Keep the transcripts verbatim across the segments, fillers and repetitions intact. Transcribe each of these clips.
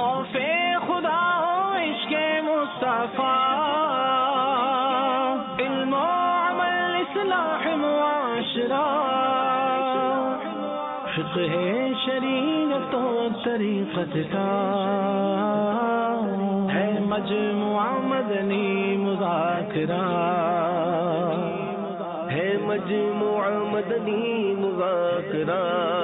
خوف خدا ہو عشق مصطفیٰ، علم و عمل اصلاح معاشرہ، فقہ شریعت و طریقت کا ہے مجموعہ مدنی مذاکرہ، ہے مجموعہ مدنی مذاکرہ،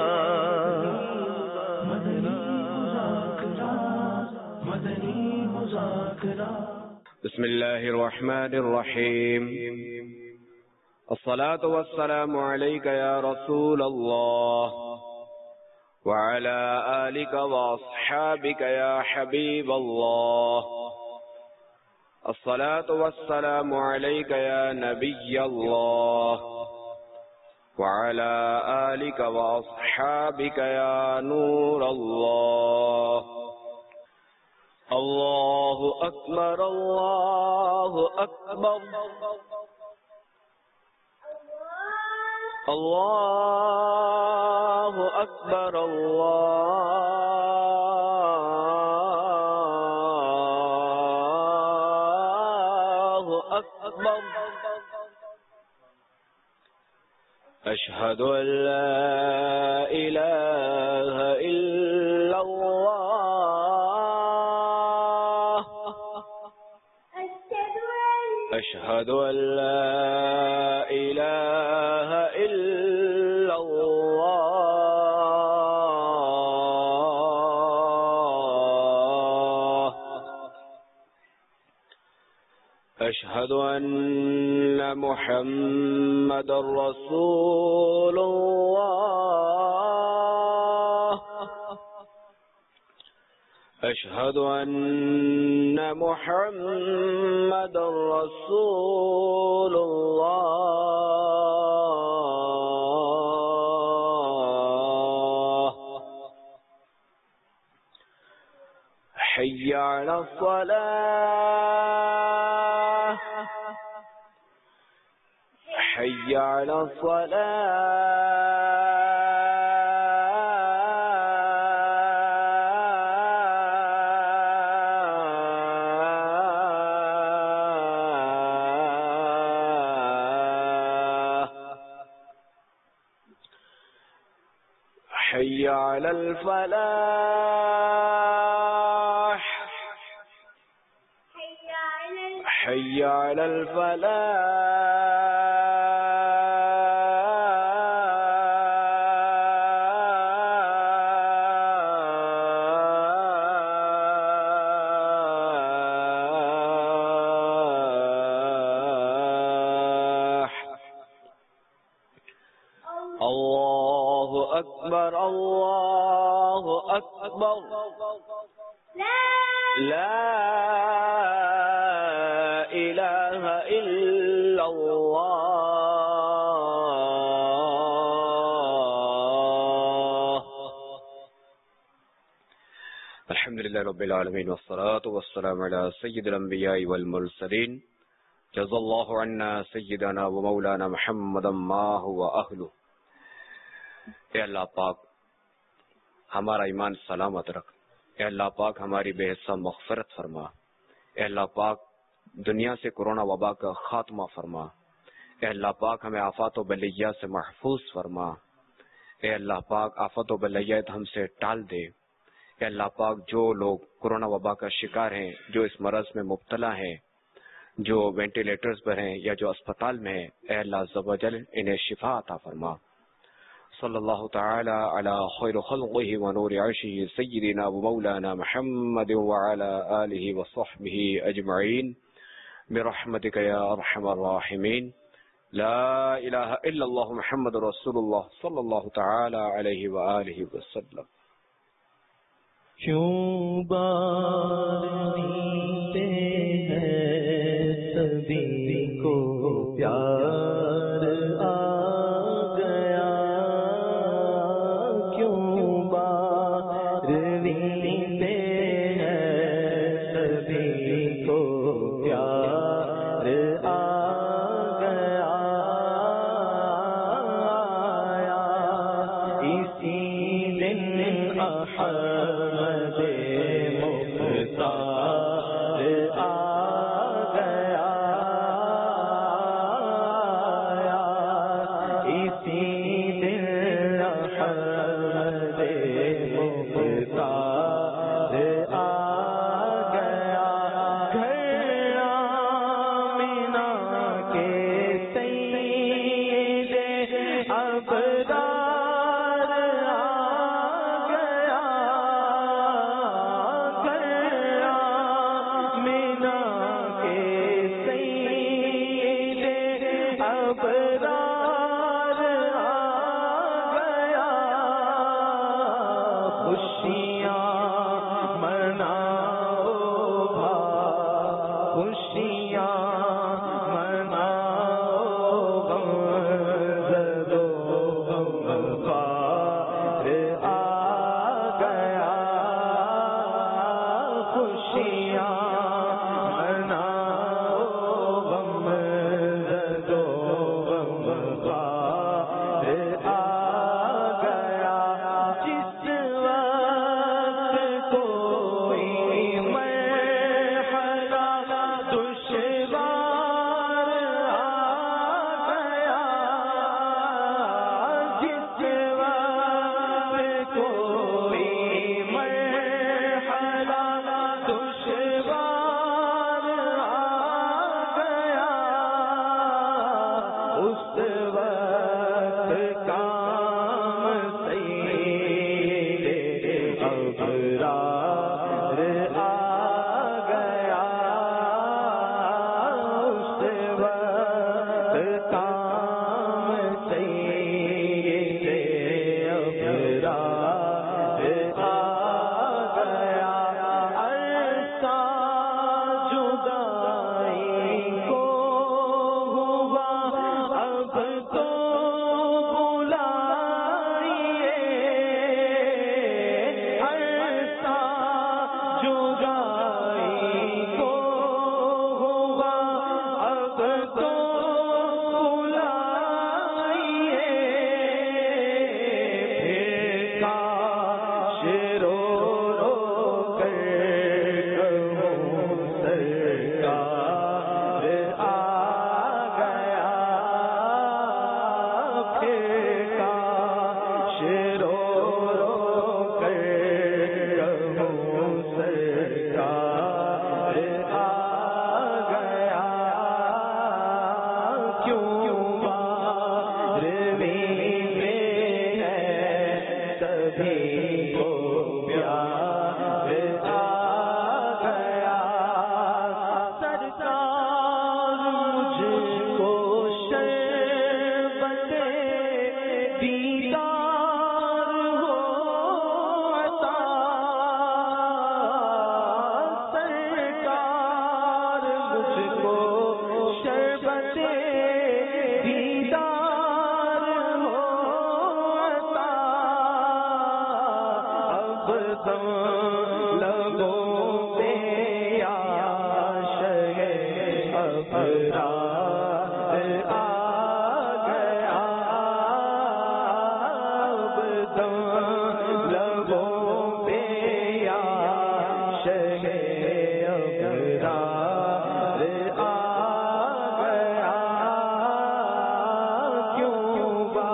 مدنی مذاکرہ، مدنی مذاکرہ۔ بسم اللہ الرحمن الرحیم، الصلاة والسلام علیک یا رسول اللہ وعلى آلك وأصحابك يا حبيب الله، الصلاة والسلام عليك يا نبي الله وعلى آلك وأصحابك يا نور الله۔ الله أكبر الله أكبر الله أكبر الله أكبر، أشهد أن لا إله إلا الله، أشهد أن لا إله إلا الله، أشهد أن محمد رسول الله، أشهد أن محمد رسول الله، حي على الصلاة، حي على الصلاة، حي على الفلاح، حي على الفلاح، الله أكبر الله أكبر، لا إله إلا الله۔ الحمد لله رب العالمين، والصلاة والسلام على سيد الأنبياء والمرسلين، جزا الله عنا سيدنا ومولانا محمدا ما هو أهله۔ اے اللہ پاک ہمارا ایمان سلامت رکھ، اے اللہ پاک ہماری بے حصہ مغفرت فرما، اے اللہ پاک دنیا سے کرونا وبا کا خاتمہ فرما، اے اللہ پاک ہمیں آفات و بلیات سے محفوظ فرما، اے اللہ پاک آفات و بلیات ہم سے ٹال دے، اے اللہ پاک جو لوگ کرونا وبا کا شکار ہیں، جو اس مرض میں مبتلا ہیں، جو وینٹیلیٹرز پر ہیں یا جو اسپتال میں ہیں، اے اللہ عز و جل انہیں شفا عطا فرما۔ صلی اللہ تعالی علی خیر خلقہ ونور عرشہ سیدنا ومولانا محمد وعلی آلہ وصحبہ اجمعین برحمتک یا ارحم الراحمین۔ لا الہ الا اللہ محمد رسول اللہ صلی اللہ تعالی علیہ وآلہ وسلم۔ کیوں بار دیتے ہیں سبھی کو پیار آ گیا، کیوں بار دیتے ہیں سبھی کو پیار آ گیا، اسی دن احمد خوشیاں مناؤ غم زدو غمخوار آ گیا خوشیاں مناؤ غم زدو غمخوار آ گیا جس وقت کوئی مرحلہ دشوار آ گیا جس وقت کوئی مرحلہ دشوار آ گیا اس وقت کام سید ابرار آ گیا اس وقت کام سید ابرار آ گیا عرصہ جدائی کو ہوا اب تو بلائیے عرصہ جدائی کو ہوا اب تو بلائیے پھر کاش رو رو کر کہوں سرکار آ گیا پھر کاش رو رو کر کہوں سرکار آ گیا کیوں بارویں میں ہے سبھی کو پیار آ گیا سرکار مجھ کو شربت دیدار ہو عطا سرکار مجھ کو شربت دیدار ہو عطا اب دم لبوں پہ یا شہ ابرار آ گیا اب دم لبوں پہ یا شہ ابرار آ گیا کیوں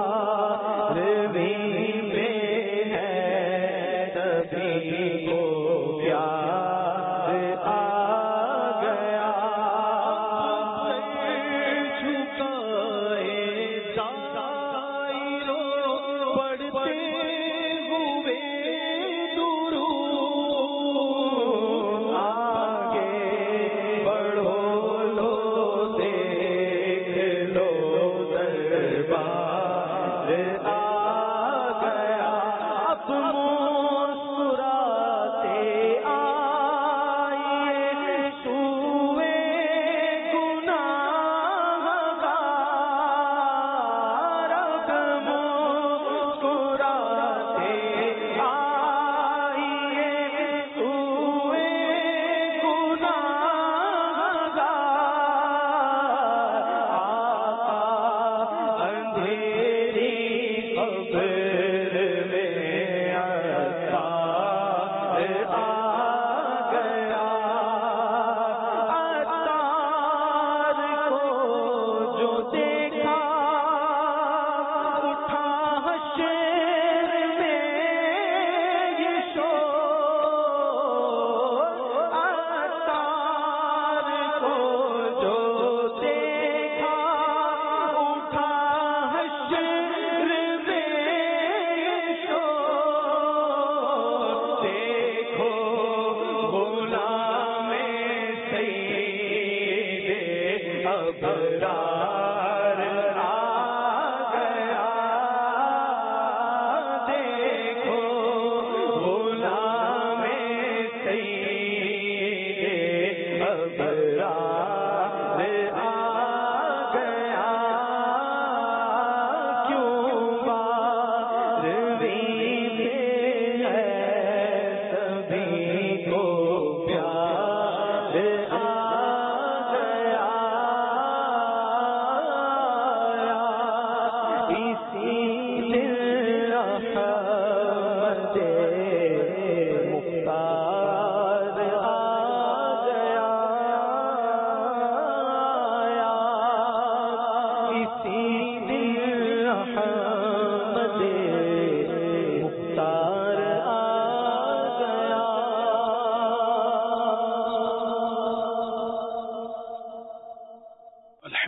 بارویں میں ہے سبھی کو پیار آ گیا جھکائے دائروں پڑھتے ہوئے درود آگے بڑھو لو دیکھ لو دربار آ گیا اب مسکراتے آئیے سوئے گناہگار اب مسکراتے آئیے سوئے گناہگار آقا اندھیری قبر میں عطار آ گیا عطار کو جو دیکھا اٹھا حشر میں یہ شور عطار کو جو دیکھا اٹھا حشر میں یہ شور دیکھو غلام سید ابرار آ گیا دیکھو غلام سید ابرار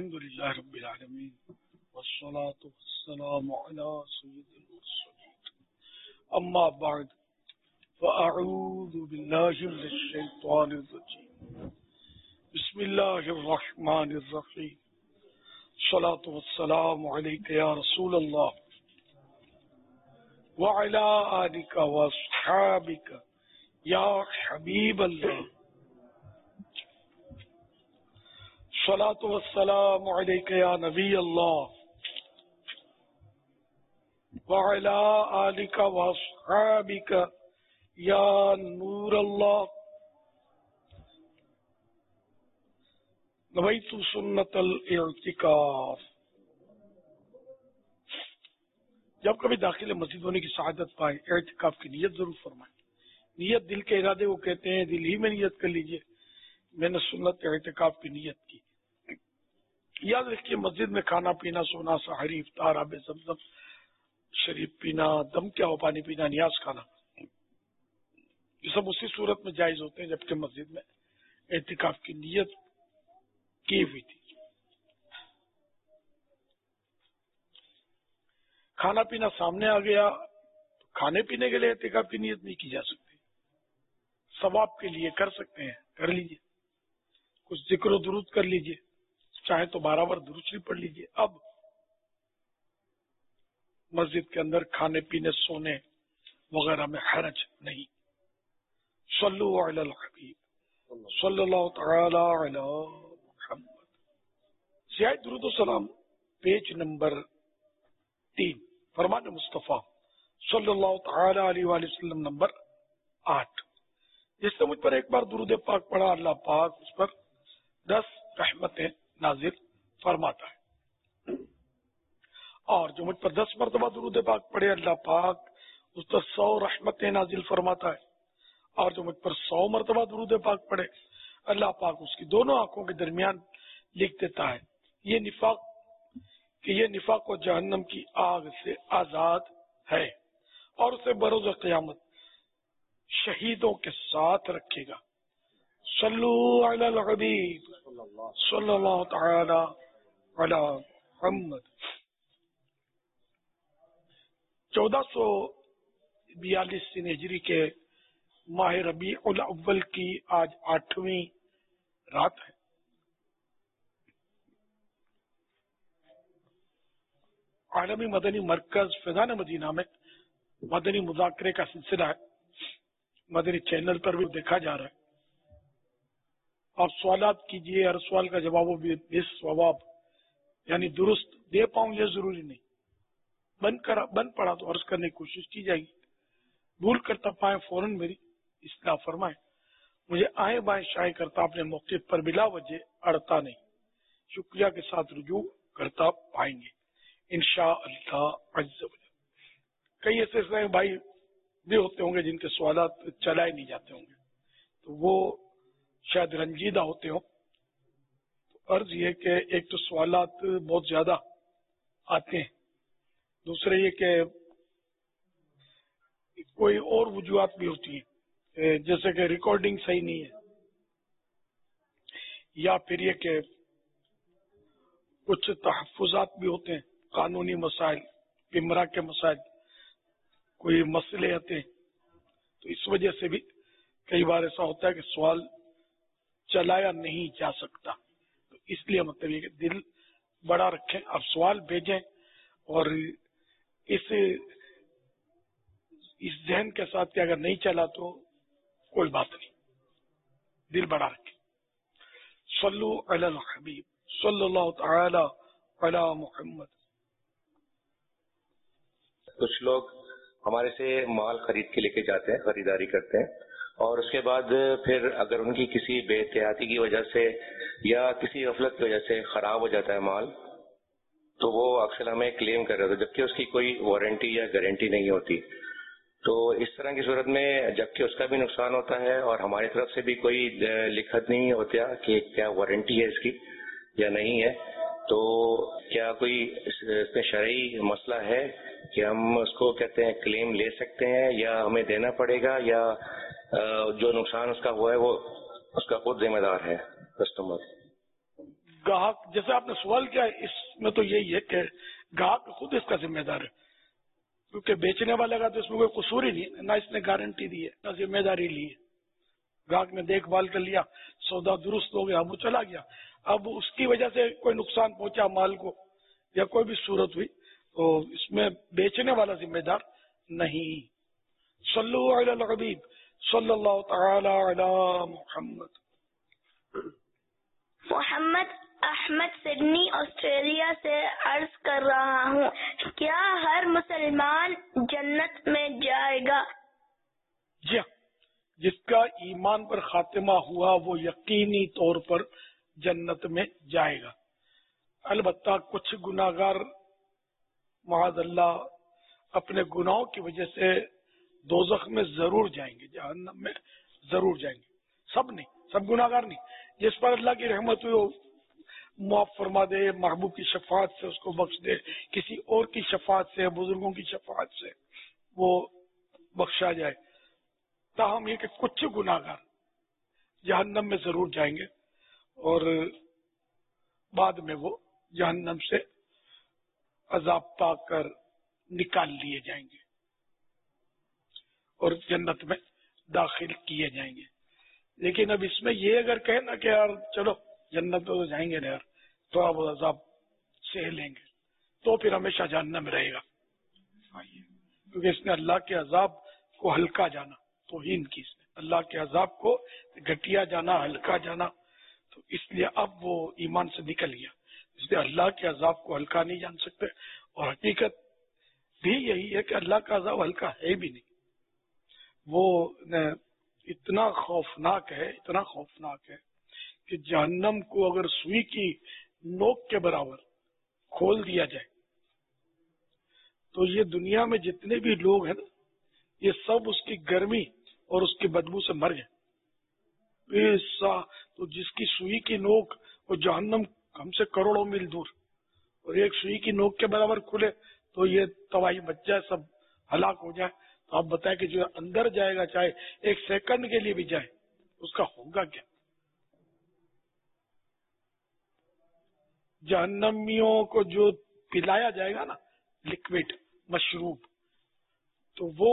الحمد لله رب العالمين والصلاة والسلام على سيد المرسلين أما بعد فأعوذ بالله من الشيطان الرجيم بسم الله الرحمن الرحيم الصلاة والسلام عليك يا رسول الله وعلى آلك وأصحابك يا حبيب الله الصلاة والسلام عليك يا نبي الله وعلى آلك وأصحابك يا نور الله نويت سنة الاعتكاف. جب کبھی داخل مسجد ہونے کی سعادت پائے اعتکاف کی نیت ضرور فرمائیں. نیت دل کے ارادے کو کہتے ہیں. دل ہی میں نیت کر لیجئے میں نے سنت اعتکاف کی نیت کی. یاد رکھیے مسجد میں کھانا پینا سونا سحری افطار آب زمزم شریف پینا دم کیا ہو پانی پینا نیاز کھانا یہ سب اسی صورت میں جائز ہوتے ہیں جبکہ مسجد میں اعتکاف کی نیت کی ہوئی تھی. کھانا پینا سامنے آ گیا تو کھانے پینے کے لیے اعتکاف کی نیت نہیں کی جا سکتی. ثواب کے لیے کر سکتے ہیں کر لیجئے. کچھ ذکر و درود کر لیجئے چاہے تو بارہ بار درود شریف پڑھ لیجئے. اب مسجد کے اندر کھانے پینے سونے وغیرہ میں حرج نہیں. صلو علی الحبیب صلی اللہ تعالی علی محمد. سیاہ درود و سلام پیج نمبر تین فرمان مصطفیٰ صلی اللہ تعالی علیہ وآلہ وسلم نمبر آٹھ. جس نے مجھ پر ایک بار درود پاک پڑھا اللہ پاک اس پر دس رحمتیں نازل فرماتا ہے. اور جو مجھ پر دس مرتبہ درود پاک پڑھے اللہ پاک اس پر سو رحمتیں نازل فرماتا ہے. اور جو مجھ پر سو مرتبہ درود پاک پڑھے اللہ پاک اس کی دونوں آنکھوں کے درمیان لکھ دیتا ہے یہ نفاق کہ یہ نفاق و جہنم کی آگ سے آزاد ہے اور اسے بروز قیامت شہیدوں کے ساتھ رکھے گا. صلو علی الحبیب صلی اللہ تعالی علی محمد. چودہ سو بیالیس ہجری کے ماہ ربیع الاول کی آج آٹھویں رات ہے. عالمی مدنی مرکز فیضان مدینہ میں مدنی مذاکرے کا سلسلہ ہے. مدنی چینل پر بھی دیکھا جا رہا ہے. آپ سوالات کیجئے. ہر سوال کا جواب بھی بس ثواب یعنی درست دے پاؤں یہ ضروری نہیں. بند کرا بند پڑا تو عرض کرنے کی کوشش کی جائے گی. بھول کرتا پائیں فوراً میری اصلاح فرمائیں. مجھے آئیں بائیں شائع کرتا اپنے موقع پر بلا وجہ اڑتا نہیں. شکریہ کے ساتھ رجوع کرتا پائیں گے انشاء اللہ عز و جل. کئی ایسے ایسے بھائی بھی ہوتے ہوں گے جن کے سوالات چلائے نہیں جاتے ہوں گے تو وہ شاید رنجیدہ ہوتے ہوں. تو عرض یہ کہ ایک تو سوالات بہت زیادہ آتے ہیں. دوسرے یہ کہ کوئی اور وجوہات بھی ہوتی ہیں جیسے کہ ریکارڈنگ صحیح نہیں ہے یا پھر یہ کہ کچھ تحفظات بھی ہوتے ہیں قانونی مسائل پمرا کے مسائل کوئی مسئلے آتے ہیں تو اس وجہ سے بھی کئی بار ایسا ہوتا ہے کہ سوال چلایا نہیں جا سکتا. تو اس لیے مطلب یہ کہ دل بڑا رکھیں آپ سوال بھیجیں اور اس اس ذہن کے ساتھ کہ اگر نہیں چلا تو کوئی بات نہیں دل بڑا رکھیں. صلو علی الحبیب صلی اللہ تعالی علی محمد. کچھ لوگ ہمارے سے مال خرید کے لے کے جاتے ہیں خریداری کرتے ہیں اور اس کے بعد پھر اگر ان کی کسی بے احتیاطی کی وجہ سے یا کسی غفلت کی وجہ سے خراب ہو جاتا ہے مال تو وہ اکثر ہمیں کلیم کر رہے تھے جبکہ اس کی کوئی وارنٹی یا گارنٹی نہیں ہوتی. تو اس طرح کی صورت میں جبکہ اس کا بھی نقصان ہوتا ہے اور ہماری طرف سے بھی کوئی لکھت نہیں ہوتا کہ کیا وارنٹی ہے اس کی یا نہیں ہے تو کیا کوئی اس میں شرعی مسئلہ ہے کہ ہم اس کو کہتے ہیں کلیم لے سکتے ہیں یا ہمیں دینا پڑے گا یا جو نقصان اس کا ہوا ہے وہ اس کا خود ذمہ دار ہے کسٹمر؟ گاہک جیسے آپ نے سوال کیا اس میں تو یہی ہے کہ گاہک خود اس کا ذمہ دار ہے، کیونکہ بیچنے والے کا تو اس میں کوئی قصور ہی نہیں، نہ اس نے گارنٹی دی ہے نہ ذمہ داری لی ہے. گاہک نے دیکھ بھال کر لیا، سودا درست ہو گیا، اب وہ چلا گیا. اب اس کی وجہ سے کوئی نقصان پہنچا مال کو یا کوئی بھی صورت ہوئی تو اس میں بیچنے والا ذمہ دار نہیں. صلو علی الحبیب صلی اللہ تعالی علی محمد. محمد احمد سڈنی آسٹریلیا سے عرض کر رہا ہوں، کیا ہر مسلمان جنت میں جائے گا؟ جی ہاں، جس کا ایمان پر خاتمہ ہوا وہ یقینی طور پر جنت میں جائے گا. البتہ کچھ گناہگار معاذ اللہ اپنے گناہوں کی وجہ سے دوزخ میں ضرور جائیں گے، جہنم میں ضرور جائیں گے. سب نہیں، سب گناہگار نہیں. جس پر اللہ کی رحمت ہوئی وہ معاف فرما دے، محبوب کی شفاعت سے اس کو بخش دے، کسی اور کی شفاعت سے، بزرگوں کی شفاعت سے وہ بخشا جائے. تاہم یہ کہ کچھ گناہگار جہنم میں ضرور جائیں گے اور بعد میں وہ جہنم سے عذاب پا کر نکال لیے جائیں گے اور جنت میں داخل کیے جائیں گے. لیکن اب اس میں یہ اگر کہیں نا کہ یار چلو جنت تو جائیں گے نا یار، تھوڑا بہت عذاب سہ لیں گے، تو پھر ہمیشہ جہنم میں رہے گا. کیونکہ اس نے اللہ کے عذاب کو ہلکا جانا، توہین کی اس نے اللہ کے عذاب کو گھٹیا جانا، ہلکا جانا، تو اس لیے اب وہ ایمان سے نکل گیا. اس لیے اللہ کے عذاب کو ہلکا نہیں جان سکتے. اور حقیقت بھی یہی ہے کہ اللہ کا عذاب ہلکا ہے بھی نہیں. وہ اتنا خوفناک ہے، اتنا خوفناک ہے کہ جہنم کو اگر سوئی کی نوک کے برابر کھول دیا جائے تو یہ دنیا میں جتنے بھی لوگ ہیں نا، یہ سب اس کی گرمی اور اس کی بدبو سے مر جائیں. ایسا تو جس کی سوئی کی نوک وہ جہنم ہم سے کروڑوں میل دور، اور ایک سوئی کی نوک کے برابر کھلے تو یہ تباہی مچ جائے، سب ہلاک ہو جائے. تو آپ بتائیں کہ جو اندر جائے گا چاہے ایک سیکنڈ کے لیے بھی جائے اس کا ہوگا کیا؟ جہنمیوں کو جو پلایا جائے گا نا لکوڈ مشروب، تو وہ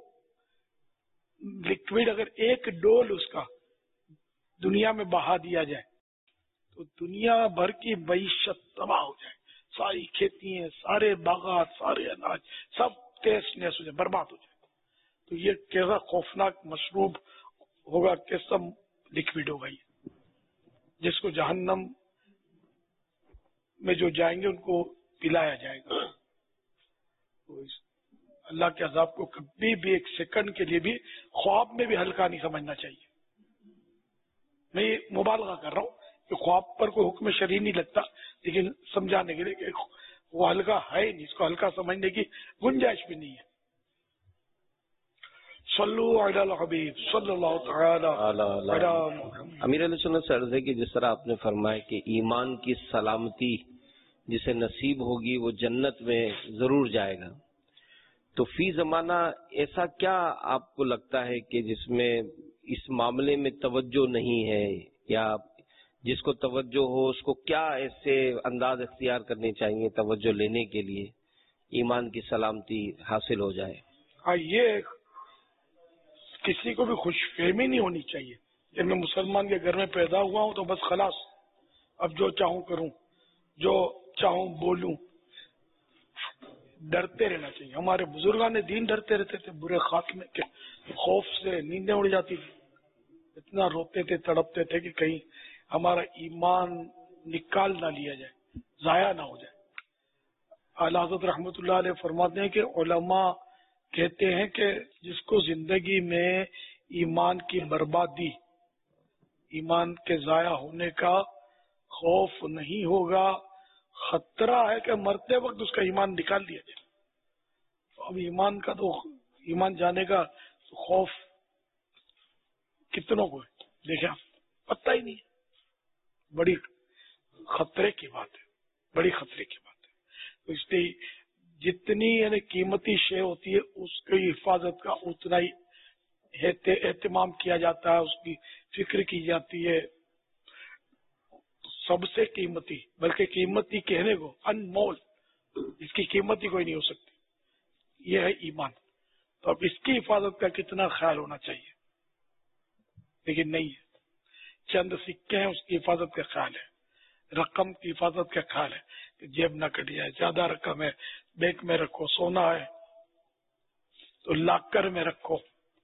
لکوڈ اگر ایک ڈول اس کا دنیا میں بہا دیا جائے تو دنیا بھر کی معیشت تباہ ہو جائے. ساری کھیتیاں، سارے باغات، سارے اناج سب تیس نیس ہو جائے، برباد ہو جائے. تو یہ کیسا خوفناک مشروب ہوگا، کیسا لکوڈ ہوگا یہ، جس کو جہنم میں جو جائیں گے ان کو پلایا جائے گا. تو اللہ کے عذاب کو کبھی بھی ایک سیکنڈ کے لیے بھی خواب میں بھی ہلکا نہیں سمجھنا چاہیے. میں یہ مبالغہ کر رہا ہوں کہ خواب پر کوئی حکم شرعی نہیں لگتا، لیکن سمجھانے کے لیے کہ وہ ہلکا ہے نہیں، اس کو ہلکا سمجھنے کی گنجائش بھی نہیں ہے. صلو علی الحبیب صلی اللہ تعالی علی محمد. امیر علیہ سنت سے عرض ہے کہ جس طرح آپ نے فرمایا کہ ایمان کی سلامتی جسے نصیب ہوگی وہ جنت میں ضرور جائے گا، تو فی زمانہ ایسا کیا آپ کو لگتا ہے کہ جس میں اس معاملے میں توجہ نہیں ہے، یا جس کو توجہ ہو اس کو کیا ایسے انداز اختیار کرنے چاہیے توجہ لینے کے لیے ایمان کی سلامتی حاصل ہو جائے؟ ہاں، یہ کسی کو بھی خوش فہمی نہیں ہونی چاہیے کہ میں مسلمان کے گھر میں پیدا ہوا ہوں تو بس خلاص اب جو چاہوں کروں، جو چاہوں بولوں. ڈرتے رہنا چاہیے. ہمارے بزرگان دین ڈرتے رہتے تھے برے خاتمے کے خوف سے، نیندیں اڑ جاتی تھی، اتنا روتے تھے، تڑپتے تھے کہ کہیں ہمارا ایمان نکال نہ لیا جائے، ضائع نہ ہو جائے. اعلیٰ حضرت رحمت اللہ علیہ فرماتے ہیں کہ علماء کہتے ہیں کہ جس کو زندگی میں ایمان کی بربادی، ایمان کے ضائع ہونے کا خوف نہیں ہوگا، خطرہ ہے کہ مرتے وقت اس کا ایمان نکال دیا جائے. اب ایمان کا تو ایمان جانے کا خوف کتنوں کو ہے دیکھیں آپ، پتہ ہی نہیں ہے. بڑی خطرے کی بات ہے، بڑی خطرے کی بات ہے. تو اس لیے جتنی یعنی قیمتی شے ہوتی ہے اس کی حفاظت کا اتنا ہی اہتمام کیا جاتا ہے، اس کی فکر کی جاتی ہے. سب سے قیمتی، بلکہ قیمتی کہنے کو انمول، اس کی قیمت ہی کوئی نہیں ہو سکتی، یہ ہے ایمان. تو اب اس کی حفاظت کا کتنا خیال ہونا چاہیے، لیکن نہیں ہے. چند سکے ہیں اس کی حفاظت کا خیال ہے، رقم کی حفاظت کا خیال ہے کہ جیب نہ کٹ جائے. زیادہ رقم ہے بینک میں رکھو، سونا ہے تو لاکر میں رکھو.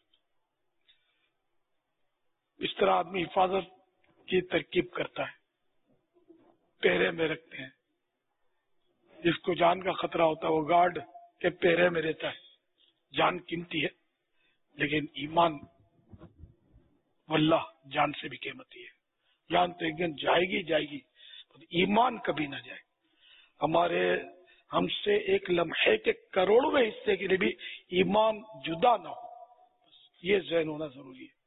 اس طرح آدمی حفاظت کی ترکیب کرتا ہے، پہرے میں رکھتے ہیں. جس کو جان کا خطرہ ہوتا ہے وہ گارڈ کے پہرے میں رہتا ہے. جان قیمتی ہے لیکن ایمان واللہ جان سے بھی قیمتی ہے. جان تو ایک دن جائے گی جائے گی، ایمان کبھی نہ جائے. ہمارے ہم سے ایک لمحے کے کروڑویں حصے کے لیے بھی ایمان جدا نہ ہو، یہ ذہن ہونا ضروری ہے.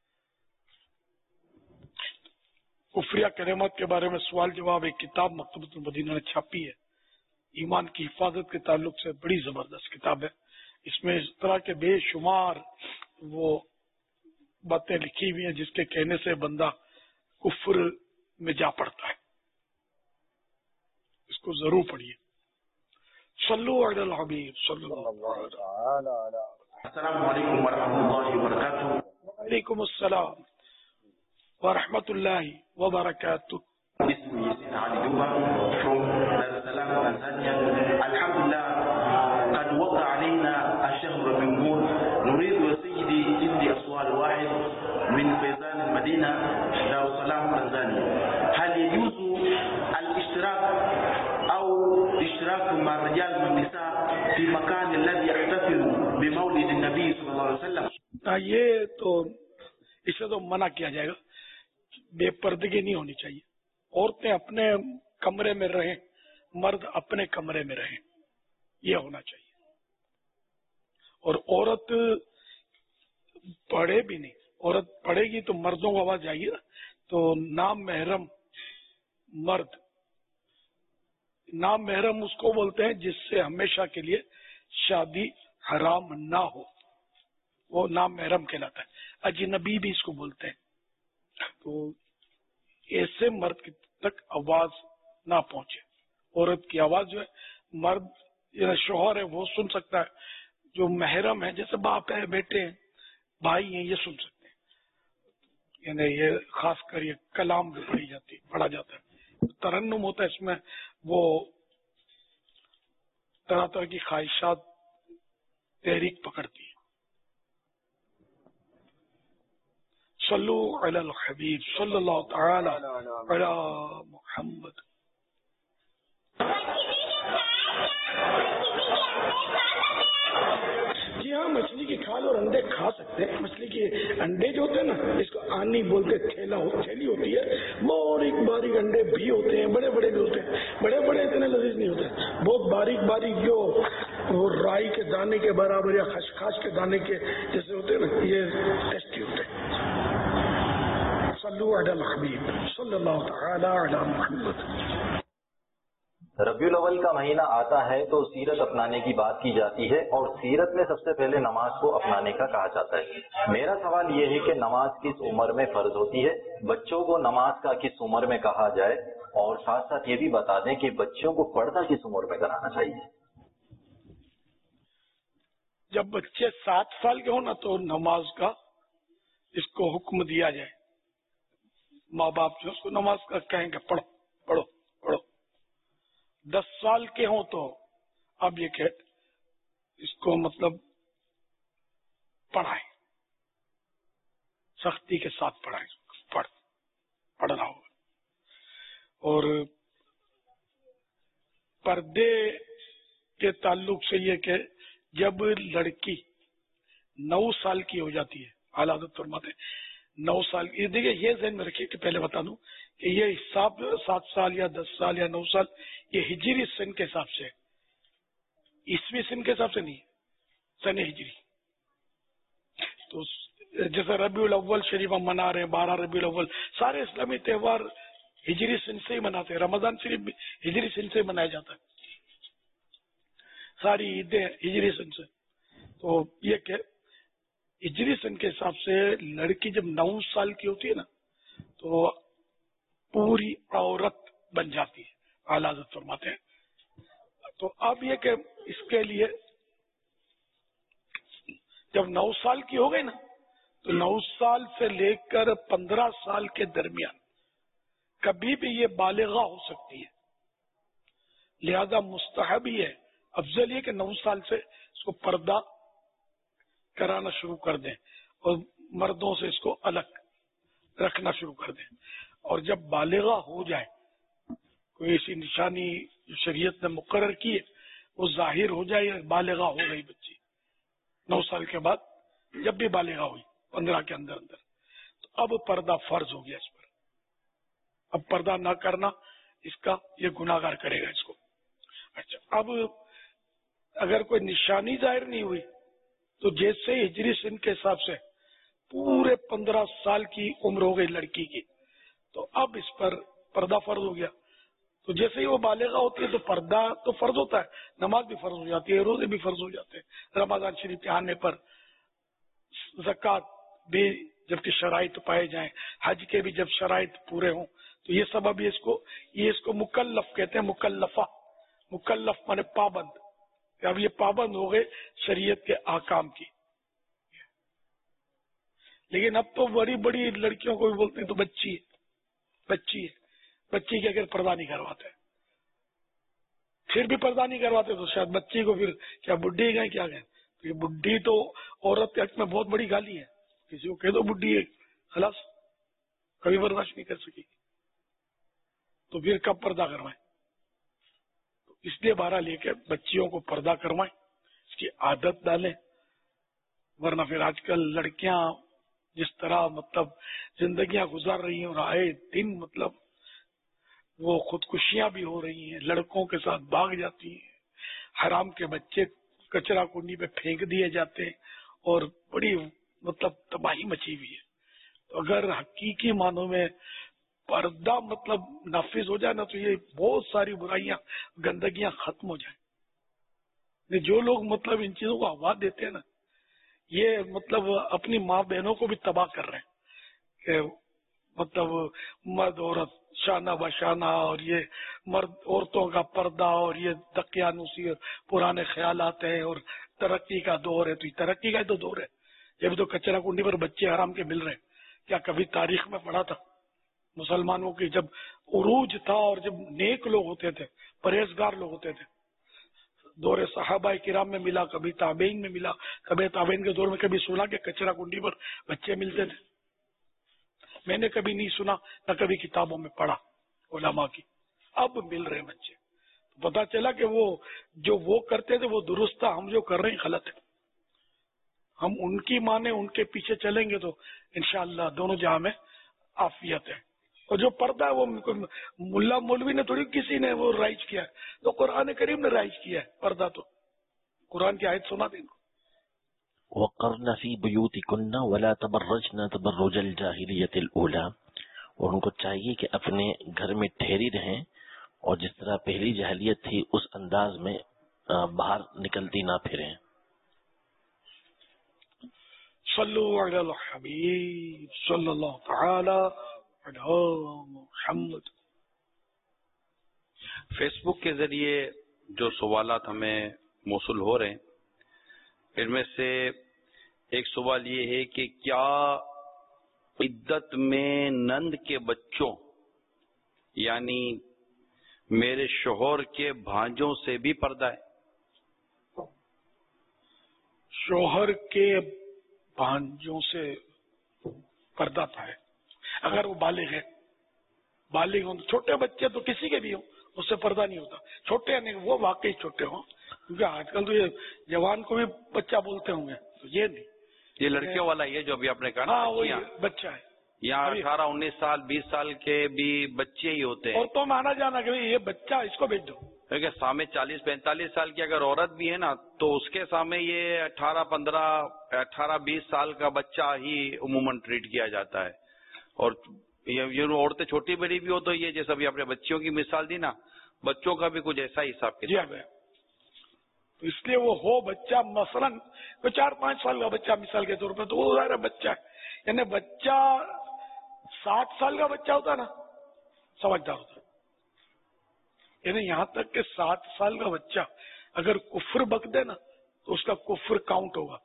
کفریہ کلمات کے بارے میں سوال جواب ایک کتاب مکتبۃ المدینہ نے چھاپی ہے، ایمان کی حفاظت کے تعلق سے بڑی زبردست کتاب ہے. اس میں اس طرح کے بے شمار وہ باتیں لکھی ہوئی ہیں جس کے کہنے سے بندہ کفر میں جا پڑتا ہے. اس کو ضرور پڑھیے. صلو علی الحبیب صلی اللہ علیہ وسلم. السلام علیکم ورحمۃ اللہ وبرکاتہ. وعلیکم السلام ورحمۃ اللہ وبرکاتہ. اسمي ياسين علي دوبا from Dar es Salaam, Tanzania. Alhamdulillah قد وقع علينا الشهر من نور. نريد يا سيدي عندي سؤال واحد من فيضان المدينة دار السلام تنزانيا. هل يجوز الاشتراك أو اشتراك مع الرجال والنساء في مكان الذي يحتفل بمولد النبي صلى الله عليه وسلم؟ یہ تو اسے تو منع کیا جائے گا. بے پردگی نہیں ہونی چاہیے. عورتیں اپنے کمرے میں رہیں، مرد اپنے کمرے میں رہیں، یہ ہونا چاہیے. اور عورت پڑھے بھی نہیں، عورت پڑھے گی تو مردوں کو آواز آئے گی نا. تو نام محرم مرد، نام محرم اس کو بولتے ہیں جس سے ہمیشہ کے لیے شادی حرام نہ ہو، وہ نام محرم کہلاتا ہے. اجنبی بھی اس کو بولتے ہیں. تو ایسے مرد کی تک آواز نہ پہنچے. عورت کی آواز جو ہے مرد یا شوہر ہے وہ سن سکتا ہے، جو محرم ہے جیسے باپ ہے، بیٹے ہیں، بھائی ہیں، یہ سن سکتے ہیں. یعنی یہ خاص کر یہ کلام بھی پڑھی جاتی پڑھا جاتا ہے، ترنم ہوتا ہے اس میں، وہ طرح طرح کی خواہشات تحریک پکڑتی ہے. صلو علی الحبیب صلی اللہ تعالی علی محمد. جی ہاں، مچھلی کی کھال اور انڈے کھا سکتے ہیں. مچھلی کے انڈے جو ہوتے ہیں نا، اس کو آنی بولتے، تھیلا ہو تھیلی ہوتی ہے. باریک باریک انڈے بھی ہوتے ہیں، بڑے بڑے بھی ہوتے ہیں. بڑے بڑے اتنے لذیذ نہیں ہوتے، بہت باریک باریک جو وہ رائی کے دانے کے برابر یا خشخاش کے دانے کے جیسے ہوتے ہیں نا، یہ ٹیسٹی ہوتے ہیں. صلو علی الحبیب صلی اللہ تعالی علی محمد. ربیع الاول کا مہینہ آتا ہے تو سیرت اپنانے کی بات کی جاتی ہے، اور سیرت میں سب سے پہلے نماز کو اپنانے کا کہا جاتا ہے. میرا سوال یہ ہے کہ نماز کس عمر میں فرض ہوتی ہے، بچوں کو نماز کا کس عمر میں کہا جائے، اور ساتھ ساتھ یہ بھی بتا دیں کہ بچوں کو پردہ کس عمر میں کرانا چاہیے. جب بچے سات سال کے ہوں نا تو نماز کا اس کو حکم دیا جائے. ماں باپ جو اس کو نماز کا کہیں گے پڑھو پڑھو پڑھو. دس سال کے ہوں تو اب یہ کہ اس کو مطلب پڑھائیں، سختی کے ساتھ پڑھائیں، پڑھ پڑھنا ہوگا. اور پردے کے تعلق سے یہ کہ جب لڑکی نو سال کی ہو جاتی ہے، اعلیٰ حضرت فرماتے ہیں نو سال. یہ دیکھیے، یہ ذہن میں رکھیے کہ پہلے بتا دوں کہ یہ حساب سات سال یا دس سال یا نو سال یہ ہجری سن کے حساب سے، عیسوی سن کے حساب سے نہیں، سن ہجری. تو جیسے ربیع الاول شریف ہم منا رہے ہیں، بارہ ربیع الاول، سارے اسلامی تہوار ہجری سن سے ہی مناتے ہیں. رمضان شریف بھی ہجری سن سے منایا جاتا ہے، ساری عیدیں ہجری سن سے. تو یہ کہ ہجری سن کے حساب سے لڑکی جب نو سال کی ہوتی ہے نا تو پوری عورت بن جاتی ہے. اعلیٰ حضرت فرماتے ہیں. تو اب یہ کہ اس کے لیے جب نو سال کی ہو گئی نا تو نو سال سے لے کر پندرہ سال کے درمیان کبھی بھی یہ بالغہ ہو سکتی ہے. لہذا مستحب ہی ہے، افضل یہ کہ نو سال سے اس کو پردہ کرانا شروع کر دیں اور مردوں سے اس کو الگ رکھنا شروع کر دیں. اور جب بالغہ ہو جائے، کوئی ایسی نشانی جو شریعت نے مقرر کی ہے وہ ظاہر ہو جائے، بالغہ ہو گئی بچی نو سال کے بعد، جب بھی بالغہ ہوئی پندرہ کے اندر اندر، تو اب پردہ فرض ہو گیا اس پر. اب پردہ نہ کرنا اس کا، یہ گناہگار کرے گا اس کو. اچھا، اب اگر کوئی نشانی ظاہر نہیں ہوئی تو جیسے ہجری سن کے حساب سے پورے پندرہ سال کی عمر ہو گئی لڑکی کی، تو اب اس پر پردہ فرض ہو گیا. تو جیسے ہی وہ بالغہ ہوتی ہے تو پردہ تو فرض ہوتا ہے، نماز بھی فرض ہو جاتی ہے، روزے بھی فرض ہو جاتے ہیں، رمضان شریف کے آنے پر زکوٰۃ بھی جب کہ شرائط پائے جائیں، حج کے بھی جب شرائط پورے ہوں، تو یہ سبب اس کو یہ اس کو مکلف کہتے ہیں. مکلفہ، مکلف مانے پابند. اب یہ پابند ہو گئے شریعت کے احکام کی. لیکن اب تو بڑی بڑی لڑکیوں کو بھی بولتے ہیں تو بچی ہے، بچی ہے، بچی کے اگر پردہ نہیں کرواتے، پھر بھی پردہ نہیں کرواتے تو شاید بچی کو پھر کیا بڈھی گئے کیا گئے. تو یہ بڈھی تو عورت کے حق میں بہت بڑی گالی ہے. کسی کو کہہ دو بڈھی ہے، خلاص کبھی برداشت نہیں کر سکے گی. تو پھر کب پردہ کروائیں؟ تو اس لیے بارہ لے کے بچیوں کو پردہ کروائیں، اس کی عادت ڈالیں. ورنہ پھر آج کل لڑکیاں جس طرح مطلب زندگیاں گزار رہی ہیں اور آئے دن مطلب وہ خودکشیاں بھی ہو رہی ہیں، لڑکوں کے ساتھ بھاگ جاتی ہیں، حرام کے بچے کچرا کنڈی پہ پھینک دیے جاتے ہیں اور بڑی مطلب تباہی مچی ہوئی ہے. تو اگر حقیقی معنوں میں پردہ مطلب نافذ ہو جائے نا تو یہ بہت ساری برائیاں، گندگیاں ختم ہو جائیں. جو لوگ مطلب ان چیزوں کو آواز دیتے ہیں نا، یہ مطلب اپنی ماں بہنوں کو بھی تباہ کر رہے ہیں کہ مطلب مرد عورت شانہ بشانہ، اور یہ مرد عورتوں کا پردہ، اور یہ دقیانوسی اور پرانے خیالات ہیں، اور ترقی کا دور ہے. تو یہ ترقی کا تو دور ہے، جب تو کچرا کنڈی پر بچے حرام کے مل رہے ہیں. کیا کبھی تاریخ میں پڑھا تھا مسلمانوں کی جب عروج تھا اور جب نیک لوگ ہوتے تھے، پرہیزگار لوگ ہوتے تھے، دور صحابہ کرام میں ملا، کبھی تابعین میں ملا، کبھی تابعین کے دور میں کبھی سنا کہ کچرا کنڈی پر بچے ملتے تھے؟ میں نے کبھی نہیں سنا، نہ کبھی کتابوں میں پڑھا علماء کی. اب مل رہے بچے، پتا چلا کہ وہ جو وہ کرتے تھے وہ درست تھا، ہم جو کر رہے ہیں غلط ہے. ہم ان کی مانے ان کے پیچھے چلیں گے تو انشاءاللہ دونوں جہاں میں عافیت ہے. اور جو پردہ ہے وہ ملا مولوی نے تھوڑی کسی نے وہ رائج کیا ہے، تو قرآن کریم نے رائج کیا ہے پردہ. تو قرآن کی آیت سنا دیں گے. وَقَرْنَ فِي بُيُوتِكُنَّ وَلَا تَبَرَّجْنَ تَبَرُّجَ الْجَاهِلِيَّةِ الْأُولَى، اور ان کو چاہیے کہ اپنے گھر میں ٹھہری رہیں اور جس طرح پہلی جاہلیت تھی اس انداز میں باہر نکلتی نہ پھریں. صلو علی الحبیب صلی اللہ تعالی علی محمد. فیس بک کے ذریعے جو سوالات ہمیں موصول ہو رہے ہیں، ان میں سے ایک سوال یہ ہے کہ کیا عدت میں نند کے بچوں یعنی میرے شوہر کے بھانجوں سے بھی پردہ ہے؟ شوہر کے بھانجوں سے پردہ تھا ہے اگر وہ بالغ ہے. بالغ ہوں، چھوٹے بچے تو کسی کے بھی ہوں اس سے پردہ نہیں ہوتا. چھوٹے نہیں، وہ واقعی چھوٹے ہوں، کیونکہ آج کل تو یہ جوان کو بھی بچہ بولتے ہوں گے، تو یہ نہیں. یہ لڑکیوں والا یہ جو ابھی آپ نے کہا نا، وہ بچہ ہے. یہاں اٹھارہ انیس سال بیس سال کے بھی بچے ہی ہوتے ہیں. عورتوں میں آنا جانا کہ یہ بچہ اس کو بھیج دو، کیونکہ سامنے چالیس پینتالیس سال کی اگر عورت بھی ہے نا تو اس کے سامنے یہ اٹھارہ پندرہ اٹھارہ بیس سال کا بچہ ہی عموماً ٹریٹ کیا جاتا ہے. اور یہ عورتیں چھوٹی بڑی بھی ہو تو یہ جیسا بھی آپ نے بچیوں کی مثال دی نا، بچوں کا بھی کچھ ایسا ہی حساب کتاب ہے. تو اس لیے وہ ہو بچہ مثلاً کوئی چار پانچ سال کا بچہ مثال کے طور پہ، تو وہ ظاہر بچہ ہے. یعنی بچہ ساٹھ سال کا بچہ ہوتا ہے نا، سمجھدار ہوتا ہے. یعنی یہاں تک کہ سات سال کا بچہ اگر کفر بک دے نا تو اس کا کفر کاؤنٹ ہوگا.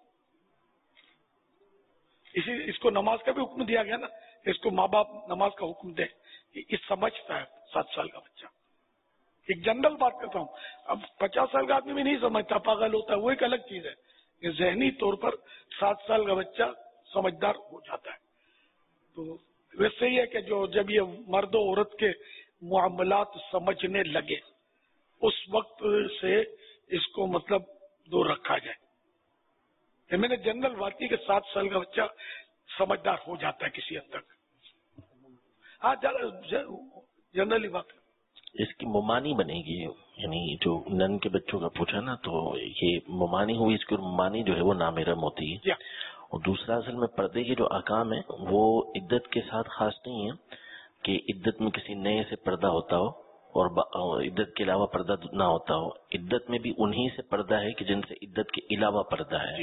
اسی اس کو نماز کا بھی حکم دیا گیا نا, اس کو ماں باپ نماز کا حکم دیں. یہ سمجھتا ہے سات سال کا بچہ. ایک جنرل بات کرتا ہوں, اب پچاس سال کا آدمی بھی نہیں سمجھتا, پاگل ہوتا ہے, وہ ایک الگ چیز ہے. یہ ذہنی طور پر سات سال کا بچہ سمجھدار ہو جاتا ہے. تو ویسے ہی ہے کہ جو جب یہ مرد و عورت کے معاملات سمجھنے لگے اس وقت سے اس کو مطلب دور رکھا جائے. یہ میں نے جنرل بات کی کہ سات سال کا بچہ سمجھدار ہو جاتا ہے کسی حد تک. ہاں جنرلی بات ہے. اس کی ممانی بنے گی, یعنی جو نن کے بچوں کا پوچھا نا, تو یہ ممانی ہوئی, اس کی ممانی جو ہے وہ نامحرم ہوتی ہے. اور دوسرا اصل میں پردے کے جو احکام ہیں وہ عدت کے ساتھ خاص نہیں ہے کہ عدت میں کسی نئے سے پردہ ہوتا ہو اور عدت کے علاوہ پردہ نہ ہوتا ہو. عدت میں بھی انہی سے پردہ ہے کہ جن سے عدت کے علاوہ پردہ ہے.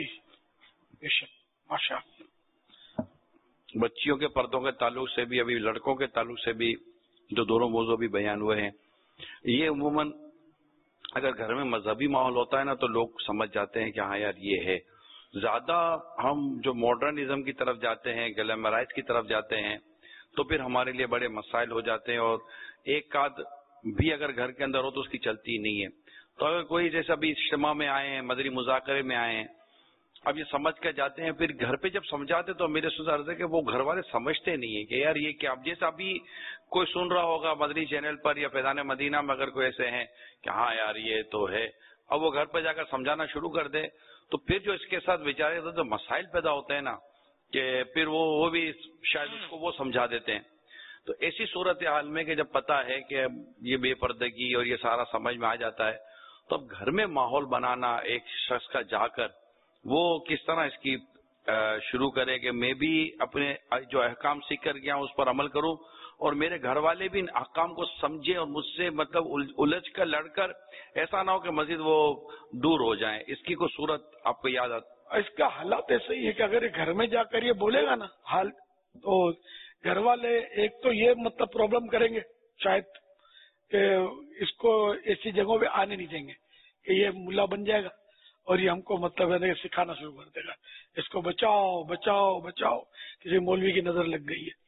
بچیوں کے پردوں کے تعلق سے بھی, ابھی لڑکوں کے تعلق سے بھی جو دونوں موضوع بھی بیان ہوئے ہیں, یہ عموماً اگر گھر میں مذہبی ماحول ہوتا ہے نا تو لوگ سمجھ جاتے ہیں کہ ہاں یار یہ ہے. زیادہ ہم جو ماڈرنزم کی طرف جاتے ہیں, گلیمرائز کی طرف جاتے ہیں, تو پھر ہمارے لیے بڑے مسائل ہو جاتے ہیں. اور ایک آدھ بھی اگر گھر کے اندر ہو تو اس کی چلتی ہی نہیں ہے. تو اگر کوئی جیسے ابھی اجتماع میں آئے ہیں, مدنی مذاکرے میں آئے ہیں, اب یہ سمجھ کے جاتے ہیں, پھر گھر پہ جب سمجھاتے تو میرے سے عرض ہے کہ وہ گھر والے سمجھتے نہیں ہیں کہ یار یہ کیا. اب جیسے ابھی کوئی سن رہا ہوگا مدنی چینل پر یا فیضان مدینہ میں, اگر کوئی ایسے ہیں کہ ہاں یار یہ تو ہے, اب وہ گھر پہ جا کر سمجھانا شروع کر دے تو پھر جو اس کے ساتھ بیچارے جو مسائل پیدا ہوتے ہیں نا, کہ پھر وہ وہ بھی شاید اس کو وہ سمجھا دیتے ہیں. تو ایسی صورت حال میں کہ جب پتا ہے کہ یہ بے پردگی اور یہ سارا سمجھ میں آ جاتا ہے, تو اب گھر میں ماحول بنانا ایک شخص کا جا کر وہ کس طرح اس کی شروع کرے کہ میں بھی اپنے جو احکام سیکھ کر گیا ہوں اس پر عمل کروں, اور میرے گھر والے بھی ان احکام کو سمجھیں اور مجھ سے مطلب الجھ کر لڑ کر ایسا نہ ہو کہ مزید وہ دور ہو جائیں. اس کی کوئی صورت آپ کو یاد آتی؟ اس کا حالات ایسا ہی ہے کہ اگر گھر میں جا کر یہ بولے گا نا حال, تو گھر والے ایک تو یہ مطلب پرابلم کریں گے شاید کہ اس کو ایسی جگہوں پہ آنے نہیں دیں گے کہ یہ ملا بن جائے گا اور یہ ہم کو مطلب ہے سکھانا شروع کر دے گا, اس کو بچاؤ بچاؤ بچاؤ, کسی مولوی کی نظر لگ گئی ہے.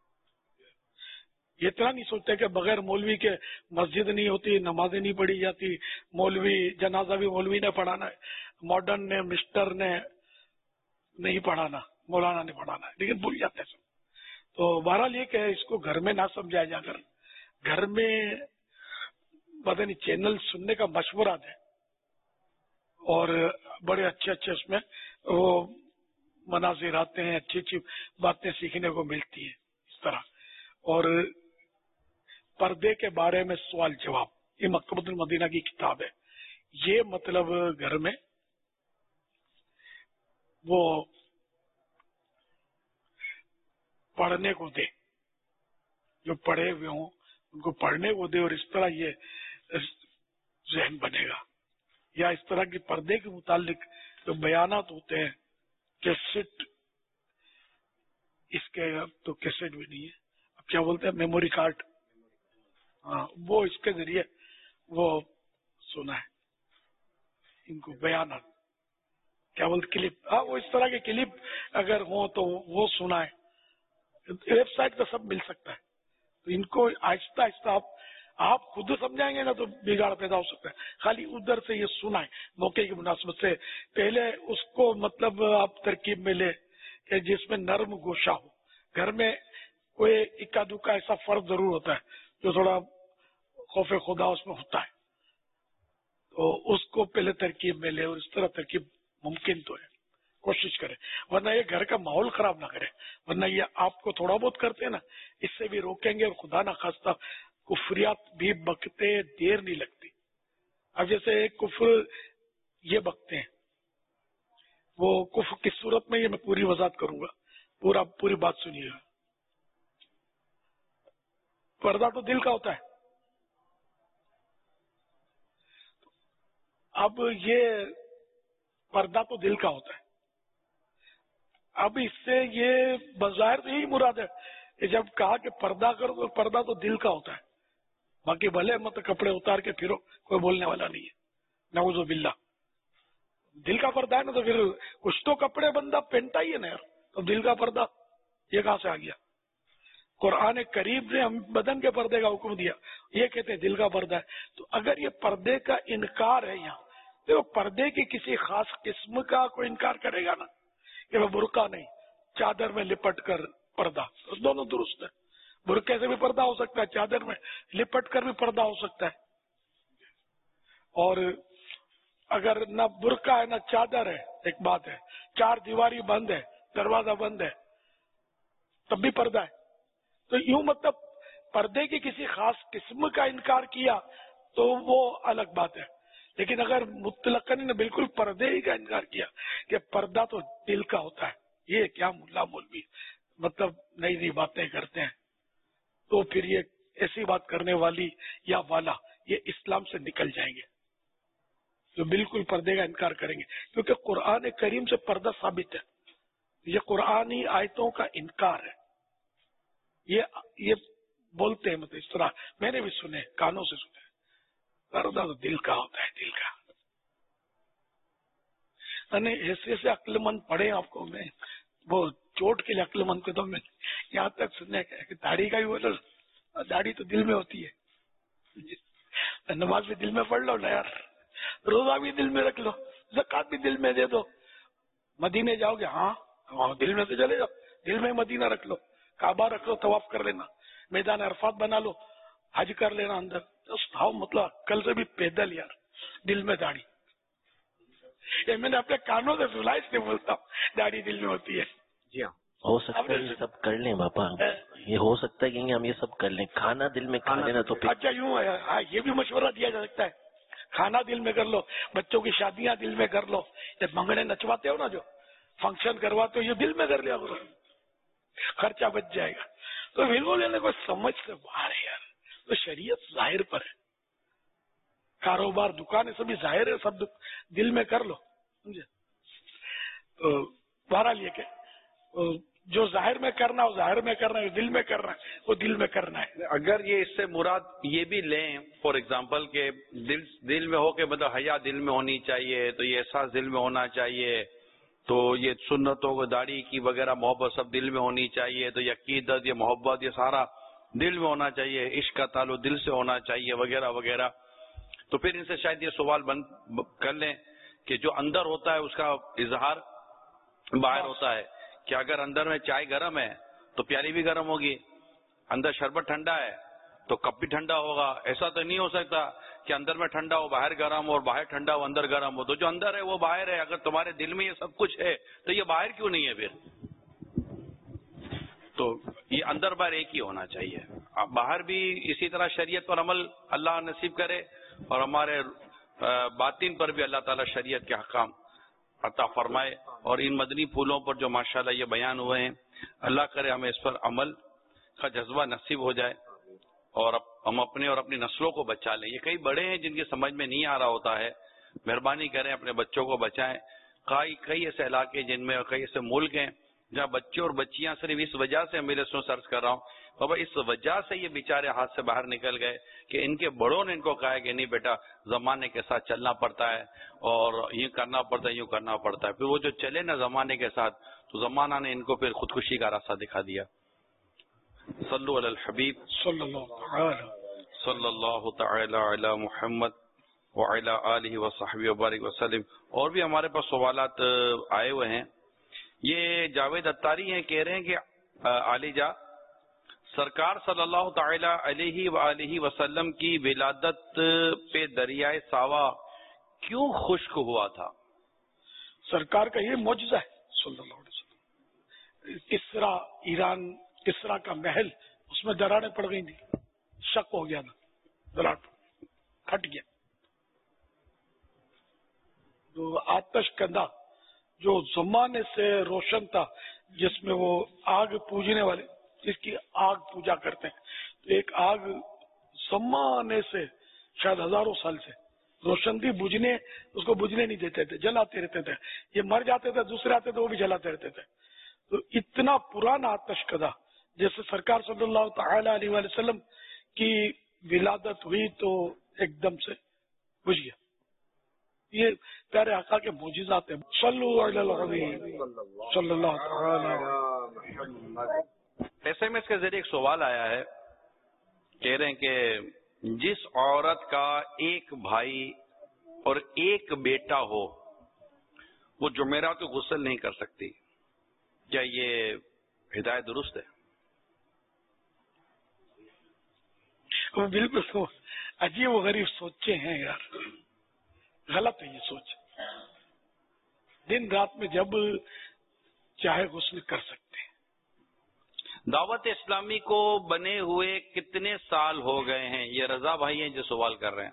یہ اتنا نہیں سوچتے کہ بغیر مولوی کے مسجد نہیں ہوتی, نمازیں نہیں پڑھی جاتی, مولوی جنازہ بھی مولوی نے پڑھانا ہے, ماڈرن نے مسٹر نے نہیں پڑھانا, مولانا نے پڑھانا ہے, لیکن بھول جاتے ہیں. تو بہرحال یہ کہ اس کو گھر میں نہ سمجھایا جا کر گھر میں مدنی چینل سننے کا مشورہ دیں, اور بڑے اچھے اچھے اس میں وہ مناظر آتے ہیں, اچھی اچھی باتیں سیکھنے کو ملتی ہیں اس طرح. اور پردے کے بارے میں سوال جواب, یہ مکتبۃ المدینہ کی کتاب ہے. یہ مطلب گھر میں وہ پڑھنے کو دے, جو پڑھے ہوئے ہوں ان کو پڑھنے کو دے, اور اس طرح یہ ذہن بنے گا. یا اس طرح کے پردے کے متعلق جو بیانات ہوتے ہیں, کیسٹ, اس کے تو کیسٹ بھی نہیں ہے, اب کیا بولتے ہیں میموری کارڈ, ہاں وہ اس کے ذریعے وہ سنا ہے ان کو بیانات, کیا بولتے کلپ, ہاں وہ اس طرح کے کلپ اگر ہوں تو وہ سنا ہے. ویب سائٹ کا سب مل سکتا ہے. تو ان کو آہستہ آہستہ آپ آپ خود سمجھائیں گے نا تو بگاڑ پیدا ہو سکتا ہے. خالی ادھر سے یہ سنائیں موقع کی مناسبت سے, پہلے اس کو مطلب آپ ترکیب میں لے کہ جس میں نرم گوشہ ہو. گھر میں کوئی اکا دکا ایسا فرد ضرور ہوتا ہے جو تھوڑا خوف خدا اس میں ہوتا ہے, تو اس کو پہلے ترکیب میں لے, اور اس طرح ترکیب ممکن تو ہے, کوشش کرے, ورنہ یہ گھر کا ماحول خراب نہ کرے. ورنہ یہ آپ کو تھوڑا بہت کرتے ہیں نا, اس سے بھی روکیں گے, اور خدا نہ خواستہ کفریات بھی بکتے دیر نہیں لگتی. اب جیسے ایک کفر یہ بکتے ہیں, وہ کفر کس صورت میں یہ میں پوری وضاحت کروں گا, پورا پوری بات سنیے گا. پردہ تو دل کا ہوتا ہے. اب یہ پردہ تو دل کا ہوتا ہے. اب اس سے یہ بظاہر تو یہی مراد ہے کہ جب کہا کہ پردہ کرو تو پردہ تو دل کا ہوتا ہے, باقی بھلے مت کپڑے اتار کے پھرو، کوئی بولنے والا نہیں ہے، نعوذ باللہ۔ دل کا پردہ ہے نا تو پھر کچھ تو کپڑے بندہ پہنتا ہی ہے نا یار، تو دل کا پردہ یہ کہاں سے آ گیا؟ قرآن کریم نے ہم بدن کے پردے کا حکم دیا، یہ کہتے ہیں دل کا پردہ ہے۔ تو اگر یہ پردے کا انکار ہے یہاں، تو پردے کی کسی خاص قسم کا کوئی انکار کرے گا نا، کہ وہ برقع نہیں، چادر میں لپٹ کر پردہ، دونوں درست ہے۔ برقعے سے بھی پردہ ہو سکتا ہے، چادر میں لپٹ کر بھی پردہ ہو سکتا ہے۔ اور اگر نہ برقع ہے نہ چادر ہے، ایک بات ہے، چار دیواری بند ہے، دروازہ بند ہے، تب بھی پردہ ہے۔ تو یوں مطلب پردے کی کسی خاص قسم کا انکار کیا تو وہ الگ بات ہے، لیکن اگر مطلقاً نے بالکل پردے ہی کا انکار کیا کہ پردہ تو دل کا ہوتا ہے، یہ کیا ملا مولوی مطلب نئی نئی باتیں کرتے ہیں، تو پھر یہ ایسی بات کرنے والی یا والا یہ اسلام سے نکل جائیں گے، جو بالکل پردے کا انکار کریں گے، کیونکہ قرآن کریم سے پردہ ثابت ہے۔ یہ قرآنی آیتوں کا انکار ہے، یہ یہ بولتے ہیں مطلب اس طرح، میں نے بھی سنے، کانوں سے سنے، پردہ تو دل کا ہوتا ہے، دل کا۔ یعنی ایسے ایسے عقل مند پڑھے آپ کو، میں وہ چوٹ کے لیے عقل مند کو تو میں یہاں تک سننے کہ داڑھی کا بھی بولو، داڑھی تو دل میں ہوتی ہے، نماز بھی دل میں پڑھ لو نا یار، روزہ بھی دل میں رکھ لو، زکات بھی دل میں دے دو، مدینے جاؤ گے ہاں وہاں دل میں تو چلے جاؤ، دل میں مدینہ رکھ لو، کعبہ رکھ لو، طواف کر لینا، میدان عرفات بنا لو، حج کر لینا اندر، مطلب کل سے بھی پیدل یار، دل میں داڑھی، یہ میں نے اپنے کانوں سے سنا، اس لیے بولتا ہوں داڑھی دل میں ہوتی ہے۔ جی ہاں، ہو سکتا ہے یہ سب کر لیں باپا، یہ ہو سکتا ہے کہ ہم یہ سب کر لیں، کھانا دل میں کھا لینا تو پھر اچھا یوں ہے، یہ بھی مشورہ دیا جا سکتا ہے، کھانا دل میں کر لو، بچوں کی شادیاں دل میں کر لو، جب منگنے نچواتے ہو نا، جو فنکشن کرواتے ہو، یہ دل میں کر لیا کرو، خرچہ بچ جائے گا۔ تو پھر وہ لینے کو سمجھ سے باہر ہے یار، تو شریعت ظاہر پر ہے، کاروبار دکانیں سبھی ظاہر ہے، سب دل میں کر لو، سمجھے؟ تو بہرحال یہ کہ جو ظاہر میں کرنا ہو ظاہر میں کرنا ہے، دل میں کرنا ہے وہ دل میں کرنا ہے۔ اگر یہ اس سے مراد یہ بھی لیں فار ایگزامپل کہ دل دل میں ہو کے مطلب حیا دل میں ہونی چاہیے، تو یہ احساس دل میں ہونا چاہیے، تو یہ سنتوں کو داڑھی کی وغیرہ محبت سب دل میں ہونی چاہیے، تو یہ عقیدت یہ محبت یہ سارا دل میں ہونا چاہیے، عشق کا تعلق دل سے ہونا چاہیے وغیرہ وغیرہ، تو پھر ان سے شاید یہ سوال بند کر لیں کہ جو اندر ہوتا ہے اس کا اظہار باہر ہوتا ہے، کہ اگر اندر میں چائے گرم ہے تو پیالی بھی گرم ہوگی، اندر شربت ٹھنڈا ہے تو کپ بھی ٹھنڈا ہوگا، ایسا تو نہیں ہو سکتا کہ اندر میں ٹھنڈا ہو باہر گرم ہو اور باہر ٹھنڈا ہو اندر گرم ہو، تو جو اندر ہے وہ باہر ہے، اگر تمہارے دل میں یہ سب کچھ ہے تو یہ باہر کیوں نہیں ہے پھر؟ تو یہ اندر باہر ایک ہی ہونا چاہیے، باہر بھی اسی طرح شریعت پر عمل اللہ نصیب کرے، اور ہمارے باطن پر بھی اللہ تعالیٰ شریعت کے احکام عطا فرمائے، اور ان مدنی پھولوں پر جو ماشاءاللہ یہ بیان ہوئے ہیں، اللہ کرے ہمیں اس پر عمل کا جذبہ نصیب ہو جائے، اور ہم اپنے اور اپنی نسلوں کو بچا لیں۔ یہ کئی بڑے ہیں جن کی سمجھ میں نہیں آ رہا ہوتا ہے، مہربانی کریں اپنے بچوں کو بچائیں۔ کئی کئی ایسے علاقے جن میں کئی ایسے ملک ہیں جہاں بچے اور بچیاں صرف اس وجہ سے میرے سو سرچ کر رہا ہوں بابا، اس وجہ سے یہ بیچارے ہاتھ سے باہر نکل گئے کہ ان کے بڑوں نے ان کو کہا کہ نہیں بیٹا زمانے کے ساتھ چلنا پڑتا ہے اور یہ کرنا پڑتا ہے، یوں کرنا پڑتا ہے، پھر وہ جو چلے نا زمانے کے ساتھ تو زمانہ نے ان کو پھر خودکشی کا راستہ دکھا دیا۔ صلو علی الحبیب صلی اللہ صلی اللہ تعالی علی محمد وعلی آلہ وصحبہ وبارک وسلم۔ اور بھی ہمارے پاس سوالات آئے ہوئے ہیں۔ یہ جاوید اتاری ہیں، کہہ رہے ہیں کہ علی جا سرکار صلی اللہ تعالی علیہ وآلہ وسلم کی ولادت پہ دریائے ساوا کیوں خشک ہوا تھا؟ سرکار کا یہ معجزہ ہے صلی اللہ علیہ وسلم۔ کسرا ایران کسرا کا محل، اس میں دراڑیں پڑ گئی تھی، شک ہو گیا نا، دراڑ پھٹ گیا، تو آتش کندہ جو زمانے سے روشن تھا، جس میں وہ آگ پوجنے والے جس کی آگ پوجا کرتے ہیں، تو ایک آگ زمانے سے شاید ہزاروں سال سے روشن تھی، بجھنے اس کو بجھنے نہیں دیتے تھے، جلاتے رہتے تھے، یہ مر جاتے تھے، دوسرے آتے تھے وہ بھی جلاتے رہتے تھے، تو اتنا پرانا آتش کدہ جیسے سرکار صلی اللہ تعالی علیہ وآلہ وسلم کی ولادت ہوئی تو ایک دم سے بجھ گیا. یہ پیارے آقا کے معجزات ہیں. صلو علی الحبیب صلی اللہ تعالی. ایس ایم ایس کے ذریعے ایک سوال آیا ہے, کہہ رہے ہیں کہ جس عورت کا ایک بھائی اور ایک بیٹا ہو وہ جمعرات کو غسل نہیں کر سکتی, کیا یہ ہدایت درست ہے؟ بالکل عجیب و غریب سوچے ہیں یار, غلط ہے یہ سوچ. دن رات میں جب چاہے غسل کر سکتے ہیں. دعوت اسلامی کو بنے ہوئے کتنے سال ہو گئے ہیں؟ یہ رضا بھائی ہیں جو سوال کر رہے ہیں.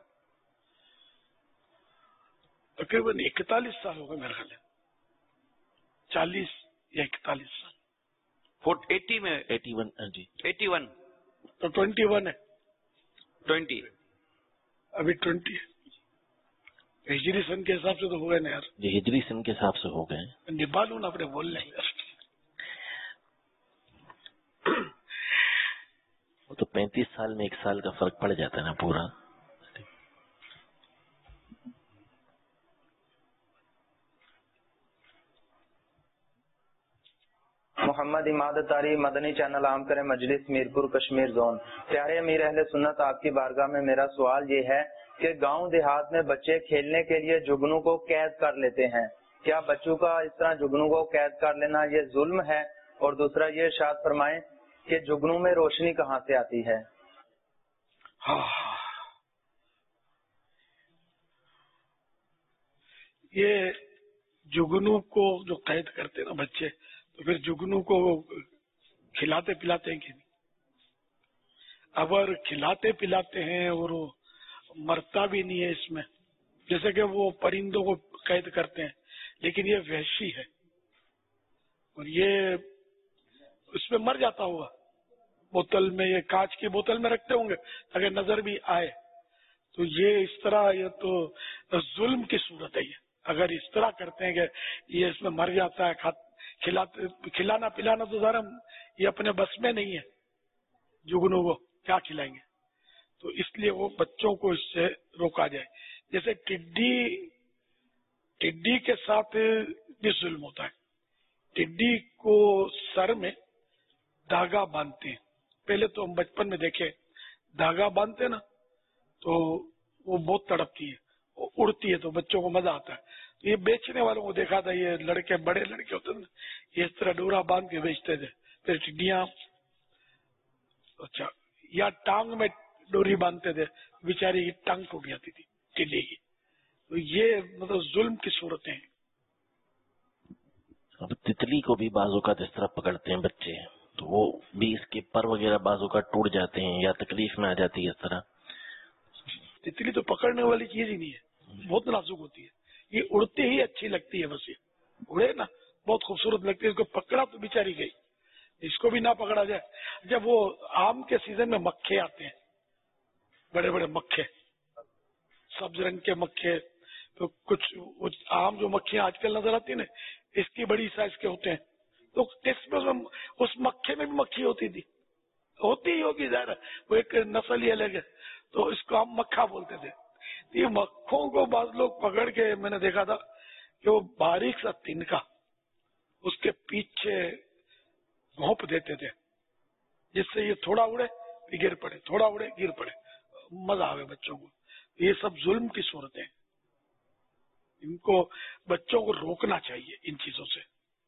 تقریباً اکتالیس سال ہو گئے میرے خیال ہے, چالیس یا اکتالیس سال. فورٹ ایٹی میں ایٹی ون جی ایٹی ون تو ٹوینٹی ون ہے. ٹوینٹی ابھی ٹوینٹی ہجری سن کے حساب سے تو ہو گئے نا یار. جی ہجری سن کے حساب سے ہو گئے. نبالوں نا اپنے بول لیں یار. وہ تو پینتیس سال میں ایک سال کا فرق پڑ جاتا ہے نا پورا. محمد اماد تاری مدنی چینل عام کریں مجلس میرپور کشمیر زون. پیارے امیر اہل سنت, آپ کی بارگاہ میں میرا سوال یہ ہے کہ گاؤں دیہات میں بچے کھیلنے کے لیے جگنو کو قید کر لیتے ہیں, کیا بچوں کا اس طرح جگنو کو قید کر لینا یہ ظلم ہے؟ اور دوسرا یہ ارشاد فرمائیں کہ جگنو میں روشنی کہاں سے آتی ہے؟ یہ جگنو کو جو قید کرتے نا بچے, تو پھر جگنو کو کھلاتے پلاتے ہیں کہ نہیں؟ اگر کھلاتے پلاتے ہیں اور وہ مرتا بھی نہیں ہے اس میں, جیسے کہ وہ پرندوں کو قید کرتے ہیں, لیکن یہ وحشی ہے اور یہ اس میں مر جاتا ہوگا. بوتل میں, یہ کانچ کی بوتل میں رکھتے ہوں گے اگر نظر بھی آئے تو. یہ اس طرح یہ تو ظلم کی صورت ہے. یہ اگر اس طرح کرتے ہیں کہ یہ اس میں مر جاتا ہے, کھلاتے کھلانا پلانا تو ذرا یہ اپنے بس میں نہیں ہے. جگنو کو کیا کھلائیں گے؟ تو اس لیے وہ بچوں کو اس سے روکا جائے. جیسے ٹڈی ٹڈی کے ساتھ بھی ظلم ہوتا ہے. ٹڈی کو سر میں دھاگا باندھتے ہیں. پہلے تو ہم بچپن میں دیکھے دھاگا باندھتے نا تو وہ بہت تڑپتی ہے, وہ اڑتی ہے تو بچوں کو مزہ آتا ہے. یہ بیچنے والوں کو دیکھا تھا, یہ لڑکے بڑے لڑکے ہوتے نا, یہ اس طرح ڈورا باندھ کے بیچتے تھے. پھر ٹڈیاں اچھا یا ٹانگ میں ڈوری باندھتے تھے, بیچاری کی ٹانگ ٹوٹ جاتی تھی ٹڈی کی. تو یہ مطلب ظلم کی صورتیں ہیں. اب تتلی کو بھی بعض اوقات اس طرح پکڑتے ہیں بچے, تو وہ بھی اس کے پر وغیرہ بعض اوقات ٹوٹ جاتے ہیں یا تکلیف میں آ جاتی ہے اس طرح. تتلی تو پکڑنے والی چیز ہی نہیں ہے, بہت نازک ہوتی ہے. یہ اڑتے ہی اچھی لگتی ہے, بس یہ اڑے نا بہت خوبصورت لگتی ہے. اس کو پکڑا تو بیچاری گئی, اس کو بھی نہ پکڑا جائے. جب وہ آم کے سیزن میں مکھے آتے ہیں, بڑے بڑے مکھے, سبز رنگ کے مکھے, تو کچھ آم جو مکھیاں آج کل نظر آتی ہیں نا, اس کی بڑی سائز کے ہوتے ہیں. تو اس مکھے میں بھی مکھی ہوتی تھی, ہوتی ہی ہوگی ظاہر, وہ ایک نسل ہی الگ ہے. تو اس کو ہم مکھا بولتے تھے. یہ مکھوں کو بعض لوگ پکڑ کے, میں نے دیکھا تھا کہ وہ باریک سا تنکا اس کے پیچھے گھونپ دیتے تھے, جس سے یہ تھوڑا اڑے گر پڑے, تھوڑا اڑے گر پڑے, مزہ آئے بچوں کو. یہ سب ظلم کی صورتیں ہیں. ان کو بچوں کو روکنا چاہیے ان چیزوں سے.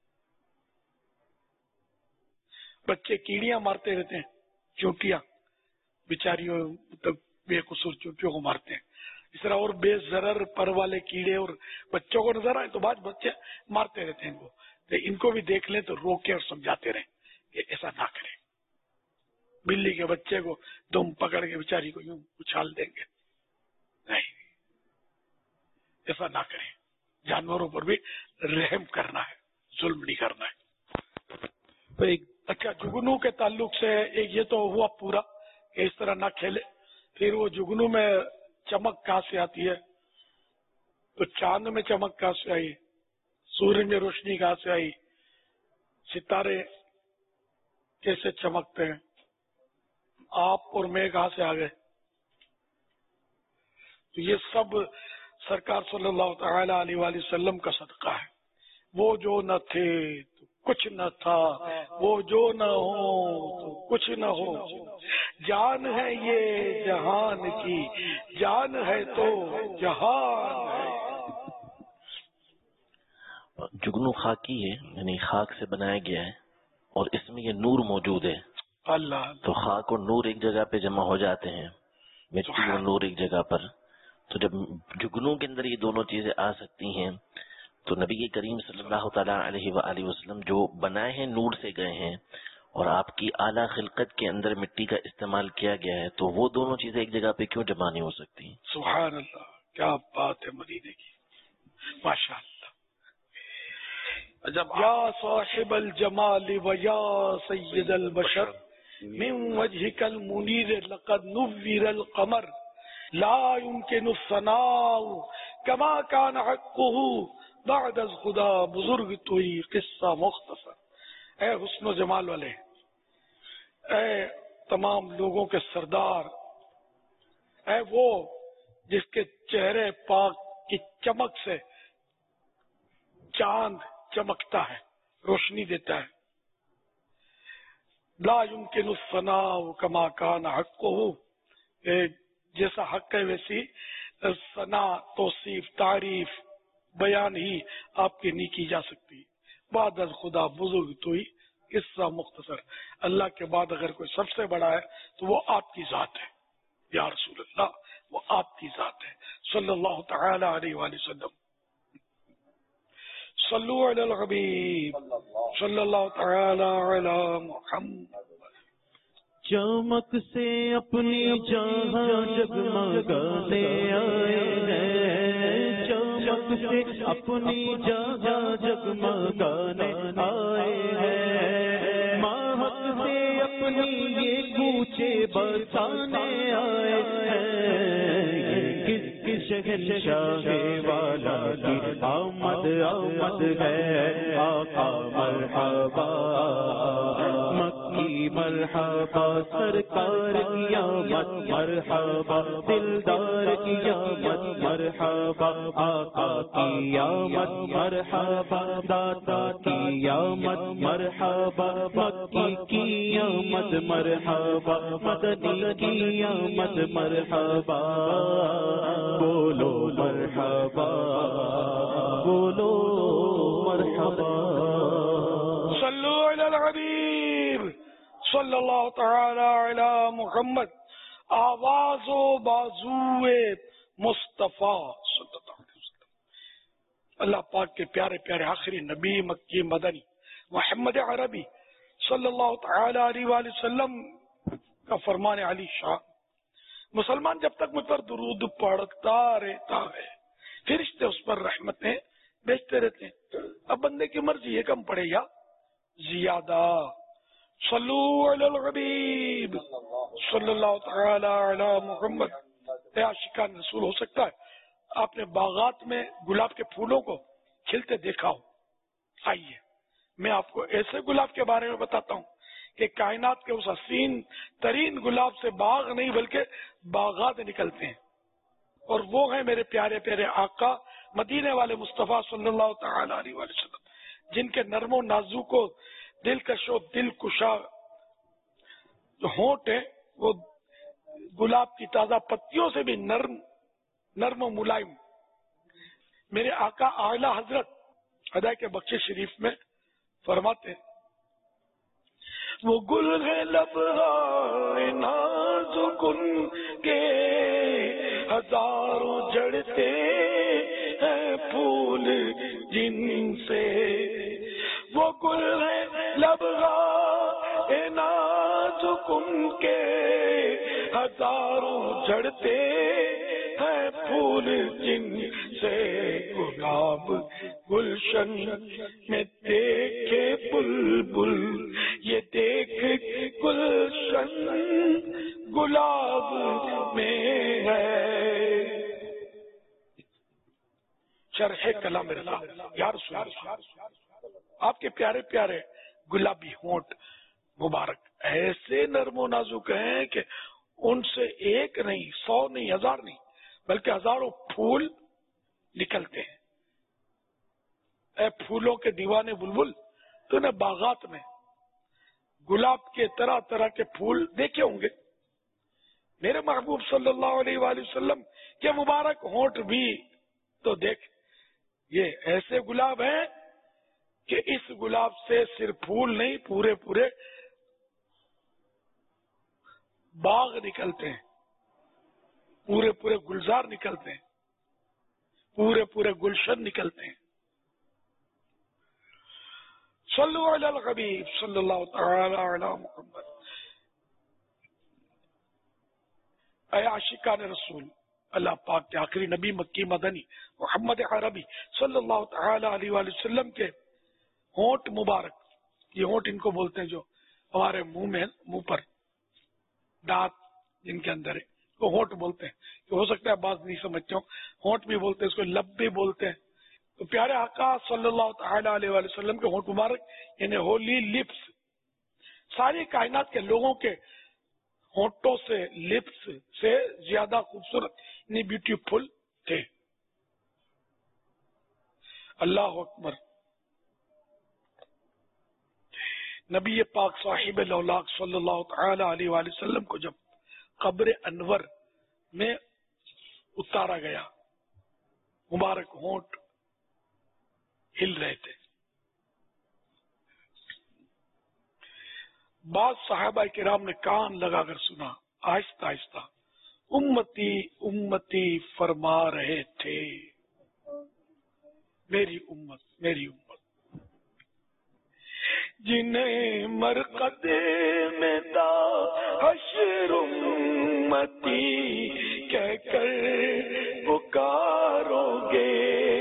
بچے کیڑیاں مارتے رہتے ہیں, چونٹیاں, بیچاریوں مطلب بے قصور چونٹیوں کو مارتے ہیں. اس طرح اور بے ضرر پر والے کیڑے اور بچوں کو نظر آئے تو بعض بچے مارتے رہتے ہیں ان کو. ان کو بھی دیکھ لیں تو روکے اور سمجھاتے رہیں کہ ایسا نہ کریں. بلی کے بچے کو دم پکڑ کے بیچاری کو یوں اچھال دیں گے, نہیں, ایسا نہ کریں. جانوروں پر بھی رحم کرنا ہے, ظلم نہیں کرنا ہے. اچھا, جگنو کے تعلق سے ایک یہ تو ہوا پورا کہ اس طرح نہ کھیلے. پھر وہ جگنو میں چمک کہاں سے آتی ہے؟ تو چاند میں چمک کہاں سے آئی, سورج میں روشنی کہاں سے آئی, ستارے کیسے چمکتے ہیں, آپ اور میں کہاں سے آ گئے؟ تو یہ سب سرکار صلی اللہ تعالی علیہ وآلہ وسلم کا صدقہ ہے. وہ جو نہ تھے تو کچھ نہ تھا، وہ جو نہ ہو تو کچھ نہ ہو. جان ہے یہ جہان کی، جان ہے تو جہان ہے. جگنو خاکی ہے، یعنی خاک سے بنایا گیا ہے اور اس میں یہ نور موجود ہے. اللہ تو خاک اور نور ایک جگہ پہ جمع ہو جاتے ہیں، مٹی اور نور ایک جگہ پر. تو جب جگنوں کے اندر یہ دونوں چیزیں آ سکتی ہیں تو نبی کریم صلی اللہ تعالیٰ علیہ وآلہ وسلم جو بنائے ہیں نور سے گئے ہیں اور آپ کی اعلیٰ خلقت کے اندر مٹی کا استعمال کیا گیا ہے، تو وہ دونوں چیزیں ایک جگہ پہ کیوں جمع نہیں ہو سکتی؟ سبحان اللہ، کیا بات ہے مدینے کی، ماشاء اللہ. جب یا صاحب الجمال و یا سید البشر من وجهك المنیر لقد نور القمر لا يمكن الثناء كما كان حقه بعد از خدا بزرگ توئی قصہ مختصر. اے حسن و جمال والے، اے تمام لوگوں کے سردار، اے وہ جس کے چہرے پاک کی چمک سے چاند چمکتا ہے، روشنی دیتا ہے. لا يمكن الثناء كما كان حقه، جیسا حق ہے ویسی ثنا، توصیف، تعریف، بیان ہی آپ کی نہیں کی جا سکتی. بعد از خدا بزرگ تو ہی قصہ مختصر. اللہ کے بعد اگر کوئی سب سے بڑا ہے تو وہ آپ کی ذات ہے یا رسول اللہ، وہ آپ کی ذات ہے صلی اللہ تعالی علیہ وآلہ وسلم. صلو علی الحبیب صلی اللہ تعالی علی محمد. چمک سے اپنی جہاں جگمگانے آئے ہیں، چمک سے اپنی جہاں جگمگانے آئے ہیں، مہک سے اپنی یہ کوچے برسانے آئے ہیں. کس کس شہنشاہ والا کی آمد آمد ہے، آقا مرحبا مکی مرحبا، سرکار کی آمد مرحبا، دلدار کی آمد مرحبا، آقا کی آمد مرحبا، داتا کی آمد مرحبا، مکی کی آمد مرحبا، مدنی کی آمد مرحبا. بولو مرحبا، بولو مرحبا. صلو علی الحبیب صلی اللہ تعالی علی محمد. آواز و بازو مصطفیٰ صلی اللہ علیہ وسلم. اللہ پاک کے پیارے پیارے آخری نبی مکی مدنی محمد عربی صلی اللہ تعالی علیہ وآلہ وسلم کا فرمان علی شان. مسلمان جب تک مجھ پر درود پڑھتا رہتا ہے فرشتے اس پر رحمتیں بیچتے رہتے ہیں. اب بندے کی مرضی ہے کم پڑے یا زیادہ. صلو علی الحبیب صلی اللہ تعالی علی محمد. اے عاشقان رسول، ہو سکتا ہے آپ نے باغات میں گلاب کے پھولوں کو کھلتے دیکھا ہو. آئیے میں آپ کو ایسے گلاب کے بارے میں بتاتا ہوں کہ کائنات کے اس حسین ترین گلاب سے باغ نہیں بلکہ باغات نکلتے ہیں. اور وہ ہیں میرے پیارے پیارے آقا مدینے والے مصطفیٰ صلی اللہ تعالی علیہ وسلم، جن کے نرم و نازک و دلکش و دل کشا جو ہونٹ ہے وہ گلاب کی تازہ پتیوں سے بھی نرم نرم و ملائم. میرے آقا اعلیٰ حضرت ہدایت کے بخش شریف میں فرماتے ہیں وہ گل ہے لبہائے نازک ان کے ہزاروں جڑتے ہیں پھول جن سے. وہ گل ہے لبہائے نازک ان کے ہزاروں جڑتے ہیں پھول جن سے. گلاب گلشن میں دیکھے بلبل یہ دیکھ گلشن گلاب میں ہے. شرح کلام رضا یا رسول اللہ، آپ کے پیارے پیارے گلابی ہونٹ مبارک ایسے نرم و نازک ہیں کہ ان سے ایک نہیں، سو نہیں، ہزار نہیں، بلکہ ہزاروں پھول نکلتے ہیں. اے پھولوں کے دیوانے بلبل، تو نے باغات میں گلاب کے طرح طرح کے پھول دیکھے ہوں گے. میرے محبوب صلی اللہ علیہ وآلہ وسلم کے مبارک ہونٹ بھی تو دیکھ، یہ ایسے گلاب ہیں کہ اس گلاب سے صرف پھول نہیں، پورے پورے باغ نکلتے ہیں، پورے پورے گلزار نکلتے ہیں، پورے پورے گلشن نکلتے ہیں. صلو علی الحبیب صلی اللہ تعالی علی محمد. اے عاشقان رسول، اللہ پاک کے آخری نبی مکی مدنی محمد عربی صلی اللہ تعالی علیہ وآلہ وسلم کے ہونٹ مبارک، یہ ہونٹ ان کو بولتے ہیں جو ہمارے منہ میں منہ پر دانت جن کے اندر ہے وہ ہونٹ بولتے ہیں. کہ ہو سکتا ہے بعض نہیں سمجھتے ہوں، ہونٹ بھی بولتے ہیں، اس کو لب بھی بولتے ہیں. تو پیارے آقا صلی اللہ تعالی علیہ وآلہ وسلم کے ہونٹ مبارک یعنی ہولی لپس، ساری کائنات کے لوگوں کے ہونٹوں سے، لپس سے زیادہ خوبصورت یعنی بیوٹیفل تھے. اللہ اکبر. نبی پاک صاحب الاولاق صلی اللہ تعالی علیہ وآلہ وسلم کو جب قبر انور میں اتارا گیا، مبارک ہونٹ ہل رہے تھے. بعض صحابہ کرام نے کان لگا کر سنا، آہستہ آہستہ امتی امتی فرما رہے تھے، میری امت میری امت. جنہیں مرقد میں دا حشر امتی کہہ کر پکارو گے.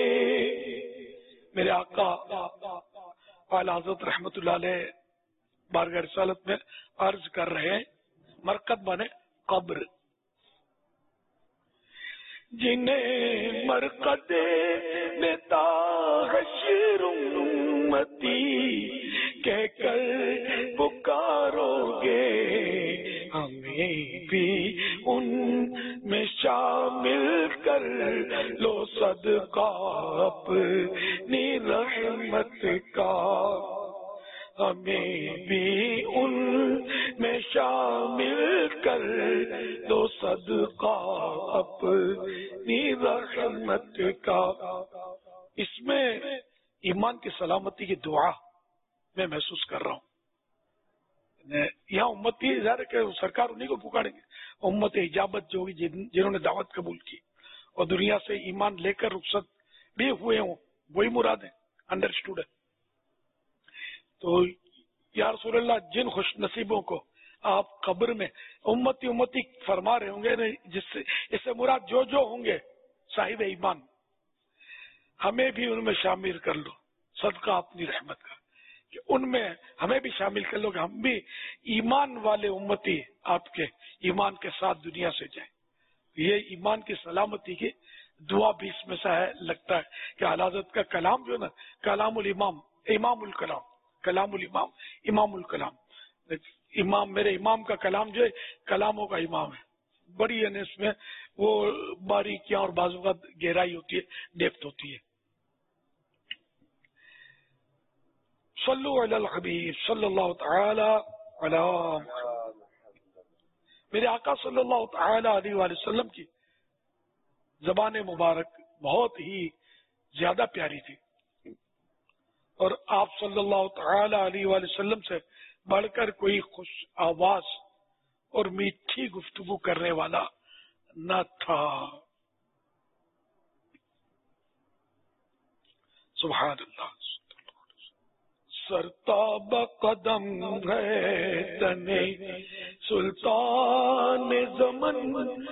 میرے آقا اعلی حضرت رحمت اللہ علیہ بارگاہ رسالت میں عرض کر رہے ہیں، مرقد بنے قبر. جنہیں مرقد میں دا حشر امتی کہہ کر پکارو گے، ہمیں بھی ان میں شامل کر لو صدقہ اپنی رحمت کا. ہمیں بھی ان میں شامل کر دو صدقہ اپنی رحمت کا. اس میں ایمان کی سلامتی کی دعا میں محسوس کر رہا ہوں. یہاں امتی ظاہر ہے کہ سرکار انہیں کو پکاریں گے، امت اجابت جو ہوگی جنہوں نے دعوت قبول کی اور دنیا سے ایمان لے کر رخصت بھی ہوئے ہوں، وہی مراد ہے، انڈرسٹوڈ ہے. تو یا رسول اللہ، جن خوش نصیبوں کو آپ قبر میں امتی امتی فرما رہے ہوں گے، جس سے اس سے مراد جو جو ہوں گے صاحب ایمان، ہمیں بھی ان میں شامل کر لو صدقہ اپنی رحمت کا، کہ ان میں ہمیں بھی شامل کر لو کہ ہم بھی ایمان والے امتی آپ کے ایمان کے ساتھ دنیا سے جائیں. یہ ایمان کی سلامتی کی دعا بھی اس میں سے ہے. لگتا ہے کہ اعلی حضرت کا کلام جو ہے نا، کلام الامام، امام الکلام، کلام الامام، امام الکلام. امام، میرے امام کا کلام جو ہے کلاموں کا امام ہے. بڑی یعنی اس میں وہ باریکیاں اور بعض اوقات گہرائی ہوتی ہے، ڈیپتھ ہوتی ہے. صلو علی الحبیب صلی اللہ تعالی علی محمد. میرے آقا صلی اللہ تعالی علیہ وآلہ وسلم کی زبان مبارک بہت ہی زیادہ پیاری تھی، اور آپ صلی اللہ تعالی علیہ وآلہ وسلم سے بڑھ کر کوئی خوش آواز اور میٹھی گفتگو کرنے والا نہ تھا. سبحان اللہ. سرتاب قدم ہے تنے سلطان زمن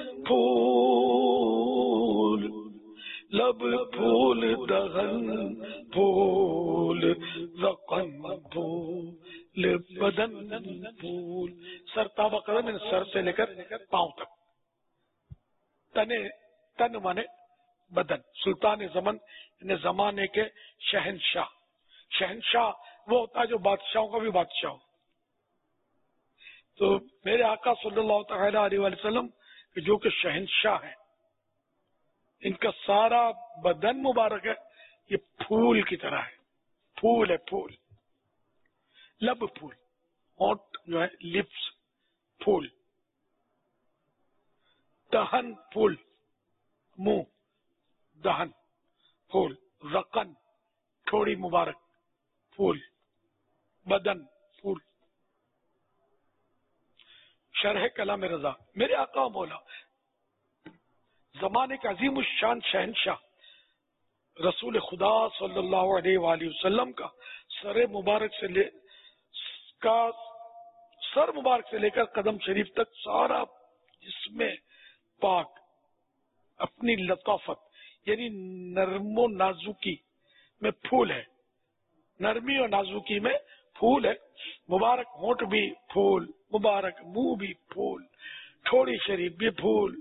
پھول، لب پھول دہن پھول زقن پھول بدن پھول. سرتاب قدم سر سے لے کر پاؤں تک، تنے تن مانے بدن. سلطان زمن یعنی زمانے کے شہنشاہ. شہنشاہ وہ ہوتا ہے جو بادشاہوں کا بھی بادشاہ ہو. تو میرے آقا صلی اللہ تعالی علیہ وسلم جو کہ شہنشاہ ہیں، ان کا سارا بدن مبارک ہے یہ پھول کی طرح ہے، پھول ہے پھول، لب پھول، ہونٹ جو ہے لپس پھول، دہن پھول، منہ دہن پھول، رقن تھوڑی مبارک پھول، بدن پھول۔ شرح کلام رضا، میرے آقا و مولا زمانے کا عظیم الشان شہنشاہ رسول خدا صلی اللہ علیہ وآلہ وسلم کا سر مبارک سے لے کا سر مبارک سے لے کر قدم شریف تک سارا جسم پاک اپنی لطافت یعنی نرم و نازکی میں پھول ہے، نرمی اور نازکی میں پھول ہے، مبارک ہونٹ بھی پھول، مبارک منہ بھی پھول، تھوڑی شریف بھی پھول،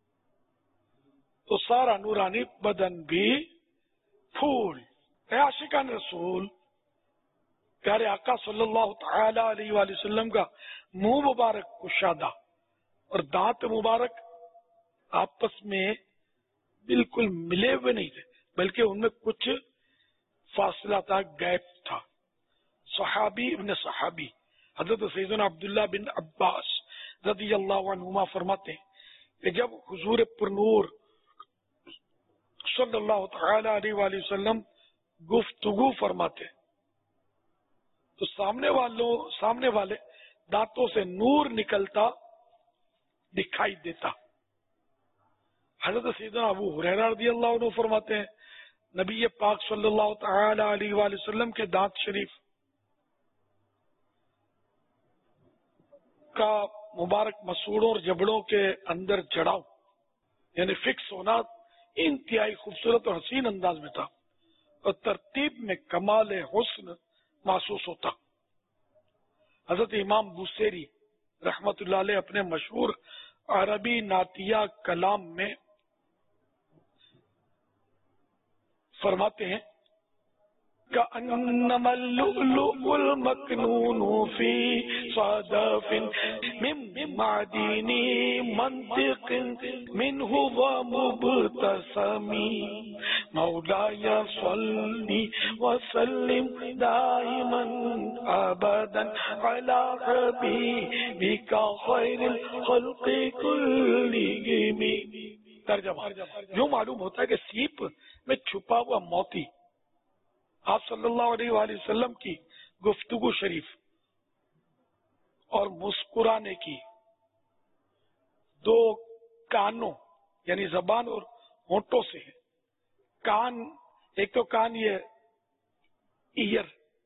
تو سارا نورانی بدن بھی پھول۔ اے عاشقان رسول، پیارے آقا صلی اللہ تعالی علیہ وآلہ وسلم کا منہ مبارک کشادہ اور دانت مبارک آپس میں بالکل ملے ہوئے نہیں تھے، بلکہ ان میں کچھ فاصلہ تھا، گیپ تھا۔ صحابی ابن صحابی حضرت سیدنا عبداللہ بن عباس رضی اللہ عنہما فرماتے ہیں کہ جب حضور پرنور صلی اللہ تعالی علیہ وآلہ وسلم گفتگو فرماتے تو سامنے والوں سامنے والے دانتوں سے نور نکلتا دکھائی دیتا۔ حضرت سیدنا ابو ہریرہ رضی اللہ عنہ فرماتے ہیں نبی پاک صلی اللہ تعالی علیہ وآلہ وسلم کے دانت شریف کا مبارک مسوڑوں اور جبڑوں کے اندر جڑاؤ یعنی فکس ہونا انتہائی خوبصورت اور حسین انداز میں تھا اور ترتیب میں کمال حسن محسوس ہوتا۔ حضرت امام بوسیری رحمت اللہ علیہ اپنے مشہور عربی نعتیہ کلام میں فرماتے ہیں كأنما اللؤلؤ المكنون في صدف من معدن منطق منه ومبتسم مولاي صل وسلم دائما ابدا على حبيبك خير الخلق كلهم۔ ترجمہ یوں معلوم ہوتا ہے کہ سیپ میں چھپا ہوا موتی آپ صلی اللہ علیہ وآلہ وسلم کی گفتگو شریف اور مسکرانے کی دو کانوں یعنی زبان اور ہونٹوں سے ہے۔ کان ایک تو کان یہ ایئر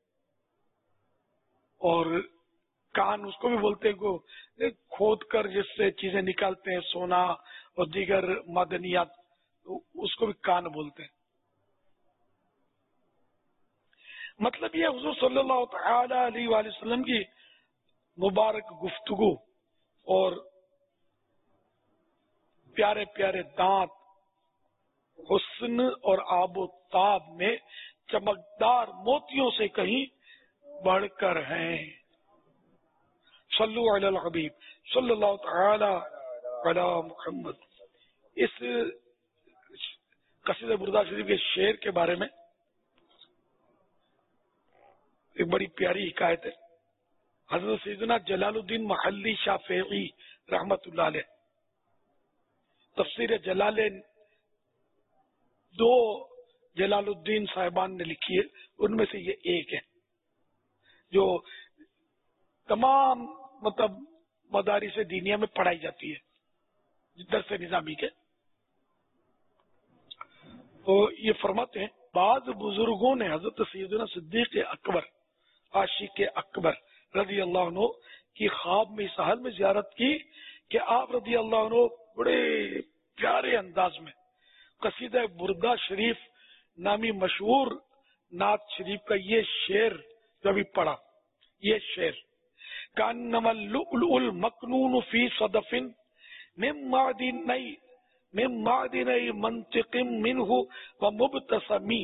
اور کان اس کو بھی بولتے ہیں کو کھود کر جس سے چیزیں نکالتے ہیں سونا اور دیگر معدنیات، اس کو بھی کان بولتے ہیں۔ مطلب یہ حضور صلی اللہ تعالی علیہ وآلہ وسلم کی مبارک گفتگو اور پیارے پیارے دانت حسن اور آب و تاب میں چمکدار موتیوں سے کہیں بڑھ کر ہیں۔ صلو علی الحبیب صلی اللہ تعالی علی محمد۔ اس قصیدہ بردہ شریف کے شعر کے بارے میں ایک بڑی پیاری حکایت ہے۔ حضرت سیدنا جلال الدین محلی شافعی رحمت اللہ علیہ تفسیر جلالین دو جلال الدین صاحبان نے لکھی ہے، ان میں سے یہ ایک ہے جو تمام مطلب مدارس دینیہ میں پڑھائی جاتی ہے درس نظامی کے۔ تو یہ فرماتے ہیں بعض بزرگوں نے حضرت سیدنا صدیق اکبر عاشق اکبر رضی اللہ عنہ کی خواب میں اس حال میں زیارت کی کہ آپ رضی اللہ عنہ بڑے پیارے انداز میں قصیدہ بردہ شریف نامی مشہور نعت شریف کا یہ شعر جو ابھی پڑھا، یہ شعر کانما اللؤلؤ المکنون فی صدف من معدن من معدن منطق منہ ومبتسمی،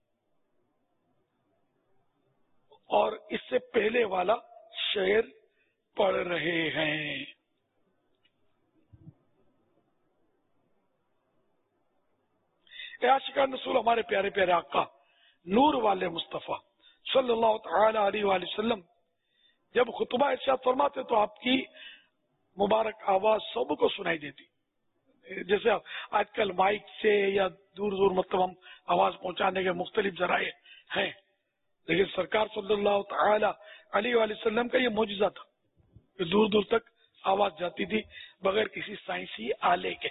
اور اس سے پہلے والا شعر پڑھ رہے ہیں۔ اے عاشقان رسول ہمارے پیارے پیارے آقا نور والے مصطفیٰ صلی اللہ تعالی علیہ وآلہ وسلم جب خطبہ ارشاد فرماتے تو آپ کی مبارک آواز سب کو سنائی دیتی. جیسے آج کل مائک سے یا دور دور مطلب ہم آواز پہنچانے کے مختلف ذرائع ہیں، لیکن سرکار صلی اللہ تعالی علیہ وآلہ وسلم کا یہ معجزہ تھا کہ دور دور تک آواز جاتی تھی بغیر کسی سائنسی آلے کے.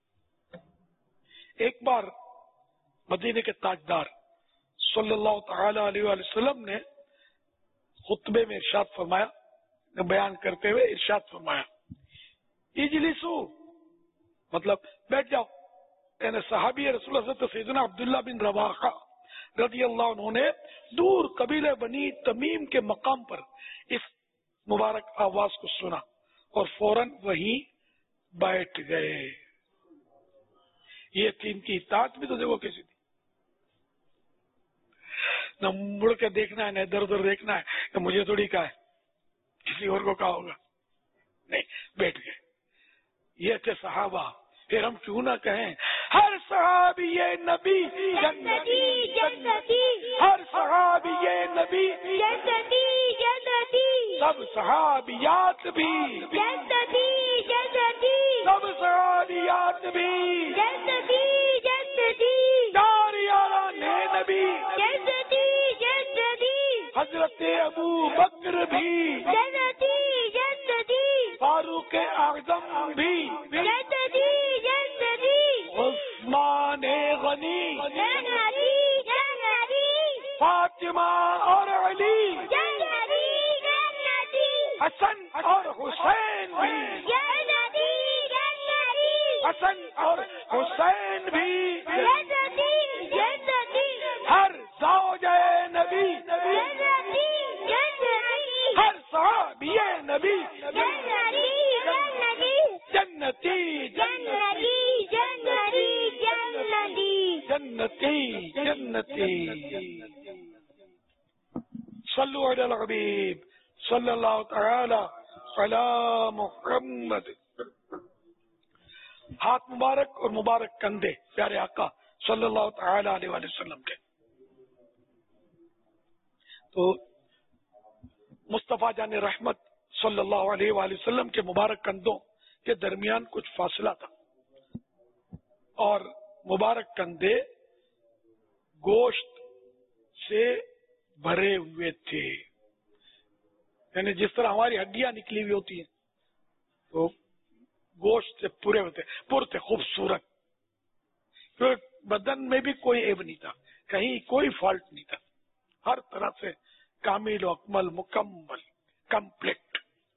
ایک بار مدینے کے تاجدار صلی اللہ تعالی علیہ وآلہ وسلم نے خطبے میں ارشاد فرمایا، بیان کرتے ہوئے ارشاد فرمایا اجلسو، مطلب بیٹھ جاؤ. یعنی صحابی رسول اللہ صلی اللہ علیہ وسلم سیدنا عبداللہ بن رواحہ رضی اللہ عنہ نے دور قبیلہ بنی تمیم کے مقام پر اس مبارک آواز کو سنا اور فوراً وہیں بیٹھ گئے. یہ تین کی اطاعت بھی تو دیکھو کیسی تھی، نہ مڑ کے دیکھنا ہے نہ ادھر ادھر دیکھنا ہے کہ مجھے تھوڑی کہا ہے کسی اور کو کہا ہوگا، نہیں، بیٹھ گئے. یہ تھے صحابہ. پھر ہم کیوں نہ کہیں ہر صحابی یہ نبی جنتی جنتی، ہر صحابی یہ نبی جنتی جنتی، سب صحابیات بھی جنتی جنتی، سب صحابیات بھی جنتی جنتی، چار یاران نبی جنتی جنتی، حضرت ابو بکر بھی جنتی جنتی، فاروق اعظم بھی جنتی جنتی، عثمان غنی جنتی جنتی، فاطمہ اور علی جنتی جنتی، حسن اور حسین بھی جنتی جنتی، حسن اور حسین بھی جنتی جنتی، ہر زوجہ نبی جنتی جنتی، ہر صحابی نبی جنتی جنتی جنتی جنتی جنتی. صلو علی الحبیب صلی اللہ تعالی علی محمد. ہاتھ مبارک اور مبارک کندھے پیارے آقا صلی اللہ تعالی علیہ وآلہ وسلم کے. تو مصطفیٰ جان رحمت صلی اللہ علیہ وآلہ وسلم کے مبارک کندھوں کے درمیان کچھ فاصلہ تھا اور مبارک کندھے گوشت سے بھرے ہوئے تھے. یعنی جس طرح ہماری ہڈیاں نکلی ہوئی ہوتی ہیں تو گوشت سے پورے ہوتے پورتے خوبصورت. بدن میں بھی کوئی عیب نہیں تھا، کہیں کوئی فالٹ نہیں تھا، ہر طرح سے کامل و اکمل مکمل کمپلیٹ.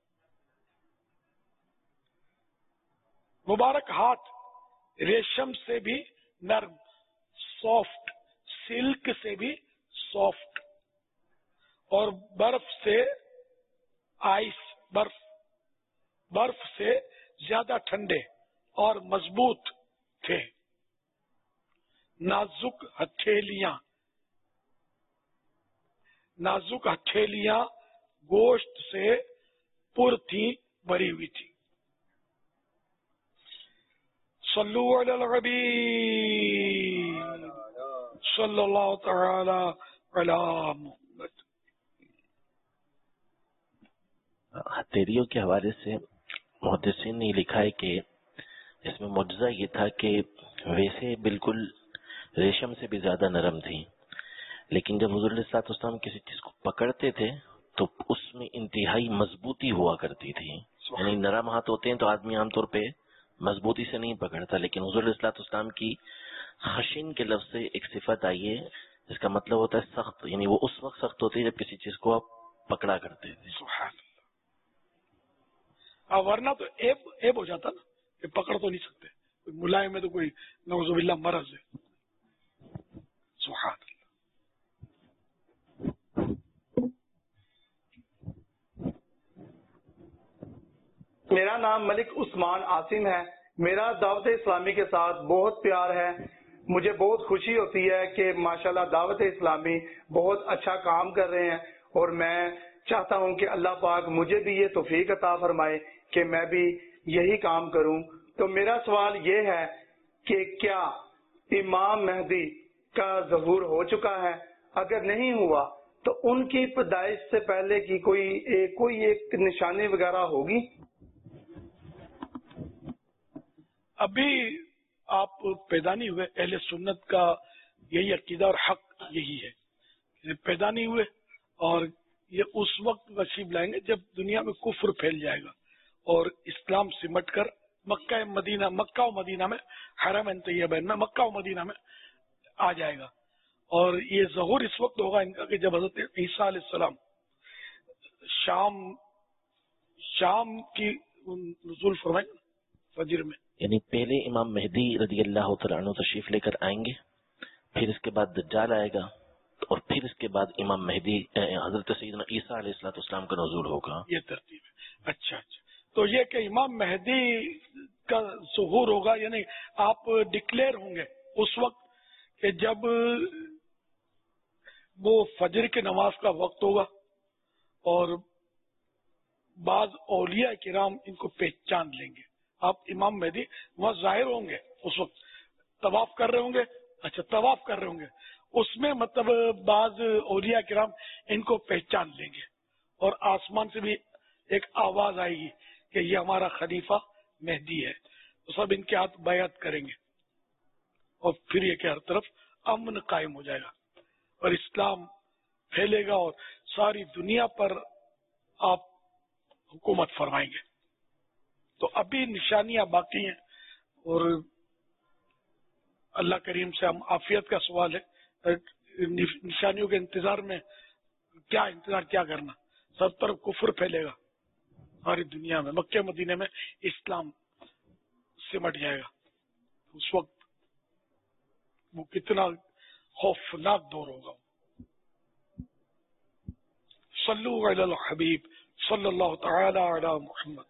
مبارک ہاتھ ریشم سے بھی نرم، سافٹ، سلک سے بھی سافٹ، اور برف سے آئس برف برف سے زیادہ ٹھنڈے اور مضبوط تھے. نازک ہتھیلیاں نازک ہتھیلیاں گوشت سے پر تھی بھری ہوئی تھی. صلو علی الحبیب صلی اللہ تعالی علی محمد. ہتھیلیوں کے حوالے سے محدثین نے لکھا ہے کہ اس میں معجزہ یہ تھا کہ ویسے بالکل ریشم سے بھی زیادہ نرم تھی، لیکن جب حضور علیہ الصلوۃ والسلام کسی چیز کو پکڑتے تھے تو اس میں انتہائی مضبوطی ہوا کرتی تھی. یعنی نرم ہاتھ ہوتے ہیں تو آدمی عام طور پہ مضبوطی سے نہیں پکڑتا، لیکن حضور علیہ الصلوۃ والسلام کی خشن کے لفظ سے ایک صفت آئی ہے جس کا مطلب ہوتا ہے سخت. یعنی وہ اس وقت سخت ہوتی ہے جب کسی چیز کو آپ پکڑا کرتے تھے. سبحان اللہ. ورنہ تو ایب ایب ہو جاتا نا کہ پکڑ تو نہیں سکتے، کوئی ملائم ہے تو کوئی نعوذ باللہ مرض ہے. سبحان اللہ. میرا نام ملک عثمان عاصم ہے. میرا دعوت اسلامی کے ساتھ بہت پیار ہے. مجھے بہت خوشی ہوتی ہے کہ ماشاءاللہ دعوت اسلامی بہت اچھا کام کر رہے ہیں، اور میں چاہتا ہوں کہ اللہ پاک مجھے بھی یہ توفیق عطا فرمائے کہ میں بھی یہی کام کروں. تو میرا سوال یہ ہے کہ کیا امام مہدی کا ظہور ہو چکا ہے؟ اگر نہیں ہوا تو ان کی پیدائش سے پہلے کی کوئی ایک کوئی ایک نشانی وغیرہ ہوگی؟ ابھی آپ پیدا نہیں ہوئے. اہل سنت کا یہی عقیدہ اور حق یہی ہے، پیدا نہیں ہوئے، اور یہ اس وقت نصیب لائیں گے جب دنیا میں کفر پھیل جائے گا اور اسلام سمٹ کر مکہ مدینہ مکہ و مدینہ میں حرمین طیبین میں مکہ و مدینہ میں آ جائے گا. اور یہ ظہور اس وقت ہوگا ان کا کہ جب حضرت عیسیٰ علیہ السلام شام شام کی نزول فرمائیں فجر میں، یعنی پہلے امام مہدی رضی اللہ تعالیٰ عنہ تشریف لے کر آئیں گے، پھر اس کے بعد دجال آئے گا، اور پھر اس کے بعد امام مہدی حضرت سیدنا عیسیٰ علیہ الصلوۃ والسلام کا نزول ہوگا. یہ ترتیب ہے. اچھا اچھا تو یہ کہ امام مہدی کا ظہور ہوگا، یعنی آپ ڈکلیئر ہوں گے اس وقت کہ جب وہ فجر کی نماز کا وقت ہوگا اور بعض اولیاء کرام ان کو پہچان لیں گے. آپ امام مہدی وہاں ظاہر ہوں گے اس وقت، طواف کر رہے ہوں گے. اچھا طواف کر رہے ہوں گے، اس میں مطلب بعض اولیاء کرام ان کو پہچان لیں گے اور آسمان سے بھی ایک آواز آئے گی کہ یہ ہمارا خلیفہ مہدی ہے، تو سب ان کے ہاتھ بیعت کریں گے اور پھر یہ کہ ہر طرف امن قائم ہو جائے گا اور اسلام پھیلے گا اور ساری دنیا پر آپ حکومت فرمائیں گے. تو ابھی نشانیاں باقی ہیں اور اللہ کریم سے ہم عافیت کا سوال ہے، نشانیوں کے انتظار میں کیا انتظار کیا کرنا. سب طرف کفر پھیلے گا ساری دنیا میں، مکہ مدینے میں اسلام سمٹ جائے گا. اس وقت وہ کتنا خوفناک دور ہوگا. صلو علی الحبیب صلی اللہ تعالی علی محمد.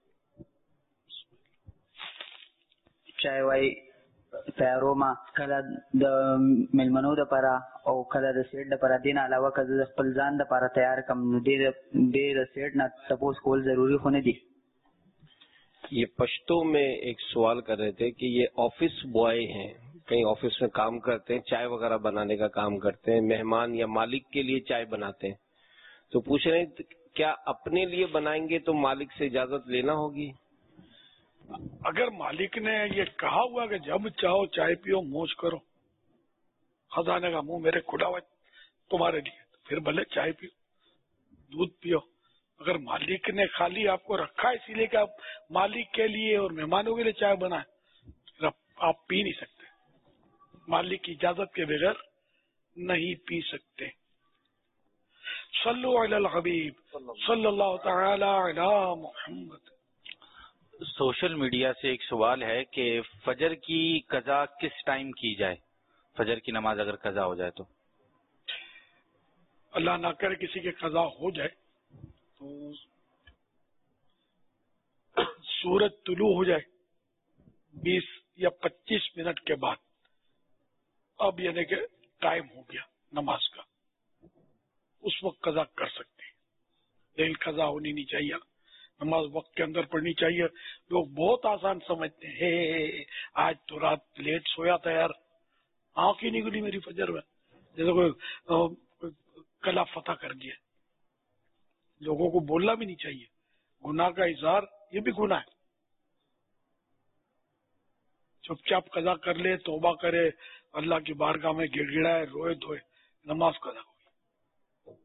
چای وای تیاروما کله د ملمنو د پاره او کله د سیټ د پاره، دین علاوه کله د خپل ځان د پاره تیار کم نو ډېر ډېر سیټ نه تپوس کول ضروری خو نه دي. یہ پشتو میں ایک سوال کر رہے تھے کہ یہ آفس بوائے ہیں، کہیں آفس میں کام کرتے ہیں، چائے وغیرہ بنانے کا کام کرتے ہیں، مہمان یا مالک کے لیے چائے بناتے ہیں، تو پوچھ رہے ہیں کیا اپنے لیے بنائیں گے تو مالک سے اجازت لینا ہوگی؟ اگر مالک نے یہ کہا ہوا کہ جب چاہو چائے پیو موج کرو، خزانے کا منہ میرے کھلا ہوا تمہارے لیے، تو پھر بھلے چائے پیو دودھ پیو. اگر مالک نے خالی آپ کو رکھا اسی لیے کہ آپ مالک کے لیے اور مہمانوں کے لیے چائے بنائیں، پھر آپ پی نہیں سکتے، مالک کی اجازت کے بغیر نہیں پی سکتے. صلو علی الحبیب صلی اللہ تعالی علی محمد. سوشل میڈیا سے ایک سوال ہے کہ فجر کی قضا کس ٹائم کی جائے؟ فجر کی نماز اگر قضا ہو جائے تو؟ اللہ نہ کرے کسی کے قضا ہو جائے تو سورج طلوع ہو جائے بیس یا پچیس منٹ کے بعد، اب یعنی کہ ٹائم ہو گیا نماز کا، اس وقت قضا کر سکتے ہیں، لیکن قضا ہونی نہیں چاہیے، نماز وقت کے اندر پڑھنی چاہیے. لوگ بہت آسان سمجھتے ہیں، ہے آج تو رات لیٹ سویا تھا یار، آنکھ ہی نہیں کھلی میری فجر میں، جیسے کوئی کلا فتح کر دیا. لوگوں کو بولنا بھی نہیں چاہیے، گناہ کا اظہار یہ بھی گناہ ہے. چپ چاپ قضا کر لے، توبہ کرے، اللہ کی بارگاہ میں گڑ گڑائے، روئے دھوئے، نماز قضا ہوگی.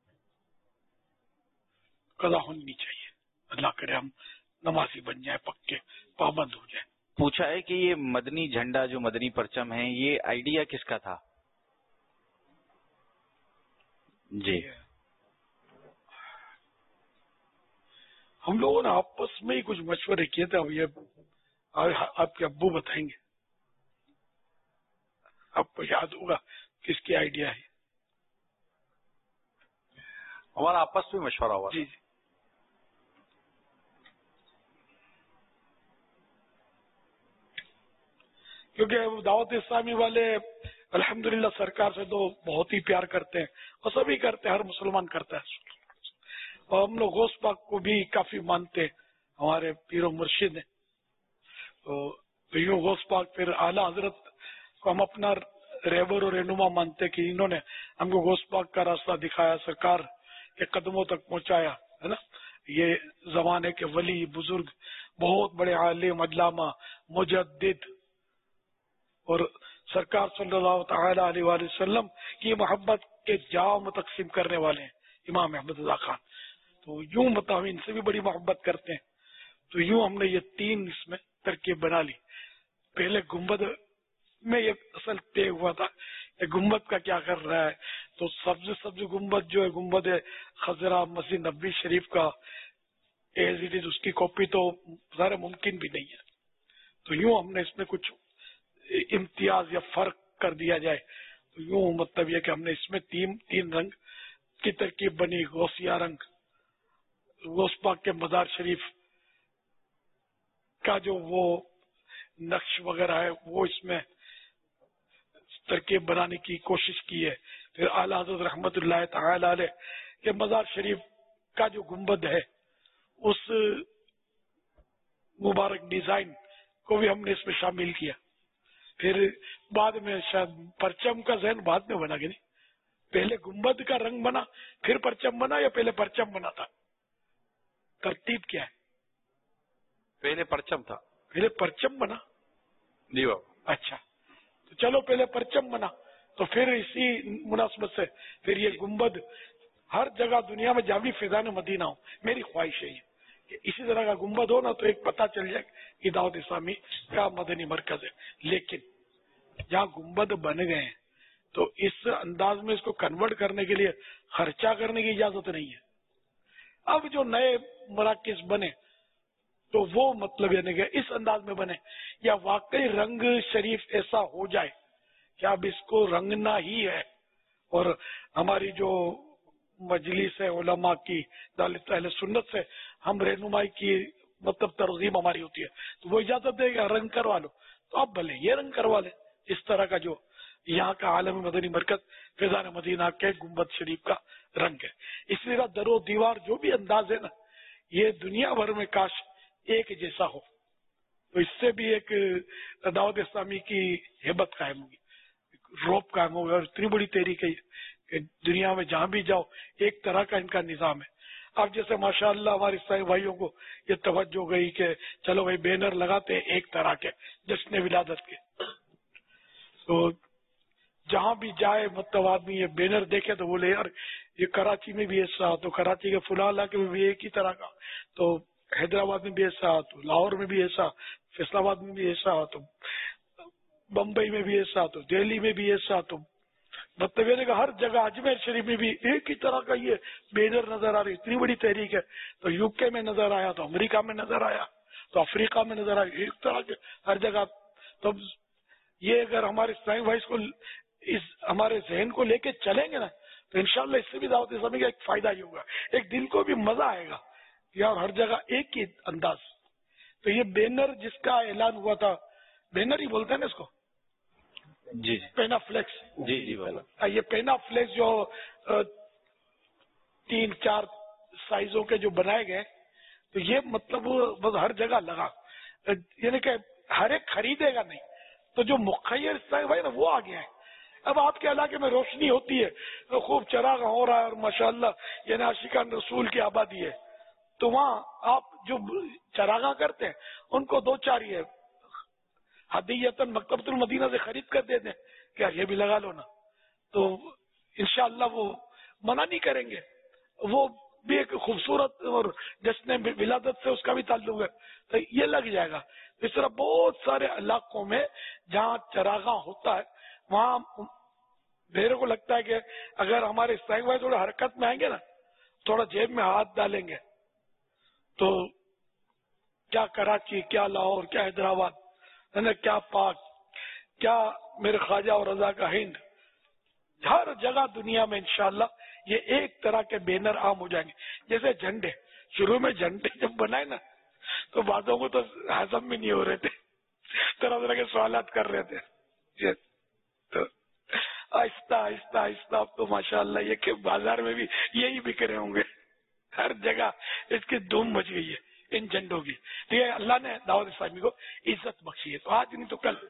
قضا ہونی نہیں چاہیے. اللہ کرے ہم نمازی بن جائیں، پکے پابند ہو جائیں. پوچھا ہے کہ یہ مدنی جھنڈا جو مدنی پرچم ہے، یہ آئیڈیا کس کا تھا؟ جی ہم لوگوں نے آپس میں ہی کچھ مشورے کیے تھے، اب یہ آپ کے ابو بتائیں گے، آپ کو یاد ہوگا کس کی آئیڈیا ہے. ہمارا آپس میں مشورہ ہوا. جی جی کیونکہ دعوت اسلامی والے الحمدللہ سرکار سے تو بہت ہی پیار کرتے ہیں اور سبھی کرتے ہیں، ہر مسلمان کرتا ہے، اور ہم لوگ غوث پاک کو بھی کافی مانتے ہیں، ہمارے پیر و مرشد ہیں. تو یوں غوث پاک پھر اعلیٰ حضرت को हम अपना रहबर और रहनुमा मानते कि इन्होंने हमको गौस पाक का रास्ता दिखाया, सरकार के कदमों तक पहुंचाया, है ना। ये जमाने के वली बुजुर्ग, बहुत बड़े आलिम, अल्लामा, मुजद्दिद और सरकार सल्लल्लाहु तआला अलैहि वसल्लम की मोहब्बत के जाम तकसीम करने वाले हैं इमाम अहमद रजा खान। तो यूं मतलब हम इनसे भी बड़ी मोहब्बत करते हैं। तो यूं हमने ये तीन इसमें तरकीब बना ली। पहले गुम्बद में ये असल तय हुआ था कि गुम्बद का क्या कर रहा है। तो सब्ज सब्ज गुम्बद जो है, गुम्बद खजरा मस्जिद नबी शरीफ का एज इट इज, उसकी कॉपी तो ज़ाहिर मुमकिन भी नहीं है। तो यूं हमने इसमें कुछ इम्तियाज या फर्क कर दिया जाए। तो यूं मतलब ये कि हमने इसमें तीन तीन रंग की तरकीब बनी। गौसिया रंग, गौस पाक के मजार शरीफ का जो वो नक्श वगैरह है वो इसमें तरकीब बनाने की कोशिश की है। फिर आला हज़रत रहमतुल्लाह तआला अलैह के मजार शरीफ का जो गुंबद है उस मुबारक डिजाइन को भी हमने इसमें शामिल किया। फिर बाद में शायद परचम का जहन बाद में बना कि नहीं, पहले गुंबद का रंग बना फिर परचम बना, या पहले परचम बना था? तरतीब क्या है? पहले परचम था। पहले परचम बना जी बाबा। अच्छा, तो चलो पहले परचम बना, तो फिर इसी मुनासबत से फिर ये गुंबद हर जगह दुनिया में जहाँ भी फिजान मदीना हो, मेरी ख्वाहिश है कि इसी तरह का गुंबद हो ना, तो एक पता चल जाए कि दाऊद इस्लामी का मदनी मरकज है। लेकिन जहाँ गुंबद बन गए हैं तो इस अंदाज में इसको कन्वर्ट करने के लिए खर्चा करने की इजाजत नहीं है। अब जो नए मराकिज बने तो वो मतलब यानी कि इस अंदाज में बने, या वाकई रंग शरीफ ऐसा हो जाए कि अब इसको रंगना ही है। और हमारी जो मजलिस है उलमा की, दालित अहले सुन्नत से हम रहनुमाई की मतलब तरगीब हमारी होती है, तो वो इजाजत देगा रंग करवा लो, तो आप भले ये रंग करवा ले। इस तरह का जो यहाँ का आलमी मदनी मरकज फिजान मदीना के गुंबद शरीफ का रंग है। इसलिए दरो दीवार जो भी अंदाज है ना, ये दुनिया भर में काश एक जैसा हो, तो इससे भी एक दावत इस्लामी की हेबत कायम होगी, रोब कायम होगा। और इतनी बड़ी तहरीक है कि दुनिया में जहां भी जाओ एक तरह का इनका निजाम है। अब जैसे माशाअल्लाह हमारे इस्लामी भाइयों को ये तवज्जो गई कि चलो भाई बैनर लगाते हैं एक तरह के जश्न विलादत के, तो जहां भी जाए मतलब आदमी ये बैनर देखे तो बोले यार ये कराची में भी ऐसा, तो कराची के फुला इलाके में भी एक ही तरह का, तो हैदराबाद में भी ऐसा, तो लाहौर में भी ऐसा, फैसलाबाद में भी ऐसा, तो बम्बई में भी ऐसा, तो दिल्ली में भी ऐसा, तो मतलब ये हर जगह अजमेर शरीफ में भी एक ही तरह का ये बैनर नजर आ रही। इतनी बड़ी तहरीक है, तो यूके में नजर आया, तो अमेरिका में नजर आया, तो अफ्रीका में नजर आया, एक तरह के हर जगह। तो ये अगर हमारे इस्लामी भाई को इस हमारे जहन को लेके चलेंगे ना, तो इंशाल्लाह इससे भी दावत इस्लामी का एक फायदा ही होगा, एक दिल को भी मजा आएगा यार हर जगह एक ही अंदाज। तो ये बैनर जिसका ऐलान हुआ था, बैनर ही बोलते हैं ना इसको, जी जी पेना फ्लेक्स, जी जी बैनर, ये पेना फ्लेक्स जो तीन चार साइजों के जो बनाए गए, तो ये मतलब बस हर जगह लगा, यानी कि हर एक खरीदेगा नहीं, तो जो मुखैर भाई ना वो आ गया है। अब आपके इलाके में रोशनी होती है तो खूब चरागा हो रहा है और माशाअल्लाह यानी आशिकान रसूल की आबादी है, तो वहाँ आप जो चरागा करते हैं उनको दो चार ये हदीयतन मकतबतुल मदीना से खरीद कर देते हैं, क्या ये भी लगा लो ना, तो इंशाअल्लाह वो मना नहीं करेंगे। वो भी एक खूबसूरत और जश्न विलादत से उसका भी ताल्लुक है, तो ये लग जाएगा। इस तरह बहुत सारे इलाकों में जहाँ चरागा होता है वहाँ मेरे को लगता है कि अगर हमारे इस्लामी भाई थोड़ा हरकत में आएंगे ना, थोड़ा जेब में हाथ डालेंगे, तो क्या कराची, क्या लाहौर, क्या हैदराबाद, है ना, क्या पाक, क्या मेरे ख्वाजा और रजा का हिंद, हर जगह दुनिया में इंशाअल्लाह ये एक तरह के बैनर आम हो जाएंगे। जैसे झंडे, शुरू में झंडे जब बनाए ना तो बातों को तो हजम भी नहीं हो रहे थे, तरह तरह के सवालात कर रहे थे, तो आहिस्ता आहिस्ता आहिस्ता अब तो माशाअल्लाह ये कि बाजार में भी यही बिक रहे होंगे, हर जगह इसकी धूम मच गई है इन झंडों की। तो ये अल्लाह ने दावत इस्लामी को इज्जत बख्शी है, तो आज नहीं तो कल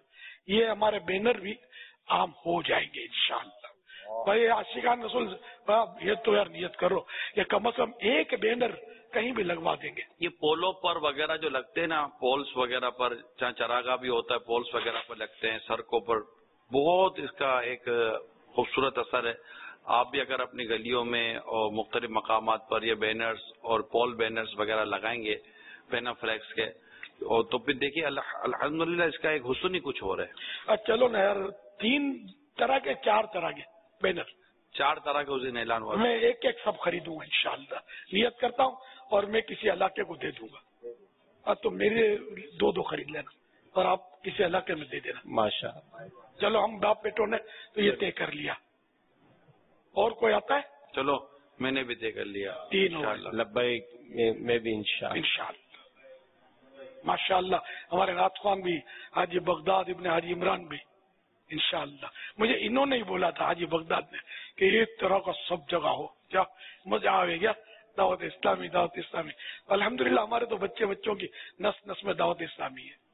یہ ہمارے بینر بھی عام ہو جائیں گے انشاءاللہ۔ بھائی عاشقان رسول یہ تو یار نیت کرو کہ کم از کم ایک بینر کہیں بھی لگوا دیں گے۔ یہ پولو پر وغیرہ جو لگتے ہیں نا، پولس وغیرہ پر، جہاں چراغا بھی ہوتا ہے پولس وغیرہ پر لگتے ہیں، سڑکوں پر، بہت اس کا ایک خوبصورت اثر ہے۔ آپ بھی اگر اپنی گلیوں میں اور مختلف مقامات پر یہ بینرز اور پول بینرز وغیرہ لگائیں گے پینا فلیکس کے، اور تو پھر دیکھیے الحمدللہ اس کا ایک حسن ہی کچھ اور ہے۔ چلو نا یار، تین طرح کے چار طرح کے بینر، چار طرح کے اس دن اعلان ہوا، میں ایک ایک سب خریدوں گا انشاءاللہ، نیت کرتا ہوں، اور میں کسی علاقے کو دے دوں گا، تو میرے دو دو خرید لینا اور آپ کسی علاقے میں دے دینا۔ ماشاءاللہ، چلو ہم باپ بیٹوں نے تو یہ طے کر لیا، اور کوئی آتا ہے؟ چلو میں نے بھی طے کر لیا، تین لبیک میں بھی انشاءاللہ انشاءاللہ۔ ماشاءاللہ ہمارے رات خوان بھی حاجی بغداد ابن حاجی عمران بھی انشاءاللہ، مجھے انہوں نے ہی بولا تھا حاجی بغداد نے کہ اس طرح کا سب جگہ ہو، کیا مزہ آئے گا، دعوت اسلامی دعوت اسلامی۔ الحمدللہ ہمارے تو بچے بچوں کی نس نس میں دعوت اسلامی ہے۔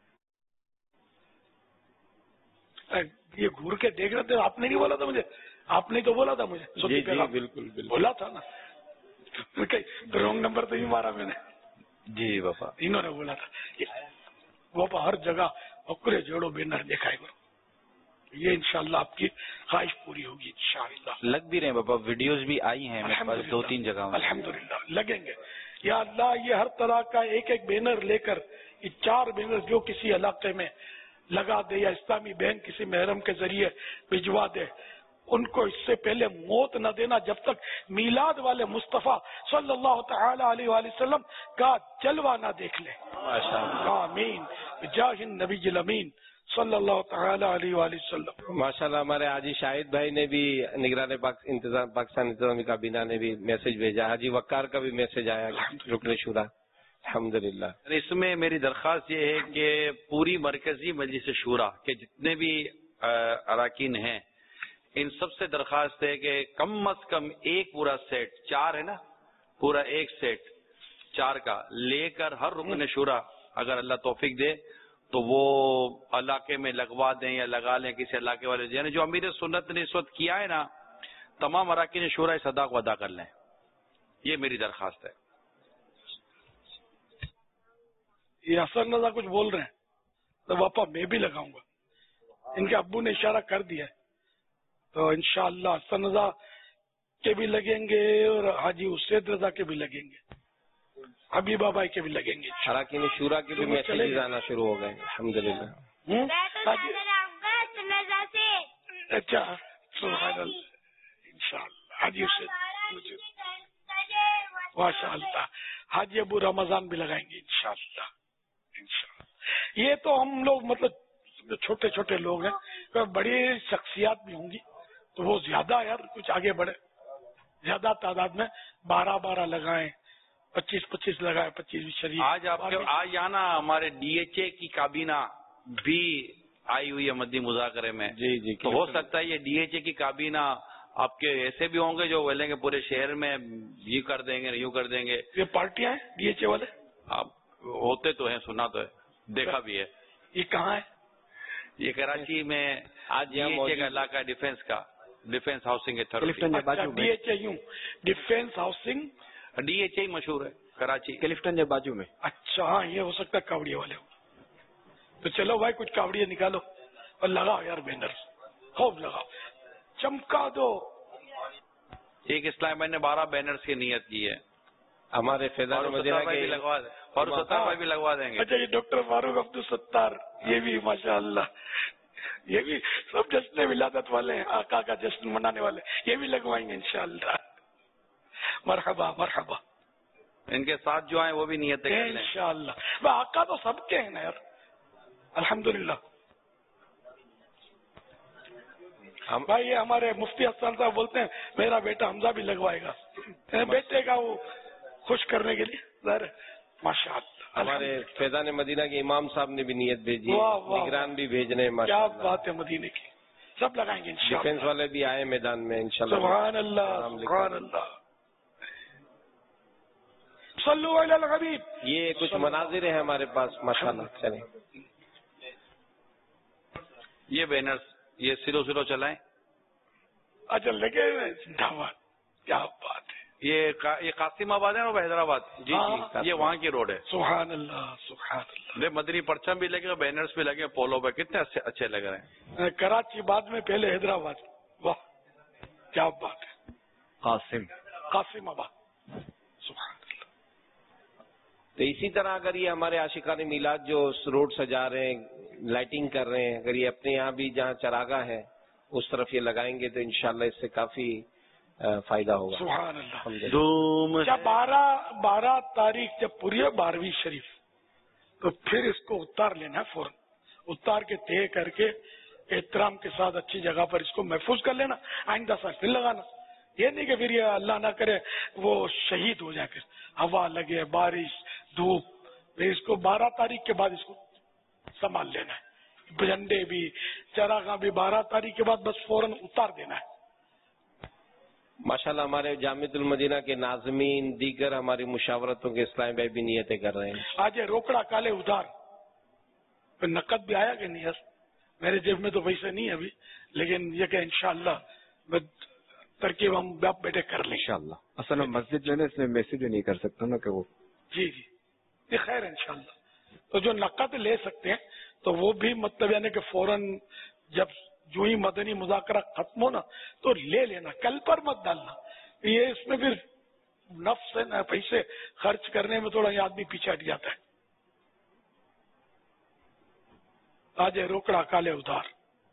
یہ گھور کے دیکھ رہے تھے، آپ نے نہیں بولا تھا مجھے، آپ نے تو بولا تھا مجھے، جی جی بالکل بالکل بولا تھا نا، رونگ نمبر تو ہی مارا میں نے، جی بابا، انہوں نے بولا تھا وہ ہر جگہ اکڑے جوڑو بینر دکھائے گا، یہ انشاءاللہ آپ کی خواہش پوری ہوگی انشاءاللہ۔ لگ بھی رہے ہیں بابا، ویڈیوز بھی آئی ہیں میرے پاس دو تین جگہ، الحمدللہ لگیں گے یا اللہ۔ یہ ہر طرح کا ایک ایک بینر لے کر، یہ چار بینر جو کسی علاقے میں لگا دے یا اسلامی بینک کسی محرم کے ذریعے بھجوا دے، ان کو اس سے پہلے موت نہ دینا جب تک میلاد والے مصطفیٰ صلی اللہ تعالی علیہ وآلہ وسلم کا جلوہ نہ دیکھ لے۔ آمین بجاہ النبی الامین صلی اللہ تعالی علیہ وآلہ وسلم۔ ماشاءاللہ ہمارے حاجی شاہد بھائی نے بھی، نگران پاک انتظام پاکستان انتظامی کابینہ نے بھی میسج بھیجا، حاجی وقار کا بھی میسج آیا رکن شورا، الحمدللہ۔ اس میں میری درخواست یہ ہے کہ پوری مرکزی مجلس شورا کے جتنے بھی اراکین ہیں، ان سب سے درخواست ہے کہ کم از کم ایک پورا سیٹ، چار ہے نا، پورا ایک سیٹ چار کا لے کر ہر رکن شورا اگر اللہ توفیق دے تو وہ علاقے میں لگوا دیں یا لگا لیں کسی علاقے والے، یعنی جو امیر سنت نے اس وقت کیا ہے نا، تمام اراکین شورا اس ادا کو ادا کر لیں، یہ میری درخواست ہے۔ یہ حسن رضا کچھ بول رہے ہیں تو واپا میں بھی لگاؤں گا، ان کے ابو نے اشارہ کر دیا ہے، تو انشاءاللہ حسن رضا کے بھی لگیں گے اور حاجی اسید رضا کے بھی لگیں گے، حبیبہ بھائی کے بھی لگیں گے، اراکین شورا کے بھی میسیجز آنا شروع ہو گئے الحمدللہ۔ اچھا سبحان اللہ، انشاءاللہ حاجی اسید ماشاء اللہ، حاجی ابو رمضان بھی لگائیں گے انشاءاللہ انشاءاللہ۔ یہ تو ہم لوگ مطلب چھوٹے چھوٹے لوگ ہیں، بڑی شخصیات بھی ہوں گی تو وہ زیادہ یار کچھ آگے بڑھے، زیادہ تعداد میں بارہ بارہ لگائیں، پچیس پچیس لگائیں، پچیس شریف۔ آج آپ کے آج یہاں نا ہمارے ڈی ایچ اے کی کابینہ بھی آئی ہوئی ہے مدنی مذاکرے میں، جی جی، تو ہو سکتا ہے یہ ڈی ایچ اے کی کابینہ آپ کے ایسے بھی ہوں گے جو بولیں گے پورے شہر میں یہ کر دیں گے یوں کر دیں گے۔ یہ پارٹیاں ہیں ڈی ایچ اے والے؟ آپ ہوتے تو ہیں، سنا تو ہے، دیکھا بھی ہے۔ یہ کہاں ہے؟ یہ کراچی میں آج ڈی ایچ اے کا علاقہ ہے، ڈیفینس کا، defence housing authority, D H A یوں defence housing, D H A مشہور ہے کراچی، کلفٹن کے بازو میں۔ اچھا ہاں، یہ ہو سکتا ہے کاوڑیے والے ہو، تو چلو بھائی کچھ کاوڑیے نکالو اور لگاؤ یار بینر، خوب لگاؤ، چمکا دو۔ ایک اسلام بھائی نے بارہ بینرز کی نیت کی ہے، ہمارے فیضان مدینہ کے بھی لگوا دیں، فاروق ستار بھائی بھی لگوا دیں گے۔ اچھا یہ ڈاکٹر فاروق عبدالستار، یہ بھی ماشاء اللہ، یہ بھی سب جشن ولادت والے ہیں، آقا کا جشن منانے والے، یہ بھی لگوائیں گے انشاءاللہ۔ مرحبا مرحبا، ان کے ساتھ جو ہیں وہ بھی نیتیں کر لیں انشاءاللہ۔ آقا تو سب کے ہیں نا یار، الحمدللہ۔ بھائی یہ ہمارے مفتی حسن صاحب بولتے ہیں میرا بیٹا حمزہ بھی لگوائے گا، بیٹے کا وہ خوش کرنے کے لیے ظاہر ماشاء اللہ۔ ہمارے فیضان مدینہ کے امام صاحب نے بھی نیت بھیجی، نگران بھی بھیج رہے ہیں، کیا بات ہے، مدینے کی سب لگائیں گے انشاءاللہ، ڈیفینس والے بھی آئے میدان میں انشاءاللہ۔ سبحان اللہ سبحان اللہ، صلو علی الحبیب۔ یہ کچھ مناظر ہیں ہمارے پاس ماشاءاللہ، چلیں یہ بینرز یہ سلو سلو چلائیں. اچھا لگے ہوئے زندہ باد. کیا بات ہے. یہ یہ قاسم آباد ہے نا حیدرآباد. جی جی یہ وہاں کی روڈ ہے. سبحان اللہ سبحان اللہ. مدنی پرچم بھی لگے بینرز بھی لگے پولو پہ کتنے اچھے لگ رہے ہیں. کراچی بعد میں پہلے حیدرآباد. واہ کیا بات ہے. قاسم قاسم آباد. سبحان اللہ. تو اسی طرح اگر یہ ہمارے عاشقان میلاد جو روڈ سجا رہے ہیں لائٹنگ کر رہے ہیں اگر یہ اپنے یہاں بھی جہاں چراگاہ ہے اس طرف یہ لگائیں گے تو انشاءاللہ اس سے کافی فائدہ ہوگا. سبحان اللہ. جب بارہ بارہ تاریخ جب پوری ہے بارہویں شریف تو پھر اس کو اتار لینا ہے فوراً. اتار کے طے کر کے احترام کے ساتھ اچھی جگہ پر اس کو محفوظ کر لینا. آئندہ سال پھر لگانا. یہ نہیں کہ پھر یہ اللہ نہ کرے وہ شہید ہو جائے پھر ہوا لگے بارش دھوپ. پھر اس کو بارہ تاریخ کے بعد اس کو سنبھال لینا ہے. جھنڈے بھی چراغاں بھی بارہ تاریخ کے بعد بس فوراً اتار دینا ہے. ماشاءاللہ ہمارے جامعۃ المدینہ کے ناظمین دیگر ہماری مشاورتوں کے اسلام بھائی بھی نیتیں کر رہے ہیں. آج روکڑا کالے ادھار پھر نقد بھی آیا کہ نہیں. میرے جیب میں تو پیسے نہیں ابھی لیکن یہ کہ انشاءاللہ میں ترکیب ہم باپ بیٹے کر لیں انشاءاللہ. اصل میں مسجد جو ہے نا اس میں میسج بھی نہیں کر سکتا نا کہ وہ جی جی یہ خیر انشاءاللہ. تو جو نقد لے سکتے ہیں تو وہ بھی مطلب یعنی کہ فوراً جب جو ہی مدنی مذاکرہ ختم ہو نا تو لے لینا. کل پر مت ڈالنا. یہ اس میں پھر نفس ہے نا پیسے خرچ کرنے میں تھوڑا یہ آدمی پیچھے ہٹ جاتا ہے. آج روکڑا کالے ادھار.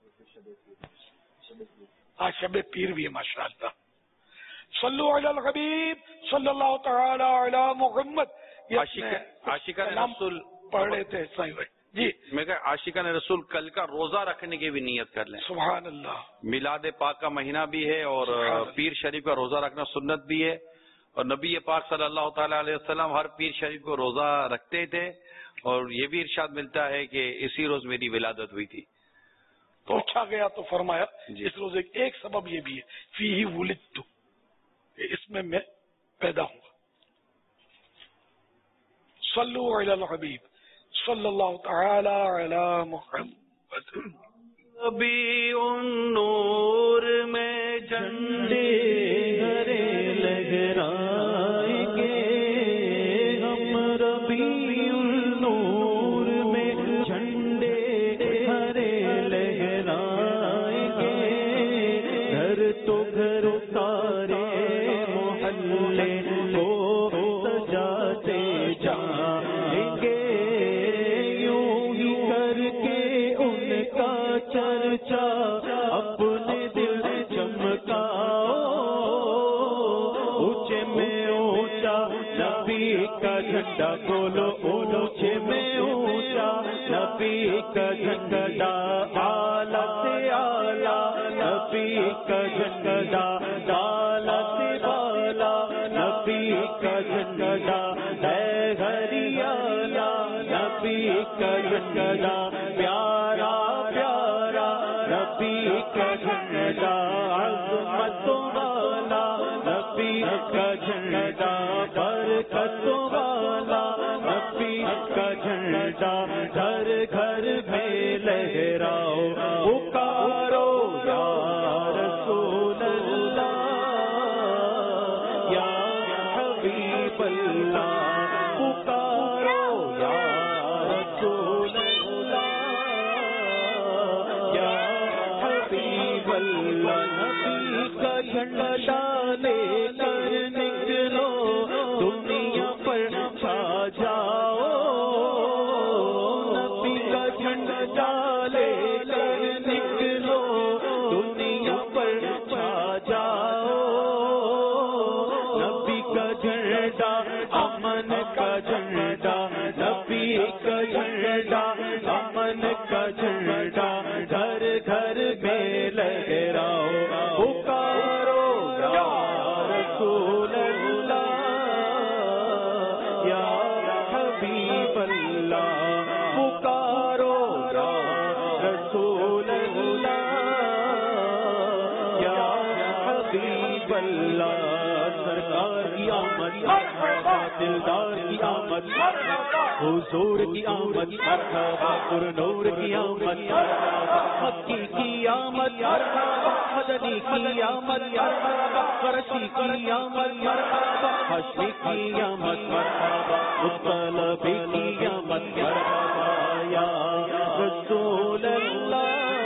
آج شب پیر بھی ہے ماشاء اللہ. صلو علی الحبیب صلی اللہ تعالی علی محمد. عاشقان رسول پڑھ رہے تھے صحیح بھائی. جی میں کہ عاشقان رسول کل کا روزہ رکھنے کی بھی نیت کر لیں. سبحان اللہ. میلاد پاک کا مہینہ بھی ہے اور پیر شریف کا روزہ رکھنا سنت بھی ہے اور نبی پاک صلی اللہ تعالی علیہ وسلم ہر پیر شریف کو روزہ رکھتے تھے اور یہ بھی ارشاد ملتا ہے کہ اسی روز میری ولادت ہوئی تھی. پوچھا گیا تو فرمایا اس روز ایک سبب یہ بھی ہے فیہ ولدت اس میں میں پیدا ہوں. صلو علی الحبیب صلی اللہ تعالی علی محمد. ابھی ان نور میں جھنڈے ہرے لہرائیں گے ہم. ربی ان نور میں جھنڈے ہرے لہرائیں گے. گھر تو گھر سارے محلے کو سجاتے جائیں گے. چرچا اپنے دل چمکاؤ. اونچے میں اونچا نبی کا جھنڈا بولو. اونچے میں اونچا نبی کا جھنڈا. اعلیٰ سے اعلیٰ نبی کا جھنڈا. اعلیٰ سے اعلیٰ نبی کا جھنڈا. ہے ہریانہ نبی کا جھنڈا. پیارا پیارا نبی کا جھنڈا. عظمتوں والا نبی کا جھنڈا. برکتوں والا نبی کا جھنڈا. گھر گھر میں لہراؤ پکارو یا رسول اللہ یا حبیب اللہ. پکارو یا رسول اللہ یا حبیب اللہ. نبی کا جھنڈا لے کر نکلو دنیا پر چھا جاؤ. نبی کا جھنڈا لے کر نکلو دنیا پر چھا جاؤ. نبی کا جھنڈا امن کا جھنڈا. نبی کا جھنڈا امن کا جھنڈا. گھر گھر میں لہراؤ پکارو یا رسول اللہ یا حبیب اللہ. پکارو یا رسول اللہ یا حبیب اللہ. سرکار کی آمد دلدار کی آمد حضور کی آمد مرحبا، پر نور کی آمد مرحبا، مکی کی آمد مرحبا، مدنی کی آمد مرحبا، قرشی کی آمد مرحبا، حشمی کی آمد مرحبا، مطلبی کی آمد مرحبا، یا رسول اللہ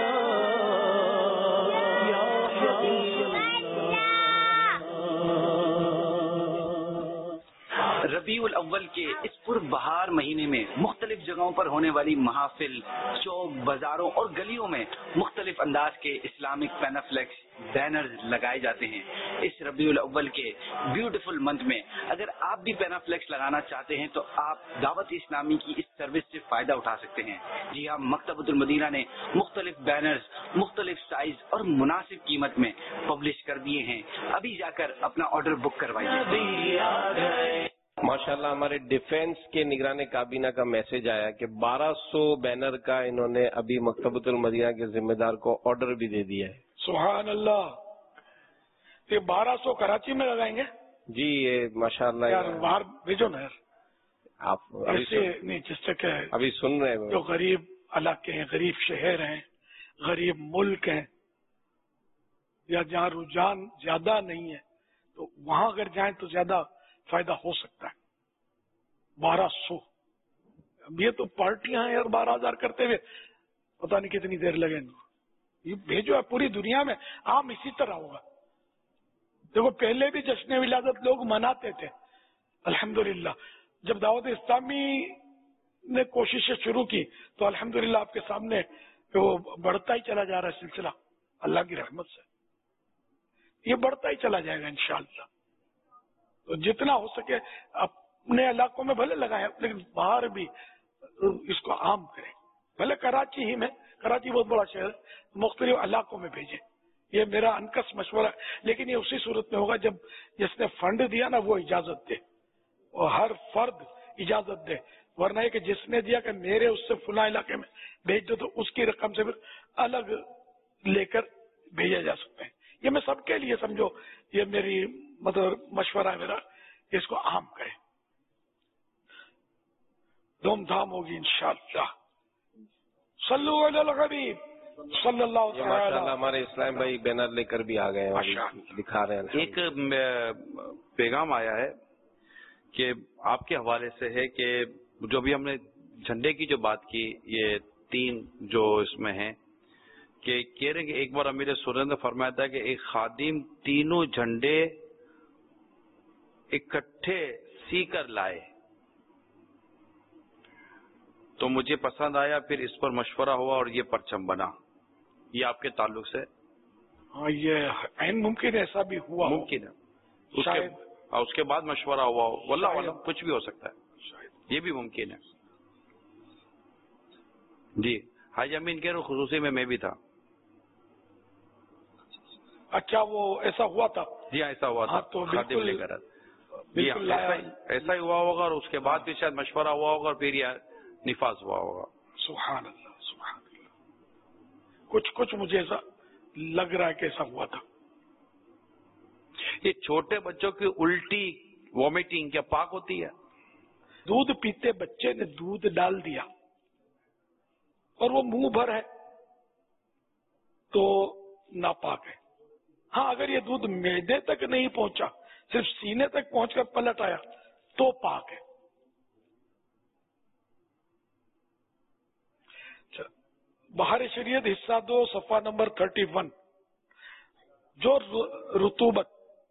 یا حبیب ربیع الاول کے اس پر بہار مہینے میں مختلف جگہوں پر ہونے والی محافل، چوک، بازاروں اور گلیوں میں مختلف انداز کے اسلامک پینافلیکس بینرز لگائے جاتے ہیں۔ اس ربیع الاول کے بیوٹیفل منتھ میں اگر آپ بھی پینافلیکس لگانا چاہتے ہیں تو آپ دعوت اسلامی کی اس سروس سے فائدہ اٹھا سکتے ہیں۔ جی ہاں، مکتبۃ المدینہ نے مختلف بینرز مختلف سائز اور مناسب قیمت میں پبلش کر دیے ہیں۔ ابھی جا کر اپنا آرڈر بک کروائیے۔ ماشاءاللہ ہمارے ڈیفینس کے نگران کابینہ کا میسج آیا کہ بارہ سو بینر کا انہوں نے ابھی مکتبۃ المدینہ کے ذمہ دار کو آرڈر بھی دے دیا ہے۔ سبحان اللہ، یہ بارہ سو کراچی میں لگائیں گے؟ جی یہ ماشاءاللہ یار باہر بھیجو نا یار، آپ ایسے نہیں جس سے کہ ابھی سن رہے ہیں جو غریب علاقے ہیں، غریب شہر ہیں، غریب ملک ہیں، یا جہاں رجحان زیادہ نہیں ہے تو وہاں اگر جائیں تو زیادہ فائدہ ہو سکتا ہے۔ بارہ سو، اب یہ تو پارٹیاں ہیں یار، بارہ ہزار کرتے ہوئے پتہ نہیں کتنی دیر لگے گی۔ یہ بھیجو ہے، پوری دنیا میں عام اسی طرح ہوگا۔ دیکھو پہلے بھی جشن ولادت لوگ مناتے تھے، الحمدللہ جب دعوت اسلامی نے کوششیں شروع کی تو الحمدللہ آپ کے سامنے وہ بڑھتا ہی چلا جا رہا ہے سلسلہ، اللہ کی رحمت سے یہ بڑھتا ہی چلا جائے گا انشاءاللہ۔ تو جتنا ہو سکے اپنے علاقوں میں بھلے لگائیں، لیکن باہر بھی اس کو عام کریں، بھلے کراچی ہی میں، کراچی بہت بڑا شہر ہے، مختلف علاقوں میں بھیجیں۔ یہ میرا انکس مشورہ ہے، لیکن یہ اسی صورت میں ہوگا جب جس نے فنڈ دیا نا وہ اجازت دے، اور ہر فرد اجازت دے، ورنہ یہ کہ جس نے دیا کہ میرے اس سے فلاں علاقے میں بھیج دو تو اس کی رقم سے پھر الگ لے کر بھیجا جا سکتا ہے۔ یہ میں سب کے لیے سمجھو، یہ میری مطلب مشورہ ہے میرا، اس کو عام کریں، دھوم دھام ہوگی انشاءاللہ۔ صلو علی الحبیب صلی اللہ تعالی۔ ماشاءاللہ ہمارے اسلام بھائی بینر لے کر بھی آ گئے ہیں، دکھا رہے ہیں۔ ایک پیغام آیا ہے کہ آپ کے حوالے سے ہے کہ جو بھی ہم نے جھنڈے کی جو بات کی، یہ تین جو اس میں ہیں کہ کہہ رہے ہیں کہ ایک بار امیر سنت نے فرمایا تھا کہ ایک خادم تینوں جھنڈے اکٹھے سی کر لائے، تو مجھے پسند آیا، پھر اس پر مشورہ ہوا اور یہ پرچم بنا۔ یہ آپ کے تعلق سے؟ ہاں یہ عین ممکن ہے، ایسا بھی ہوا ممکن ہے، اس کے اس کے بعد مشورہ ہوا ہو، واللہ عالم کچھ بھی ہو سکتا ہے، یہ بھی ممکن ہے۔ جی حاج امین کہہ رہے خصوصی میں میں بھی تھا۔ اچھا وہ ایسا ہوا تھا؟ جی ہاں ایسا ہوا تھا، تو خادم لے کر جی ہاں ایسا ہی ہوا ہوگا، اور اس کے بعد بھی شاید مشورہ ہوا ہوگا اور پھر یہ نفاذ ہوا ہوگا۔ سبحان اللہ سبحان اللہ، کچھ کچھ مجھے ایسا لگ رہا ہے کہ ایسا ہوا تھا۔ یہ چھوٹے بچوں کی الٹی وومیٹنگ کیا پاک ہوتی ہے؟ دودھ پیتے بچے نے دودھ ڈال دیا اور وہ منہ بھر ہے تو ناپاک ہے۔ ہاں اگر یہ دودھ معدے تک نہیں پہنچا، صرف سینے تک پہنچ کر پلٹ آیا تو پاک ہے۔ بہار شریعت حصہ دو صفحہ نمبر تھرٹی ون، جو رطوبت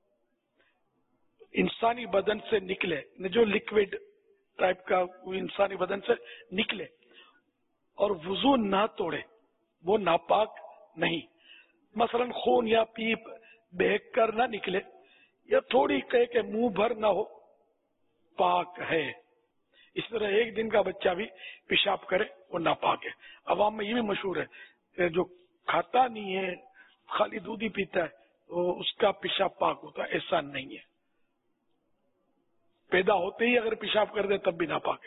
انسانی بدن سے نکلے، جو لکوڈ ٹائپ کا انسانی بدن سے نکلے اور وضو نہ توڑے وہ ناپاک نہیں۔ مثلا خون یا پیپ بہک کر نہ نکلے یا تھوڑی کہے کہ منہ بھر نہ ہو، پاک ہے۔ اس طرح ایک دن کا بچہ بھی پیشاب کرے وہ ناپاک ہے۔ عوام میں یہ بھی مشہور ہے کہ جو کھاتا نہیں ہے خالی دودھ ہی پیتا ہے تو اس کا پیشاب پاک ہوتا ہے، ایسا نہیں ہے۔ پیدا ہوتے ہی اگر پیشاب کر دے تب بھی ناپاک ہے۔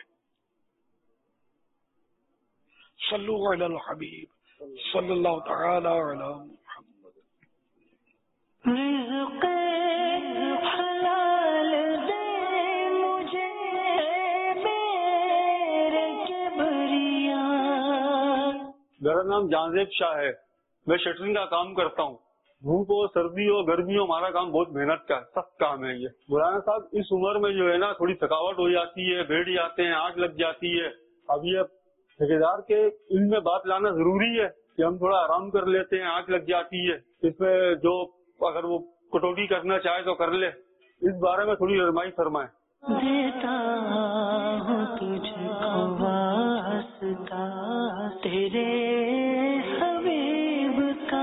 صلو علی الحبیب صلی اللہ تعالی علی محمد۔ رزق حلال دے مجھے بے میرا نام جانزیب شاہ ہے. میں شٹرنگ کا کام کرتا ہوں. دھوپ ہو سردی ہو گرمی ہو ہمارا کام بہت محنت کا سخت کام ہے یہ. مولانا صاحب اس عمر میں جو ہے نا تھوڑی تھکاوٹ ہو جاتی ہے, بیٹھ جاتے ہیں, آنکھ لگ جاتی ہے. اب یہ ٹھیکیدار کے علم میں بات لانا ضروری ہے کہ ہم تھوڑا آرام کر لیتے ہیں, آنکھ لگ جاتی ہے. اس میں جو اگر وہ کٹوتی کرنا چاہے تو کر لے. اس بارے میں تھوڑی رہنمائی فرمائیں. دیتا ہوں تجھ کو واسطہ تیرے حبیب کا.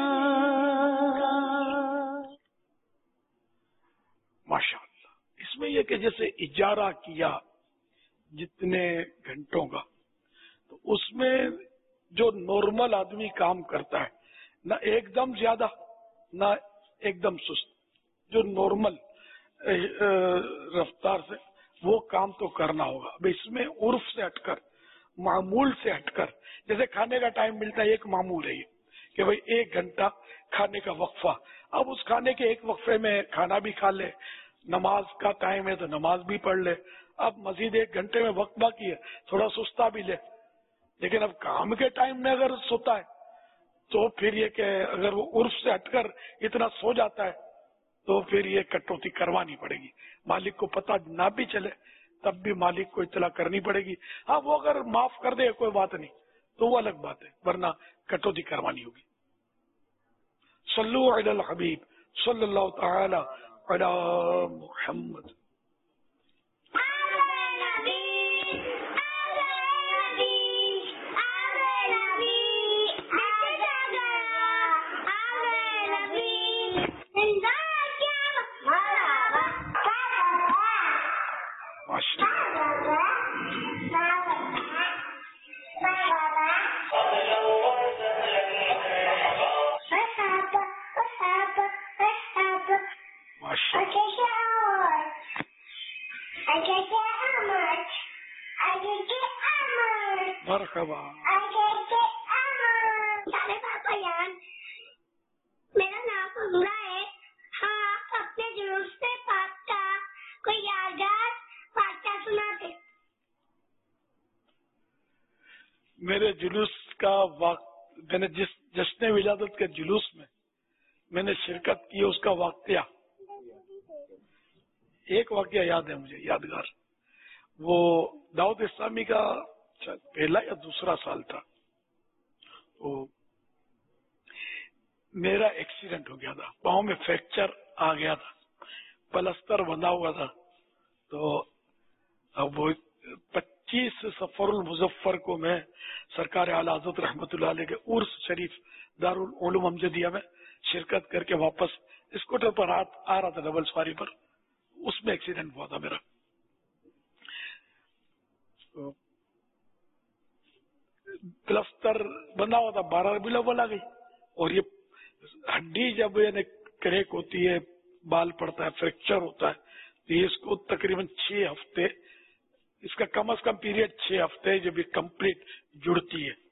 ماشاء اللہ. اس میں یہ کہ جیسے اجارہ کیا جتنے گھنٹوں کا, تو اس میں جو نارمل آدمی کام کرتا ہے نہ ایک دم زیادہ نہ ایک دم سست, جو نارمل رفتار سے وہ کام تو کرنا ہوگا. اب اس میں عرف سے ہٹ کر معمول سے ہٹ کر جیسے کھانے کا ٹائم ملتا ہے, ایک معمول ہے یہ کہ بھئی ایک گھنٹہ کھانے کا وقفہ. اب اس کھانے کے ایک وقفے میں کھانا بھی کھا لے, نماز کا ٹائم ہے تو نماز بھی پڑھ لے. اب مزید ایک گھنٹے میں وقت باقی ہے, تھوڑا سستا بھی لے. لیکن اب کام کے ٹائم میں اگر سوتا ہے تو پھر یہ کہ اگر وہ عرف سے ہٹ کر اتنا سو جاتا ہے تو پھر یہ کٹوتی کروانی پڑے گی. مالک کو پتہ نہ بھی چلے تب بھی مالک کو اطلاع کرنی پڑے گی. ہاں وہ اگر معاف کر دے کوئی بات نہیں تو وہ الگ بات ہے, ورنہ کٹوتی کروانی ہوگی. صلو علی الحبیب صلی اللہ تعالی علی محمد. مرحبا. میرا نام عمرہ ہے. ہاں آپ اپنے جلوس سے پاک کا کوئی یادگار واقعہ سناتے. میرے جلوس کا واقع میں نے جس جشن ولادت کے جلوس میں میں نے شرکت کی, اس کا واقعہ ایک واقعہ یاد ہے مجھے یادگار. وہ دعوت اسلامی کا پہلا یا دوسرا سال تھا. تو میرا ایکسیڈنٹ ہو گیا تھا, پاؤں میں فریکچر آ گیا تھا, پلستر بندھا ہوا تھا. تو اب وہ پچیس سفر المظفر کو میں سرکار اعلی حضرت رحمت اللہ علیہ کے عرس شریف دارالعلوم امجدیہ میں شرکت کر کے واپس اسکوٹر پر آ رہا تھا ڈبل سواری پر, اس میں ایکسیڈنٹ ہوا تھا میرا. پلستر بنا ہوا تھا, بارہ ربیع الاول آ گئی, اور یہ ہڈی جب یعنی کریک ہوتی ہے, بال پڑتا ہے, فریکچر ہوتا ہے, تو یہ اس کو تقریباً چھ ہفتے اس کا کم از کم پیریڈ چھ ہفتے جب یہ کمپلیٹ جڑتی ہے.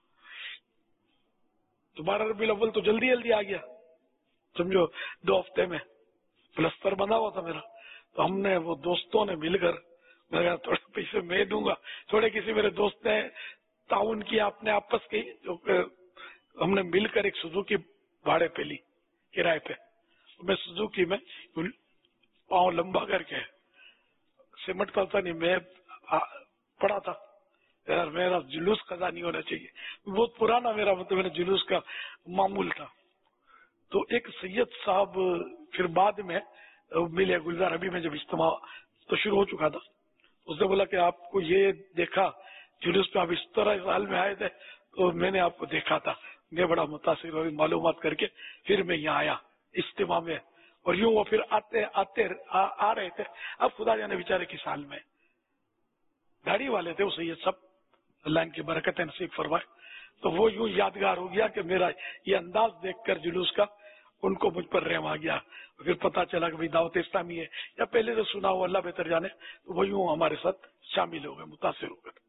تو بارہ ربیع الاول تو جلدی جلدی آ گیا, سمجھو دو ہفتے میں پلستر بنا ہوا تھا میرا. تو ہم نے وہ دوستوں نے مل کر, میں کہا تھوڑے پیسے میں دوں گا, تھوڑے کسی میرے دوست نے تعاون کیا اپنے آپس کی, جو ہم نے مل کر ایک سوزوکی بھاڑے پہ لی کرائے پہ. میں سوزوکی میں پاؤں لمبا کر کے سمٹ کرتا نہیں, میں پڑا تھا یار میرا جلوس قضا نہیں ہونا چاہیے, بہت پرانا میرا مطلب میرا جلوس کا معمول تھا. تو ایک سید صاحب پھر بعد میں ملے گلزار ابھی میں جب اجتماع تو شروع ہو چکا تھا, اس نے بولا کہ آپ کو یہ دیکھا جلوس پہ آپ اس طرح اس حال میں آئے تھے, تو میں نے آپ کو دیکھا تھا, میں بڑا متاثر ہوئی معلومات کر کے پھر میں یہاں آیا اجتماع میں. اور یوں وہ پھر آتے آتے آ, آ رہے تھے. اب خدا جانے بیچارے کس حال میں, داڑھی والے تھے وہ سید سب, اللہ ان کی برکتیں نصیب فرمائے. تو وہ یوں یادگار ہو گیا کہ میرا یہ انداز دیکھ کر جلوس کا ان کو مجھ پر رحم آ گیا. پھر پتا چلا کہ دعوت اسلامی ہے یا پہلے سے سنا ہو, اللہ بہتر جانے, تو وہ یوں ہمارے ساتھ شامل ہو گئے, متاثر ہو گئے.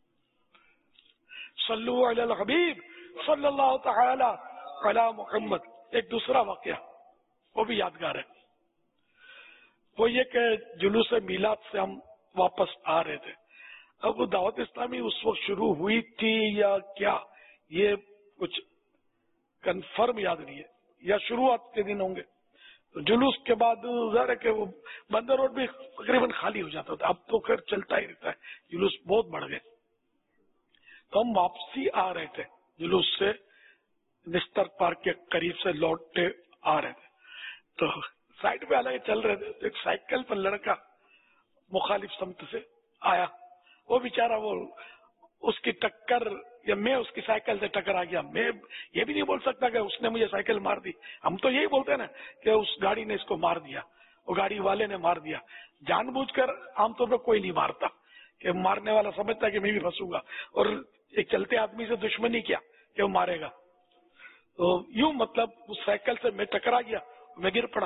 صلو علی الحبیب صلی اللہ تعالی علی محمد. ایک دوسرا واقعہ وہ بھی یادگار ہے. وہ یہ کہ جلوس میلاد سے ہم واپس آ رہے تھے. اب وہ دعوت اسلامی اس وقت شروع ہوئی تھی یا کیا یہ کچھ کنفرم یاد نہیں ہے، یا شروعات کے دن ہوں گے. تو جلوس کے بعد ظاہر ہے کہ وہ بندر روڈ بھی تقریباً خالی ہو جاتا تھا، اب تو خیر چلتا ہی رہتا ہے، جلوس بہت بڑھ گئے. تو ہم واپسی آ رہے تھے جلوس سے، نستر پارک کے قریب سے لوٹتے آ رہے تھے، تو سائڈ پہ حالانکہ چل رہے تھے، ایک سائیکل پر لڑکا مخالف سمت سے آیا. وہ بیچارہ وہ اس کی ٹکر یا میں اس کی سائیکل سے ٹکرا گیا. میں یہ بھی نہیں بول سکتا کہ اس نے مجھے سائیکل مار دی. ہم تو یہی بولتے ہیں نا کہ اس گاڑی نے اس کو مار دیا، وہ گاڑی والے نے مار دیا. جان بوجھ کر عام طور پہ کوئی نہیں مارتا، کہ مارنے والا سمجھتا ہے کہ میں بھی پھنسوں گا، اور ایک چلتے آدمی سے دشمنی کیا کہ وہ مارے گا. تو یوں مطلب اس سائیکل سے میں ٹکرا گیا، میں گر پڑا.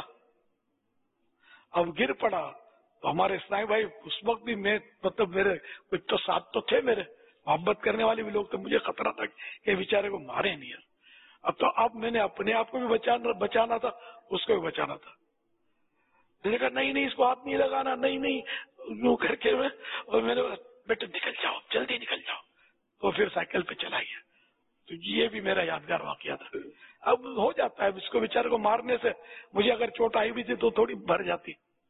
اب گر پڑا تو ہمارے اسلامی بھائی اس وقت بھی میں مطلب میرے کچھ تو ساتھ تو تھے، میرے محبت کرنے والے بھی لوگ، تو مجھے خطرہ تھا کہ بیچارے کو مارے نہیں یار. اب تو اب میں نے اپنے آپ کو بھی بچانا بچانا تھا، اس کو بھی بچانا تھا. میں نے کہا نہیں نہیں اس کو ہاتھ نہیں لگانا، نہیں نہیں یوں کر کے میں، اور میں نے بیٹے نکل جاؤ جلدی نکل جاؤ، تو پھر سائیکل پہ چلا گیا. تو یہ بھی میرا یادگار واقعہ تھا. اب ہو جاتا ہے، اس کو بیچارے کو مارنے سے مجھے اگر چوٹ آئی بھی تھی تو تھوڑی بھر جاتی.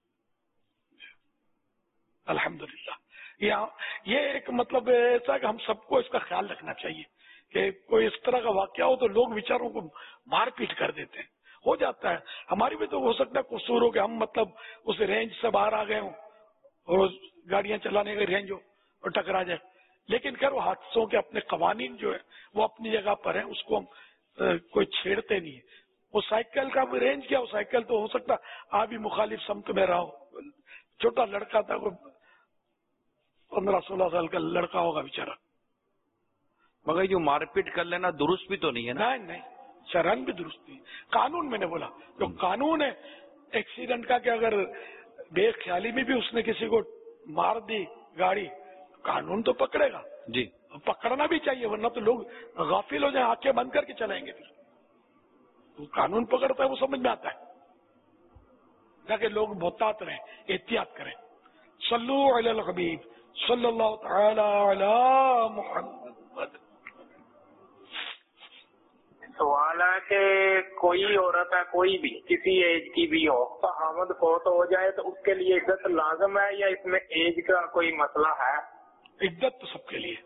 الحمدللہ یہ ایک مطلب ایسا کہ ہم سب کو اس کا خیال رکھنا چاہیے کہ کوئی اس طرح کا واقعہ ہو تو لوگ بیچاروں کو مار پیٹ کر دیتے ہیں. ہو جاتا ہے، ہماری بھی تو ہو سکتا ہے قصور ہو کہ ہم مطلب اس رینج سے باہر آ گئے ہوں اور گاڑیاں چلانے کا رینج ہو اور ٹکرا جائے. لیکن خیر وہ حادثوں کے اپنے قوانین جو ہے وہ اپنی جگہ پر ہیں، اس کو ہم کوئی چھیڑتے نہیں ہے. وہ سائیکل کا بھی رینج کیا، وہ سائیکل تو ہو سکتا آپ بھی مخالف سمت میں رہا ہو. چھوٹا لڑکا تھا، کوئی پندرہ سولہ سال کا لڑکا ہوگا بیچارہ. مگر جو مار پیٹ کر لینا درست بھی تو نہیں ہے نا؟ نہیں نہیں، شرعن بھی درست نہیں. قانون میں نے بولا جو قانون ہے ایکسیڈنٹ کا کہ اگر بے خیالی میں بھی اس نے کسی کو مار دی گاڑی، قانون تو پکڑے گا. جی پکڑنا بھی چاہیے، ورنہ تو لوگ غافل ہو جائیں، آنکھیں بند کر کے چلائیں گے. پھر قانون پکڑتا ہے وہ سمجھ میں آتا ہے، تاکہ لوگ محتاط رہیں، احتیاط کریں. صلو علی الحبیب صلی اللہ تعالی علی محمد. سوال ہے کہ کوئی عورت ہے، کوئی بھی کسی ایج کی بھی ہو، تو حامد فوت ہو جائے تو اس کے لیے عدت لازم ہے یا اس میں ایج کا کوئی مسئلہ ہے؟ عدت تو سب کے لیے.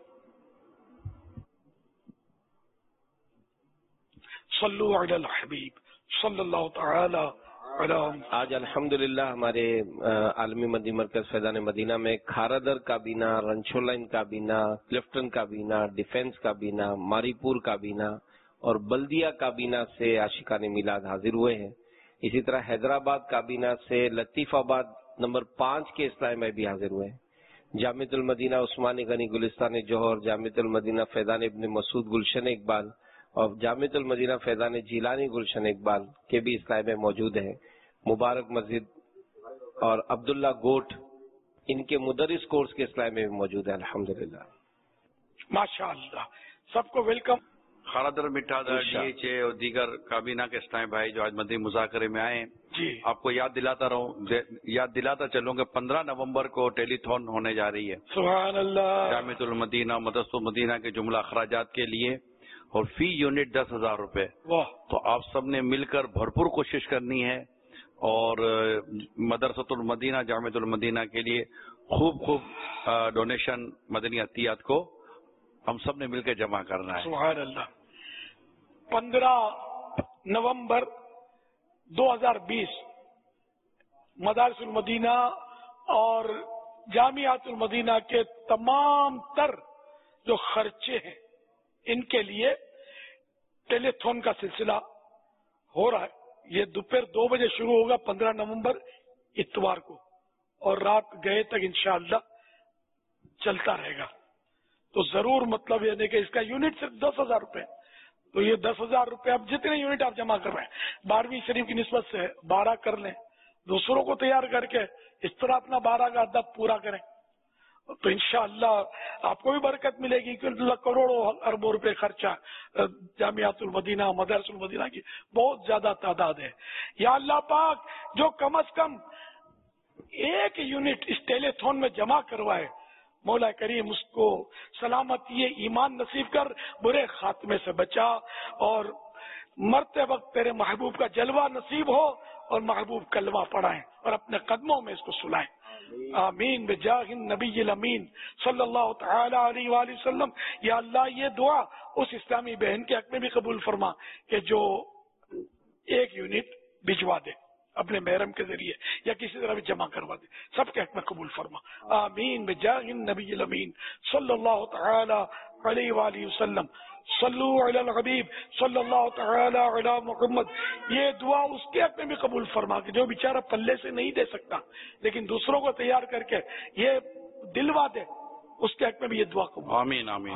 صلو علی الحبیب صلی اللہ تعالی علی. آج الحمدللہ ہمارے عالمی مدنی مرکز فیضان مدینہ میں کھارادر کابینہ، رنچھو لائن کابینہ، کلفٹن کابینہ، ڈیفنس کابینہ، ماری پور کابینہ اور بلدیہ کابینہ سے عاشقان میلاد حاضر ہوئے ہیں. اسی طرح حیدرآباد کابینہ سے لطیف آباد نمبر پانچ کے اسلامی میں بھی حاضر ہوئے ہیں. جامعۃ المدینہ عثمانی غنی گلستان جوہر، جامعۃ المدینہ فیضان ابن مسعود گلشن اقبال اور جامعۃ المدینہ فیضان جیلانی گلشن اقبال کے بھی اسلامی میں موجود ہیں. مبارک مسجد اور عبداللہ گوٹ ان کے مدرس کورس کے اسلامی میں بھی موجود ہیں. الحمدللہ ماشاء اللہ سب کو ویلکم. خارادر مٹھا در ڈی ایچ اے اور دیگر کابینہ کے اسلامی بھائی جو آج مدنی مذاکرے میں آئے ہیں، جی آپ کو یاد دلاتا رہوں یاد دلاتا چلوں کہ پندرہ نومبر کو ٹیلی تھون ہونے جا رہی ہے. سبحان اللہ. جامعۃ المدینہ مدرسۃ المدینہ کے جملہ اخراجات کے لیے اور فی یونٹ دس ہزار روپے. تو آپ سب نے مل کر بھرپور کوشش کرنی ہے اور مدرسۃ المدینہ جامعۃ المدینہ کے لیے خوب خوب ڈونیشن مدنی عطیات کو ہم سب نے مل کے جمع کرنا ہے. سبحان اللہ. پندرہ نومبر دو ہزار بیس مدارس المدینہ اور جامعات المدینہ کے تمام تر جو خرچے ہیں ان کے لیے ٹیلی تھون کا سلسلہ ہو رہا ہے. یہ دوپہر دو بجے شروع ہوگا پندرہ نومبر اتوار کو اور رات گئے تک انشاءاللہ چلتا رہے گا. تو ضرور مطلب یہ نہیں کہ اس کا یونٹ صرف دس ہزار روپے، تو یہ دس ہزار روپے اب جتنے یونٹ آپ جمع کر رہے ہیں بارہویں شریف کی نسبت سے بارہ کر لیں، دوسروں کو تیار کر کے اس طرح اپنا بارہ کا ادب پورا کریں تو انشاءاللہ آپ کو بھی برکت ملے گی. کیونکہ کروڑوں اربوں روپے خرچہ جامعات المدینہ مدارس المدینہ کی بہت زیادہ تعداد ہے. یا اللہ پاک جو کم از کم ایک یونٹ اس ٹیلی تھون میں جمع کروائے مولا کریم اس کو سلامتی ایمان نصیب کر، برے خاتمے سے بچا، اور مرتے وقت تیرے محبوب کا جلوہ نصیب ہو اور محبوب کلمہ پڑھائیں اور اپنے قدموں میں اس کو سلائیں۔ آمین بجاہ النبی الامین صلی اللہ تعالی علیہ وآلہ وسلم۔ یا اللہ یہ دعا اس اسلامی بہن کے حق میں بھی قبول فرما کہ جو ایک یونٹ بھجوا دے اپنے محرم کے ذریعے یا کسی طرح بھی جمع کروا دے، سب کے حق میں قبول فرما۔ آمین بجاہ النبی الامین صلی اللہ تعالی علیہ وآلہ وسلم۔ صلو علی الحبیب صلی اللہ تعالی علی محمد۔ یہ دعا اس کے حق میں بھی قبول فرما کہ جو بیچارہ پلے سے نہیں دے سکتا لیکن دوسروں کو تیار کر کے یہ دلوا دے، اس کے حق میں بھی یہ دعا قبول۔ آمین آمین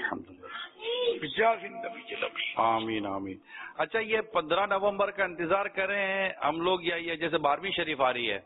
آمین آمین۔ اچھا، یہ پندرہ نومبر کا انتظار کر رہے ہیں ہم لوگ، یا یہ جیسے بارہویں شریف آ رہی ہے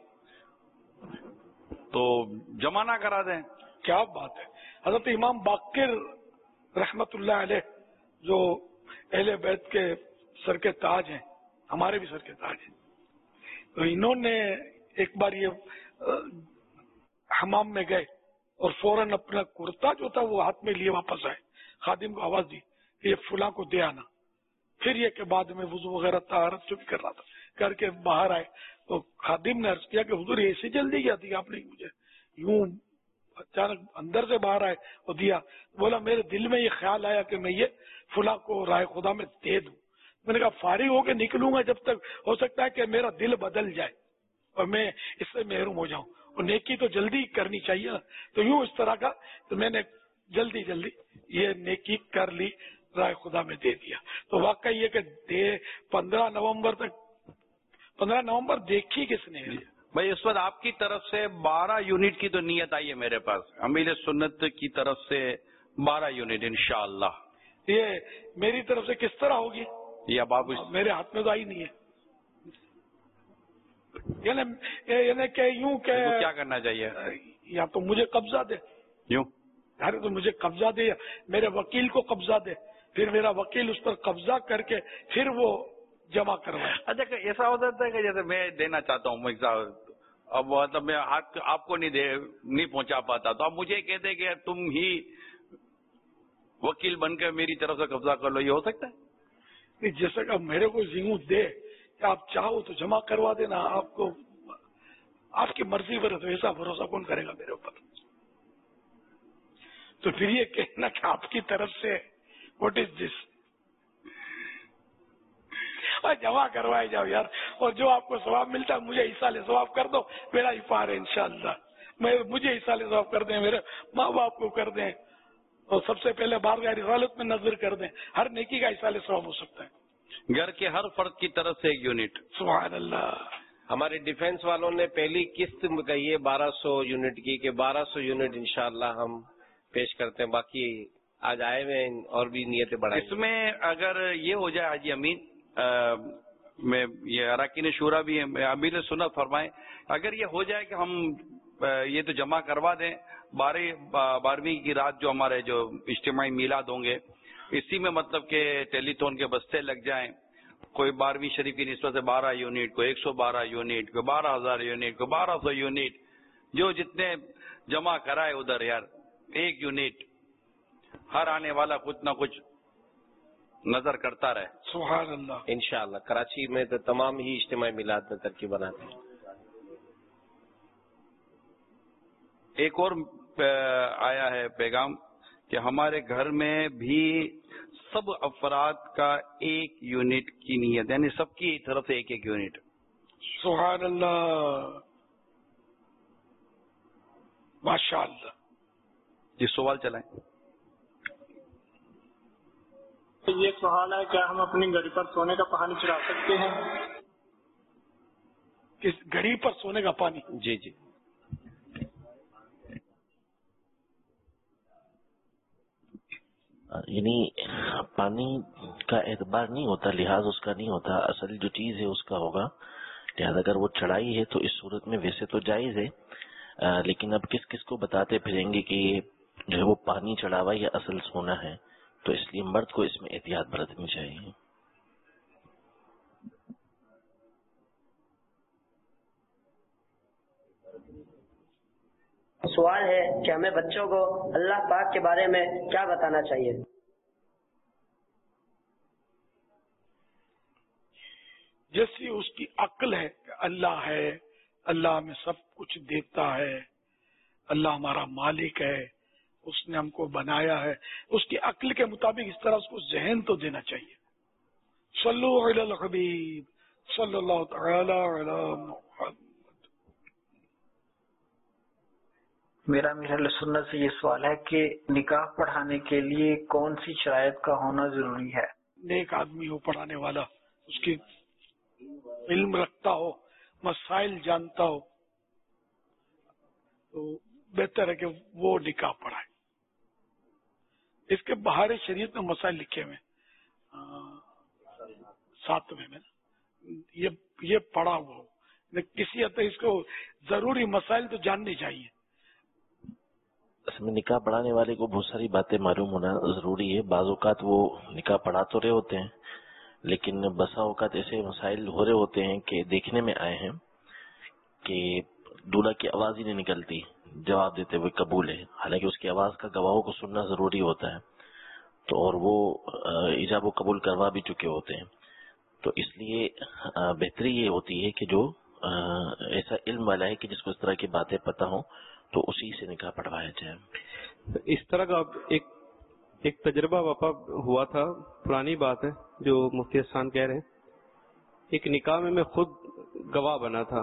تو جمع نہ کرا دیں؟ کیا بات ہے! حضرت امام باقر رحمت اللہ علیہ جو اہل بیت کے سر کے تاج ہیں، ہمارے بھی سر کے تاج ہیں، تو انہوں نے ایک بار یہ حمام میں گئے اور فوراً اپنا کرتا جو تھا وہ ہاتھ میں لیے واپس آئے، خادم کو آواز دی کہ یہ فلاں کو دے آنا۔ پھر یہ کہ بعد میں وضو وغیرہ طہارت جو بھی کر رہا تھا کر کے باہر آئے تو خادم نے عرض کیا کہ حضور ایسی جلدی کیا دی آپ نے مجھے، یوں اچانک اندر سے باہر آئے اور دیا۔ بولا میرے دل میں یہ خیال آیا کہ میں یہ فلاں کو رائے خدا میں دے دوں۔ میں نے کہا فارغ ہو کے نکلوں گا جب تک ہو سکتا ہے کہ میرا دل بدل جائے اور میں اس سے محروم ہو جاؤں، اور نیکی تو جلدی کرنی چاہیے نا، تو یوں اس طرح کا تو میں نے جلدی جلدی یہ نیکی کر لی، رائے خدا میں دے دیا۔ تو واقعی یہ کہ دے پندرہ نومبر تک، پندرہ نومبر دیکھی کس نے؟ بھائی اس وقت آپ کی طرف سے بارہ یونٹ کی تو نیت آئی ہے میرے پاس، امیل سنت کی طرف سے بارہ یونٹ انشاءاللہ۔ یہ میری طرف سے کس طرح ہوگی؟ یہ اب آپ میرے ہاتھ میں تو آئی نہیں ہے، یعنی یعنی کہ یوں کہ کیا کرنا چاہیے؟ یا تو مجھے قبضہ دے، یوں ارے تو مجھے قبضہ دے، میرے وکیل کو قبضہ دے، پھر میرا وکیل اس پر قبضہ کر کے پھر وہ جمع کروائے۔ اچھا ایسا ہو سکتا ہے کہ جیسے میں دینا چاہتا ہوں، اب مطلب میں ہاتھ آپ کو نہیں دے نہیں پہنچا پاتا تو اب مجھے کہتے کہ تم ہی وکیل بن کر میری طرف سے قبضہ کر لو، یہ ہو سکتا ہے؟ جیسا کہ میرے کو یوں دے کہ آپ چاہو تو جمع کروا دینا، آپ کو آپ کی مرضی پر ہے تو ایسا بھروسہ کون کرے گا میرے اوپر؟ تو پھر یہ کہنا کہ آپ کی طرف سے واٹ از دس، جمع کروائے جاؤ یار، اور جو آپ کو ثواب ملتا ہے مجھے ایصال ثواب کر دو، میرا افطار ہے انشاءاللہ، میں مجھے ایصال ثواب کر دیں، میرے ماں باپ کو کر دیں، اور سب سے پہلے بارگاہ رسالت میں نظر کر دیں، ہر نیکی کا ایصال ثواب ہو سکتا ہے۔ گھر کے ہر فرد کی طرف سے ایک یونٹ۔ سبحان اللہ۔ ہمارے ڈیفنس والوں نے پہلی قسط کہی بارہ سو یونٹ کی کہ بارہ سو یونٹ انشاءاللہ ہم پیش کرتے ہیں، باقی آج آئے ہوئے اور بھی نیتیں بڑھائیں۔ اس میں اگر یہ ہو جائے حاجی امین، میں یہ اراکین شورا بھی امیر سنت فرمائیں، اگر یہ ہو جائے کہ ہم یہ تو جمع کروا دیں، بارہ بارہویں کی رات جو ہمارے جو اجتماعی میلاد ہوں گے اسی میں مطلب کہ ٹیلی تھون کے بستے لگ جائیں، کوئی بارہویں شریف کی نسبت سے بارہ یونٹ، کوئی ایک سو بارہ یونٹ، کوئی بارہ ہزار یونٹ، کوئی بارہ سو یونٹ، جو جتنے جمع کرائے ادھر یار ایک یونٹ، ہر آنے والا کچھ نہ کچھ نظر کرتا رہے۔ سبحان اللہ۔ انشاءاللہ کراچی میں تو تمام ہی اجتماعی میلاد میں ترکیب بناتے ہیں۔ ایک اور آیا ہے پیغام کہ ہمارے گھر میں بھی سب افراد کا ایک یونٹ کی نیت، یعنی سب کی طرف سے ایک ایک یونٹ۔ سبحان اللہ، ماشاء اللہ۔ جی سوال چلائیں۔ یہ سوال ہے کیا ہم اپنی گھڑی پر سونے کا پانی چڑھا سکتے ہیں؟ کس گھڑی پر سونے کا پانی؟ جی جی یعنی پانی کا اعتبار نہیں ہوتا، لحاظ اس کا نہیں ہوتا، اصل جو چیز ہے اس کا ہوگا، لہٰذا اگر وہ چڑھائی ہے تو اس صورت میں ویسے تو جائز ہے، لیکن اب کس کس کو بتاتے پھریں گے کہ یہ جو ہے وہ پانی چڑھاوا یا اصل سونا ہے، تو اس لیے مرد کو اس میں احتیاط برتنی چاہیے۔ سوال ہے کہ ہمیں بچوں کو اللہ پاک کے بارے میں کیا بتانا چاہیے؟ جیسی اس کی عقل ہے کہ اللہ ہے، اللہ ہمیں سب کچھ دیتا ہے، اللہ ہمارا مالک ہے، اس نے ہم کو بنایا ہے، اس کی عقل کے مطابق اس طرح اس کو ذہن تو دینا چاہیے. صلو علی الحبیب صلی اللہ تعالی علی محمد. میرا میرا سنت سے یہ سوال ہے کہ نکاح پڑھانے کے لیے کون سی شرائط کا ہونا ضروری ہے؟ نیک آدمی ہو پڑھانے والا، اس کی علم رکھتا ہو، مسائل جانتا ہو، تو بہتر ہے کہ وہ نکاح پڑھائے. اس کے باہر شریعت میں مسائل لکھے ہوئے ساتویں میں یہ یہ پڑھا ہوا ہو، کسی حد تک اس کو ضروری مسائل تو جاننے چاہیے. اس میں نکاح پڑھانے والے کو بہت ساری باتیں معلوم ہونا ضروری ہے. بعض اوقات وہ نکاح پڑھا تو رہے ہوتے ہیں لیکن بسا اوقات ایسے مسائل ہو رہے ہوتے ہیں کہ دیکھنے میں آئے ہیں کہ دولہا کی آواز ہی نہیں نکلتی جواب دیتے ہوئے قبول ہے، حالانکہ اس کی آواز کا گواہوں کو سننا ضروری ہوتا ہے، تو اور وہ ایجاب و قبول کروا بھی چکے ہوتے ہیں. تو اس لیے بہتری یہ ہوتی ہے کہ جو ایسا علم والا ہے کہ جس کو اس طرح کی باتیں پتہ ہوں تو اسی سے نکاح پڑھوایا جائے. اس طرح کا ایک ایک تجربہ واپا ہوا تھا، پرانی بات ہے جو مفتی احسان کہہ رہے ہیں. ایک نکاح میں میں خود گواہ بنا تھا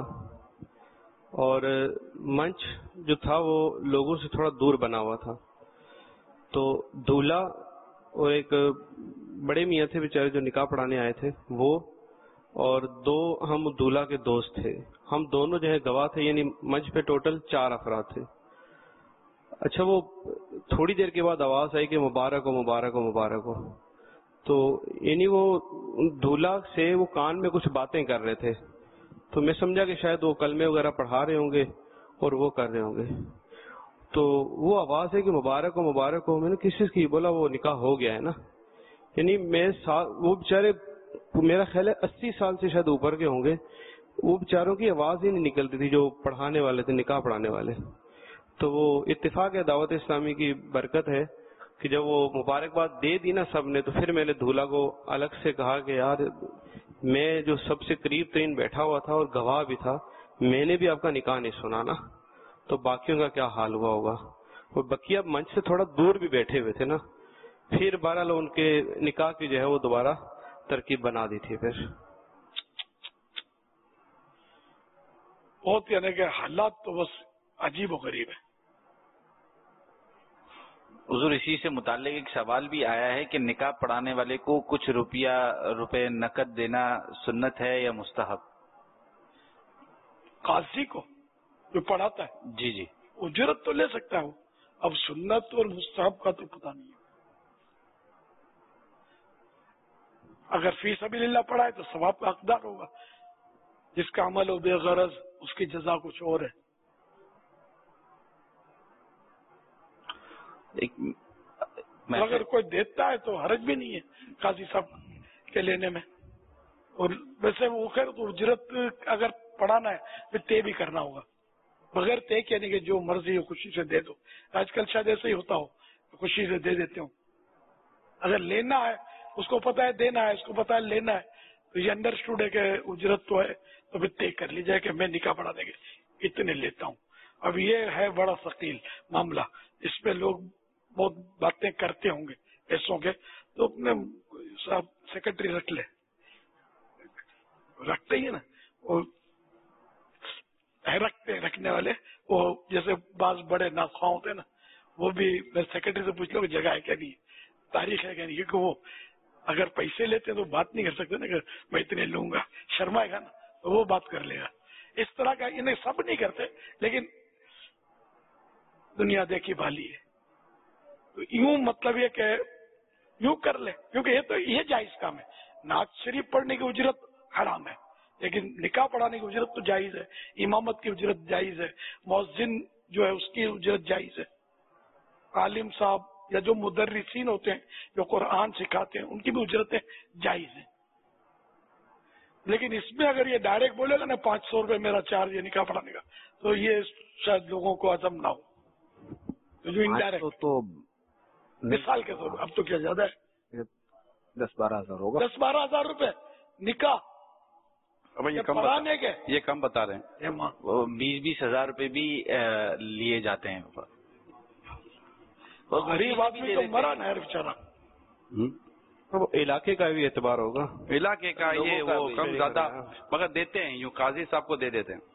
اور منچ جو تھا وہ لوگوں سے تھوڑا دور بنا ہوا تھا. تو دولہا اور ایک بڑے میاں تھے بیچارے جو نکاح پڑھانے آئے تھے، وہ اور دو ہم دولہا کے دوست تھے. ہم دونوں جو ہے گواہ تھے، یعنی منچ پہ ٹوٹل چار افراد تھے. اچھا وہ تھوڑی دیر کے بعد آواز آئی کہ مبارک ہو مبارک ہو مبارک ہو. تو یعنی وہ دولہا سے وہ کان میں کچھ باتیں کر رہے تھے، تو میں سمجھا کہ شاید وہ کلمے وغیرہ پڑھا رہے ہوں گے اور وہ کر رہے ہوں گے. تو وہ آواز ہے کہ مبارک ہو مبارک ہو. میں نے کس چیز کی؟ بولا وہ نکاح ہو گیا ہے نا. یعنی میں وہ بیچارے میرا خیال ہے اسی سال سے شاید اوپر کے ہوں گے، وہ بیچاروں کی آواز ہی نہیں نکلتی تھی جو پڑھانے والے تھے، نکاح پڑھانے والے. تو وہ اتفاق ہے، دعوت اسلامی کی برکت ہے کہ جب وہ مبارکباد دے دی نا سب نے، تو پھر میں نے دولہا کو الگ سے کہا کہ یار میں جو سب سے قریب ترین بیٹھا ہوا تھا اور گواہ بھی تھا، میں نے بھی آپ کا نکاح نہیں سنا نا، تو باقیوں کا کیا حال ہوا ہوگا. اور بقیہ منچ سے تھوڑا دور بھی بیٹھے ہوئے تھے نا. پھر بہرحال ان کے نکاح کی جو ہے وہ دوبارہ ترکیب بنا دی تھی. پھر بہت یعنی کہ حالات تو بس عجیب و غریب ہے. حضور اسی سے متعلق ایک سوال بھی آیا ہے کہ نکاح پڑھانے والے کو کچھ روپیہ روپے نقد دینا سنت ہے یا مستحب؟ قاضی کو جو پڑھاتا ہے جی جی اجرت تو لے سکتا ہے وہ. اب سنت اور مستحب کا تو پتہ نہیں ہے. اگر فی سبیل اللہ پڑھائے تو ثواب کا حقدار ہوگا، جس کا عمل ہو بے غرض اس کی جزا کچھ اور ہے. اگر کوئی دیتا ہے تو حرج بھی نہیں ہے قاضی صاحب کے لینے میں. اور ویسے وہ خیر تو اجرت اگر پڑھانا ہے پھر طے بھی کرنا ہوگا، بغیر طے کہنے کے جو مرضی ہو خوشی سے دے دو. آج کل شاید ایسا ہی ہوتا ہو، خوشی سے دے دیتے ہوں. اگر لینا ہے اس کو پتا ہے دینا ہے، اس کو پتا ہے لینا ہے، تو یہ انڈرسٹوڈ ہے کہ اجرت تو ہے، تو پھر طے کر لی جائے کہ میں نکاح پڑھا دیں گے اتنے لیتا ہوں. اب یہ ہے بڑا ثقیل معاملہ، اس پہ لوگ بہت باتیں کرتے ہوں گے پیسوں کے، تو اپنے صاحب سیکرٹری رکھ لے، رکھتے ہی نا وہ رکھتے رکھنے والے، وہ جیسے بعض بڑے ناخواہ ہوتے ہیں نا، وہ بھی سیکرٹری سے پوچھ لو کہ جگہ ہے کیا نہیں، تاریخ ہے کیا نہیں، کیونکہ وہ اگر پیسے لیتے ہیں تو بات نہیں کر سکتے نا کہ میں اتنے لوں گا، شرمائے گا نا، تو وہ بات کر لے گا. اس طرح کا انہیں سب نہیں کرتے، لیکن دنیا دیکھی بھالی ہے. تو یوں مطلب یہ کہ یوں کر لے، کیونکہ یہ تو یہ جائز کام ہے. نعت شریف پڑھنے کی اجرت حرام ہے، لیکن نکاح پڑھانے کی اجرت تو جائز ہے، امامت کی اجرت جائز ہے، مؤذن جو ہے اس کی اجرت جائز ہے، عالم صاحب یا جو مدرسین ہوتے ہیں جو قرآن سکھاتے ہیں ان کی بھی اجرتیں جائز ہیں. لیکن اس میں اگر یہ ڈائریکٹ بولے گا نا پانچ سو روپے میرا چارج ہے نکاح پڑھانے کا، تو یہ شاید لوگوں کو عزم نہ ہو. تو جو انڈائریکٹ تو مثال کے طور پر، اب تو کیا زیادہ ہے، دس بارہ ہزار ہوگا، دس بارہ ہزار روپے نکاح اب یہ کم پڑھانے کے، یہ کم بتا رہے ہیں، وہ بیس بیس ہزار روپے بھی لیے جاتے ہیں، غریب آدمی تو مرا نہ ہے بیچارہ. وہ علاقے کا بھی اعتبار ہوگا، علاقے کا یہ وہ کم زیادہ مگر دیتے ہیں، یوں قاضی صاحب کو دے دیتے ہیں.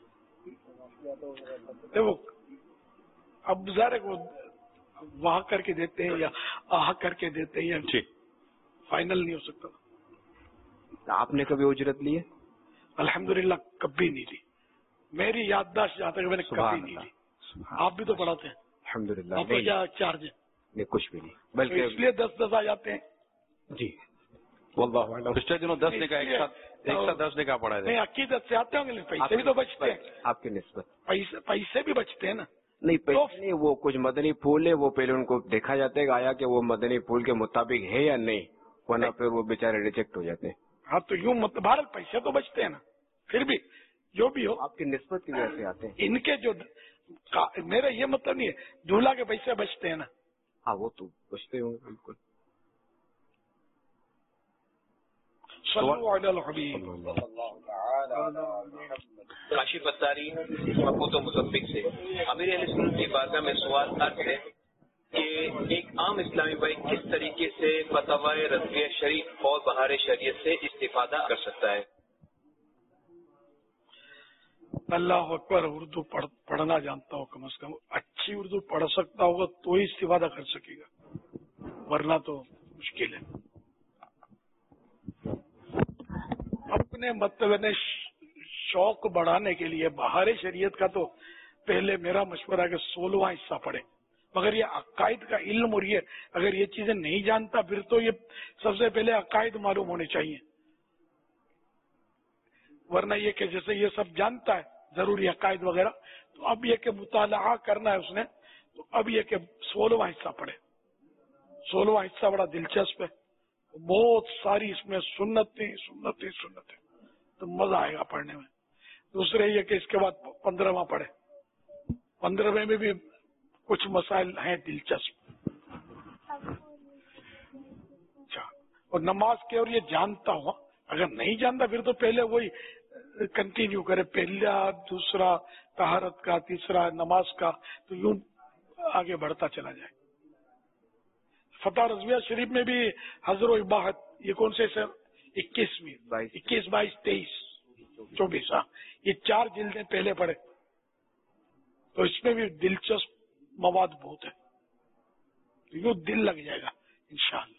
وہ اب ظاہر وہ وہاں کر کے دیتے ہیں یا آہ کر کے دیتے ہیں، یا فائنل نہیں ہو سکتا. آپ نے کبھی اجرت لی ہے؟ الحمدللہ کبھی نہیں لی. میری یادداشت جہاں تک میں نے کبھی نہیں لی. آپ بھی تو پڑھاتے ہیں الحمدللہ. آپ کو کیا چارج ہے؟ نہیں کچھ بھی نہیں، تو بلکہ اس لیے دس دس آ جاتے ہیں. جی واللہ اعلم. پچھلے دنوں دس نے کا ایک ساتھ ایک ساتھ دس نے کا پڑھا نہیں، ہے. عقیدت سے آتے ہوں گے، پیسے بھی تو بچتے ہیں، آپ کی نسبت پیسے پیسے بھی بچتے ہیں نا. نہیں پیسے نہیں، وہ کچھ مدنی پھول ہے، وہ پہلے ان کو دیکھا جاتا ہے کہ آیا کہ وہ مدنی پھول کے مطابق ہے یا نہیں، ورنہ پھر وہ بیچارے ریجیکٹ ہو جاتے ہیں. ہاں تو یوں مطلب بھارت پیسے تو بچتے ہیں نا. پھر بھی جو بھی ہو آپ کی نسبت کی وجہ سے آتے ہیں. ان کے جو میرا یہ مطلب نہیں ہے دولہا کے پیسے بچتے ہیں نا. ہاں وہ تو بچتے ہوں گے بالکل. صلو علی الحبیب. کاشف اتاری مقبوط و مصفق سے امیر اہل سنت کی بارگاہ میں سوال عرض ہے کہ ایک عام اسلامی بھائی کس طریقے سے فتاوی رضویہ شریف اور بہار شریعت سے استفادہ کر سکتا ہے؟ اللہ اکبر. اردو پڑھ, پڑھنا جانتا ہو، کم از کم اچھی اردو پڑھ سکتا ہوگا تو ہی استفادہ کر سکے گا، ورنہ تو مشکل ہے. اپنے مطلب شوق بڑھانے کے لیے بہار شریعت کا تو پہلے میرا مشورہ ہے کہ سولہواں حصہ پڑھے. مگر یہ عقائد کا علم اور یہ اگر یہ چیزیں نہیں جانتا پھر تو یہ سب سے پہلے عقائد معلوم ہونے چاہیے، ورنہ یہ کہ جیسے یہ سب جانتا ہے ضروری عقائد وغیرہ، تو اب یہ کہ مطالعہ کرنا ہے اس نے، تو اب یہ کہ سولہواں حصہ پڑھے. سولہواں حصہ بڑا دلچسپ ہے، بہت ساری اس میں سنتیں سنتیں سنتیں، تو مزہ آئے گا پڑھنے میں. دوسرے یہ کہ اس کے بعد پندرہواں پڑھے. پندرہویں میں بھی کچھ مسائل ہیں دلچسپ. اچھا، اور نماز کے اور یہ جانتا ہوا، اگر نہیں جانتا پھر تو پہلے وہی کنٹینیو کرے، پہلا دوسرا طہارت کا، تیسرا نماز کا، تو یوں آگے بڑھتا چلا جائے. فتح رضویہ شریف میں بھی حضر و اباحت، یہ کون سے سر؟ اکیسویں اکیس بائیس تیئیس چوبیس، ہاں یہ چار جلدیں پہلے پڑھے، تو اس میں بھی دلچسپ مواد بہت ہے، یوں دل لگ جائے گا انشاءاللہ.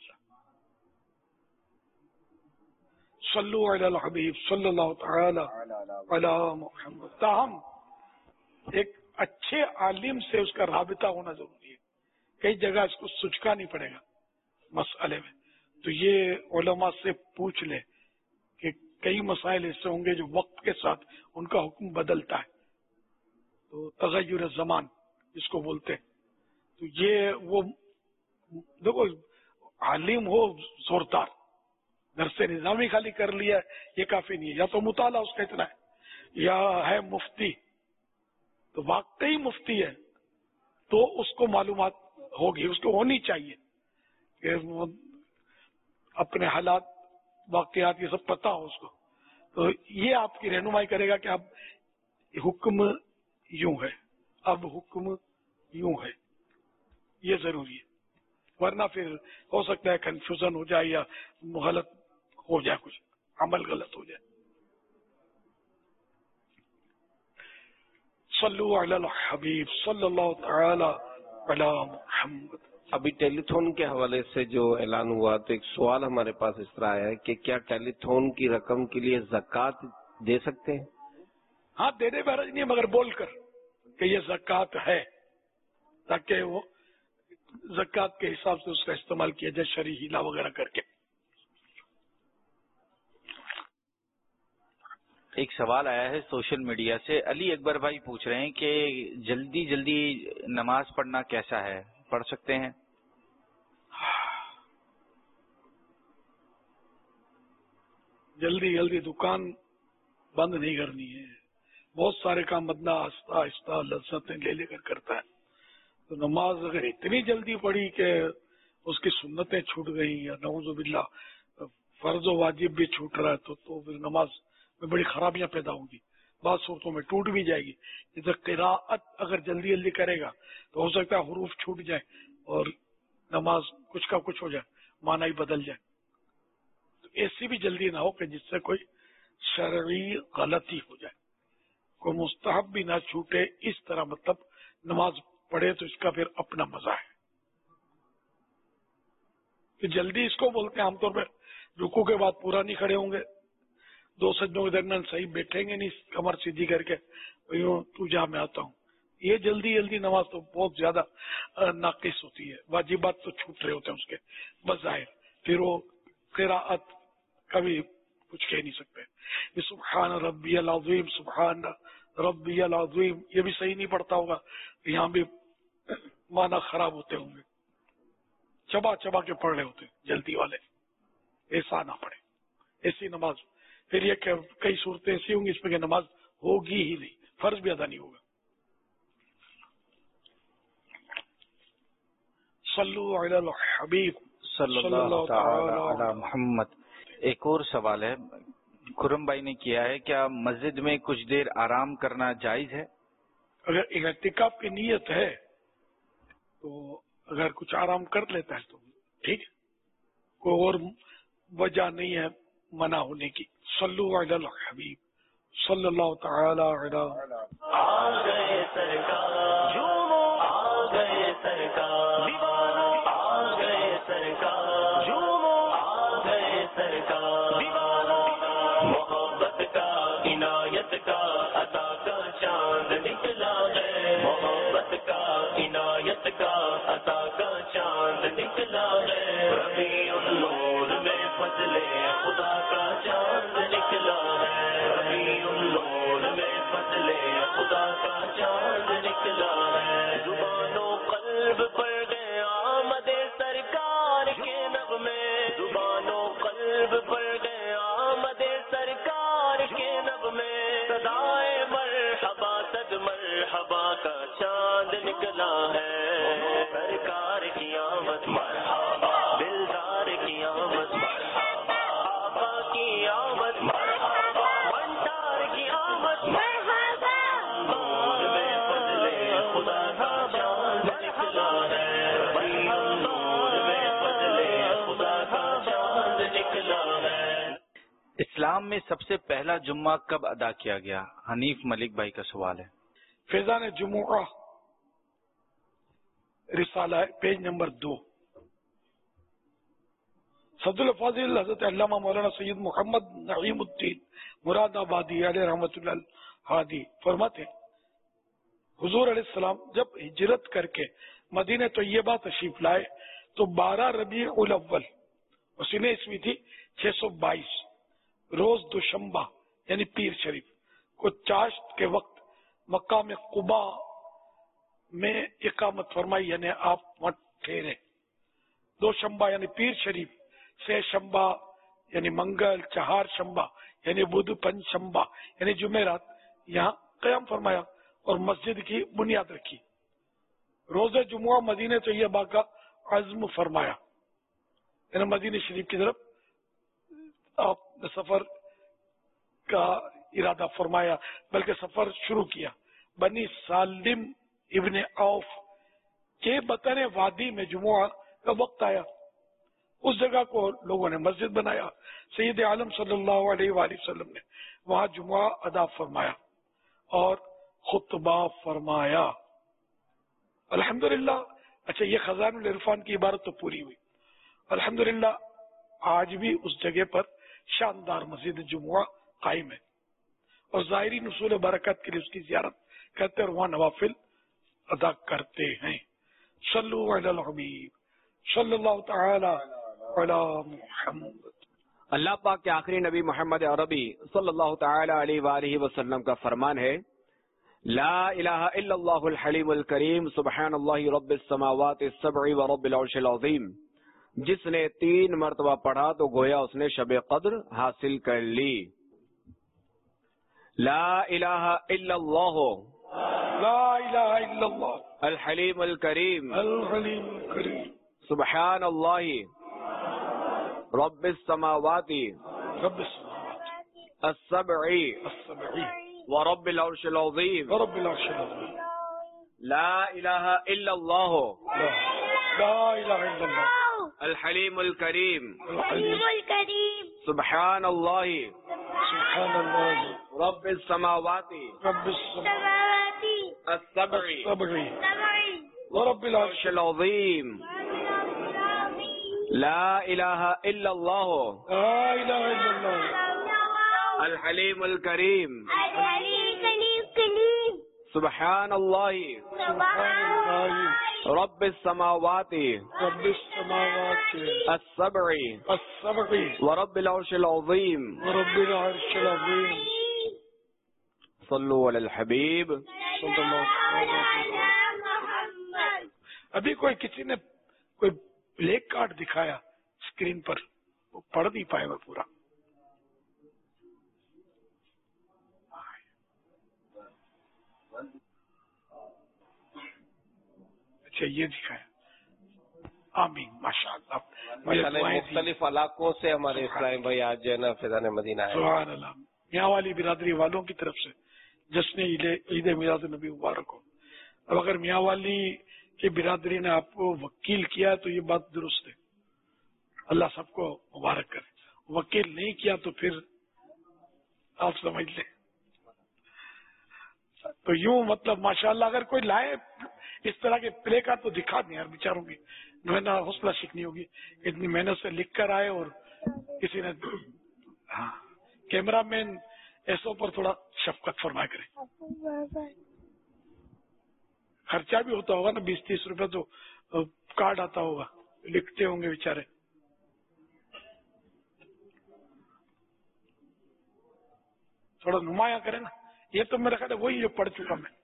صلو علی الحبیب صلی اللہ تعالی علی محمد. تاہم ایک اچھے عالم سے اس کا رابطہ ہونا ضروری ہے. کئی جگہ اس کو سچکا نہیں پڑے گا مسئلے میں، تو یہ علماء سے پوچھ لے کہ کئی مسائل ایسے ہوں گے جو وقت کے ساتھ ان کا حکم بدلتا ہے، تو تغیر زمان جس کو بولتے ہیں. تو یہ وہ دیکھو عالم ہو زوردار، درس نظامی خالی کر لیا یہ کافی نہیں ہے، یا تو مطالعہ اس کا اتنا ہے، یا ہے مفتی تو واقعی مفتی ہے تو اس کو معلومات ہوگی، اس کو ہونی چاہیے کہ اپنے حالات واقعات یہ سب پتا ہو اس کو، تو یہ آپ کی رہنمائی کرے گا کہ اب حکم یوں ہے، اب حکم یوں ہے، یہ ضروری ہے. ورنہ پھر ہو سکتا ہے کنفیوژن ہو جائے یا غلط ہو جائے، کچھ عمل غلط ہو جائے. صلو علی الحبیب صلی اللہ تعالی علی محمد. ابھی ٹیلی تھون کے حوالے سے جو اعلان ہوا تو ایک سوال ہمارے پاس اس طرح ہے کہ کیا ٹیلی تھون کی رقم کے لیے زکوٰۃ دے سکتے ہیں؟ ہاں دینے میں حرج نہیں ہے، مگر بول کر کہ یہ زکوٰۃ ہے، تاکہ وہ زکوٰۃ کے حساب سے اس کا استعمال کیا جائے، شرعی ہیلا وغیرہ کر کے. ایک سوال آیا ہے سوشل میڈیا سے، علی اکبر بھائی پوچھ رہے ہیں کہ جلدی جلدی نماز پڑھنا کیسا ہے، پڑھ سکتے ہیں؟ جلدی جلدی دکان بند نہیں کرنی ہے، بہت سارے کام بندہ آہستہ آہستہ لذتیں لے لے کر کرتا ہے، تو نماز اگر اتنی جلدی پڑھی کہ اس کی سنتیں چھوٹ گئی یا نعوذ باللہ فرض و واجب بھی چھوٹ رہا ہے تو تو پھر نماز میں بڑی خرابیاں پیدا ہوں گی، بعض صورتوں میں ٹوٹ بھی جائے گی. جیسے قراءت اگر جلدی جلدی کرے گا تو ہو سکتا ہے حروف چھوٹ جائے اور نماز کچھ کا کچھ ہو جائے، معنی ہی بدل جائے. تو ایسی بھی جلدی نہ ہو کہ جس سے کوئی شرعی غلطی ہو جائے، کوئی مستحب بھی نہ چھوٹے. اس طرح مطلب نماز پڑھے تو اس کا پھر اپنا مزہ ہے. کہ جلدی اس کو بولتے ہیں عام طور پہ رکوع کے بعد پورا نہیں کھڑے ہوں گے، دو سجدوں کے درمیان صحیح بیٹھیں گے نہیں کمر سیدھی کر کے تو جہاں میں آتا ہوں. یہ جلدی جلدی نماز تو بہت زیادہ ناقص ہوتی ہے. واجبات تو چھوٹ رہے ہوتے ہیں اس کے بظاہر، پھر وہ قراءت کبھی کچھ کہہ نہیں سکتے. سبحان ربی العظیم، سبحان ربی العظیم، یہ بھی صحیح نہیں پڑھتا ہوگا، یہاں بھی معنی خراب ہوتے ہوں گے، چبا چبا کے پڑھ رہے ہوتے جلدی والے. ایسا نہ پڑھے ایسی نماز. پھر یہ کہ کئی صورتیں ایسی ہوں گی اس میں کہ نماز ہوگی ہی نہیں، فرض بھی ادا نہیں ہوگا. صلو علی الحبیب صلی اللہ تعالی علی محمد. ایک اور سوال ہے، خرم بھائی نے کیا ہے، کیا مسجد میں کچھ دیر آرام کرنا جائز ہے؟ اگر اعتکاف کی نیت ہے تو اگر کچھ آرام کر لیتا ہے تو ٹھیک ہے، کوئی اور وجہ نہیں ہے منع ہونے کی. صلو علی الحبیب صلی اللہ تعالی علی. آ گئے سرکار، جھومو آ گئے سرکار، دیوانو آ گئے سرکار، جھومو آ گئے سرکار، دیوانو محبت کا عنایت کا عطا کا چاند نکلا ہے، محبت کا عنایت کا عطا کا چاند نکلا ہے. ربیع النور میں فضل خدا کا چاند نکلا ہے، ربیع النور میں فضل خدا کا چاند نکلا ہے. زبان و قلب پر گئے آمد سرکار کے نغمے، زبان و قلب پر گئے آمد سرکار کے نغمے. صدائے مرحبا صد مرحبا کا چاند نکلا ہے. سرکار کی آمد مرحبا، دلدار کی آمد مرحبا، آقا کی آمد مرحبا، منٹار کی آمد مرحبا. نور میں فضل خدا کا چاند نکلا ہے، نور میں فضل خدا کا چاند نکلا ہے. اسلام میں سب سے پہلا جمعہ کب ادا کیا گیا؟ حنیف ملک بھائی کا سوال ہے. فیضان جمعہ رسالہ ہے، پیج نمبر دو. صدر الفاضل حضرت علامہ مولانا سید محمد نعیم الدین مراد آبادی علیہ رحمۃ اللہ ہادی فرماتے ہیں، حضور علیہ السلام جب ہجرت کر کے مدینہ طیبہ تشریف لائے تو بارہ ربیع الاول اسی نے عیسوی تھی چھ سو بائیس روز دوشنبہ یعنی پیر شریف کو چاشت کے وقت مقام قبا میں اقامت فرمائی، یعنی آپ وہاں ٹھہرے. دو شنبہ یعنی پیر شریف، سے شنبہ یعنی منگل، چہار شنبہ یعنی بدھ، پنج شنبہ یعنی جمعرات یہاں قیام فرمایا اور مسجد کی بنیاد رکھی. روز جمعہ مدینہ طیبہ کا عزم فرمایا، یعنی مدینہ شریف کی طرف آپ نے سفر کا ارادہ فرمایا، بلکہ سفر شروع کیا. بنی سالم ابن عوف کے بطن وادی میں جمعہ کا وقت آیا، اس جگہ کو لوگوں نے مسجد بنایا. سید عالم صلی اللہ علیہ وآلہ وسلم نے وہاں جمعہ ادا فرمایا اور خطبہ فرمایا. الحمدللہ. اچھا، یہ خزان العرفان کی عبارت تو پوری ہوئی. الحمدللہ آج بھی اس جگہ پر شاندار مسجد جمعہ قائم ہے اور ظاہری نصول برکت کے لیے اس کی زیارت کرتے اور وہاں نوافل ادا کرتے ہیں. صلو علی الحبیب صلی اللہ تعالی علی محمد. اللہ پاک کے آخری نبی محمد عربی صلی اللہ تعالی علیہ وآلہ وسلم کا فرمان ہے، لا الہ الا اللہ الحلیم الکریم سبحان اللہ رب السماوات السبع و رب العرش العظیم. جس نے تین مرتبہ پڑھا تو گویا اس نے شب قدر حاصل کر لی. لا الہ الا اللہ، لا الہ الا اللہ الحلیم الکریم الحلیم الکریم سبحان اللہ رب السماوات رب السماوات السبع السبع ورب العرش العظیم ورب العرش العظیم لا الہ الا اللہ لا الہ الا اللہ الحلیم الکریم الحلیم الکریم سبحان اللہ سبحان اللہ رب السماوات رب السماوات السبع السبع ورب العرش العظیم لا الہ الا اللہ لا الہ الا اللہ الحلیم الکریم الحلیم الکریم سبحان اللہ سبحان اللہ رب السماوات رب السماوات السبع السبع ورب العرش العظیم ورب العرش العظیم صلو علی الحبیب صلی اللہ علیہ وسلم. ابھی کوئی کسی نے کوئی بلیک کارڈ دکھایا اسکرین پر, وہ پڑھ نہیں پائے وہ پورا. اچھا یہ دکھایا. آمین ماشاء اللہ. مختلف علاقوں سے ہمارے اسلام بھائی آج جو ہے نا فیضان مدینہ ہے. سبحان اللہ. میاں والی برادری والوں کی طرف سے جشن عید میلاد النبی مبارک ہو. اب اگر میاں والی کی برادری نے آپ کو وکیل کیا تو یہ بات درست ہے, اللہ سب کو مبارک کرے. وکیل نہیں کیا تو پھر آپ سمجھ لیں. تو یوں مطلب ماشاءاللہ اگر کوئی لائے اس طرح کے پلے کا تو دکھا دیں یار, بیچاروں کی جو ہے نا حوصلہ شکنی ہوگی. اتنی محنت سے لکھ کر آئے اور کسی نے. ہاں کیمرہ مین ایسوں پر تھوڑا شفقت فرمایا کرے. خرچہ بھی ہوتا ہوگا نا, بیس تیس روپے تو کارڈ آتا ہوگا, لکھتے ہوں گے بیچارے. تھوڑا نمایاں کرے نا. یہ تو میرا خیال ہے وہی جو پڑھ چکا میں.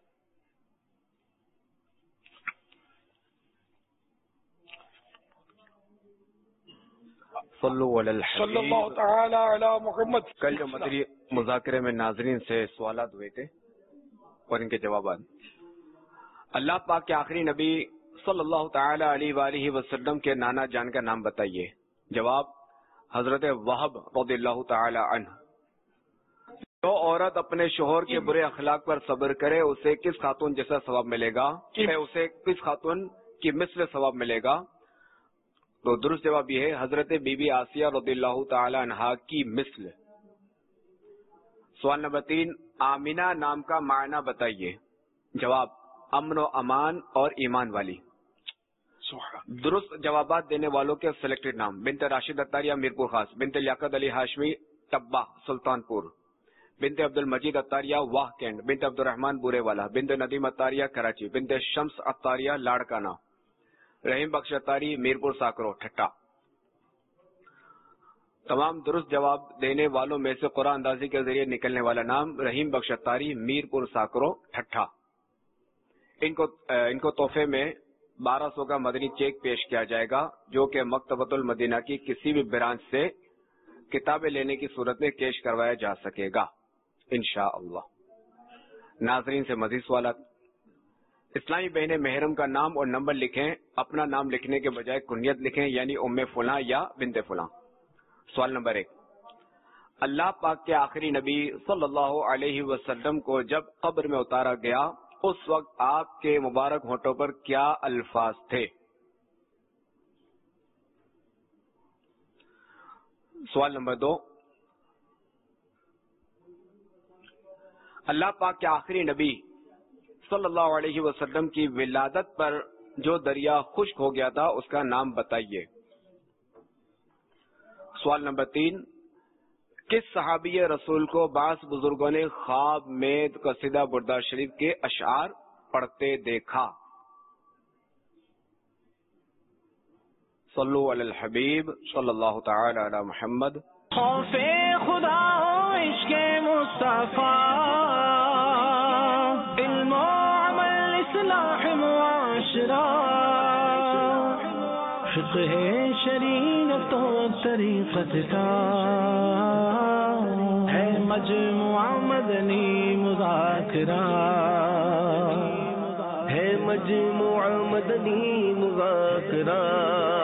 صلو علی الحبیب صلی اللہ تعالی علی محمد. کل جو مدری مذاکرے میں ناظرین سے سوالات ہوئے تھے اور ان کے جوابات, اللہ پاک کے آخری نبی صلی اللہ تعالی علیہ وآلہ وسلم کے نانا جان کا نام بتائیے. جواب حضرت وہب رضی اللہ تعالی عنہ. جو عورت اپنے شوہر کے برے اخلاق پر صبر کرے اسے کس خاتون جیسا ثواب ملے گا, اسے کس خاتون کی مثل ثواب ملے گا؟ تو درست جواب یہ ہے حضرت بی بی آسیہ رضی اللہ تعالی عنہا کی مثل. سوال نمبر تین, آمینہ نام کا معنی بتائیے. جواب امن و امان اور ایمان والی. درست جوابات دینے والوں کے سلیکٹڈ نام: بنت راشد اتاریہ میرپور خاص, بنت لیاقت علی ہاشمی ٹبہ سلطان پور, بنت عبد المجید اتاریہ واہ کینڈ, بنت عبد الرحمان بورے والا, بنت ندیم اتاریہ کراچی, بنت شمس اتاریہ لاڑکانہ, رحیم بخش اتاری میرپور ساکرو ٹھٹا. تمام درست جواب دینے والوں میں سے قرآن اندازی کے ذریعے نکلنے والا نام رحیم بخش اتاری میرپور ساکرو ٹھٹا. ان کو ان کو تحفے میں بارہ سو کا مدنی چیک پیش کیا جائے گا جو کہ مکتبۃ المدینہ کی کسی بھی برانچ سے کتابیں لینے کی صورت میں کیش کروایا جا سکے گا انشاءاللہ. ناظرین سے مزید سوالات. اسلامی بہنیں محرم کا نام اور نمبر لکھیں, اپنا نام لکھنے کے بجائے کنیت لکھیں یعنی ام فلاں یا بنت فلاں. سوال نمبر ایک, اللہ پاک کے آخری نبی صلی اللہ علیہ وسلم کو جب قبر میں اتارا گیا اس وقت آپ کے مبارک ہونٹوں پر کیا الفاظ تھے؟ سوال نمبر دو, اللہ پاک کے آخری نبی صلی اللہ علیہ وسلم کی ولادت پر جو دریا خشک ہو گیا تھا اس کا نام بتائیے. سوال نمبر تین, کس صحابی رسول کو بعض بزرگوں نے خواب میں قصیدہ بردار شریف کے اشعار پڑھتے دیکھا؟ صلو علی الحبیب صلی اللہ تعالی علی محمد. خوف خدا و عشق مصطفیٰ, علم و عمل اصلاح معاشرہ, فقہ شریعت و طریقت کا ہے مجموعہ مدنی مذاکرہ, ہے مجموعہ مدنی مذاکرات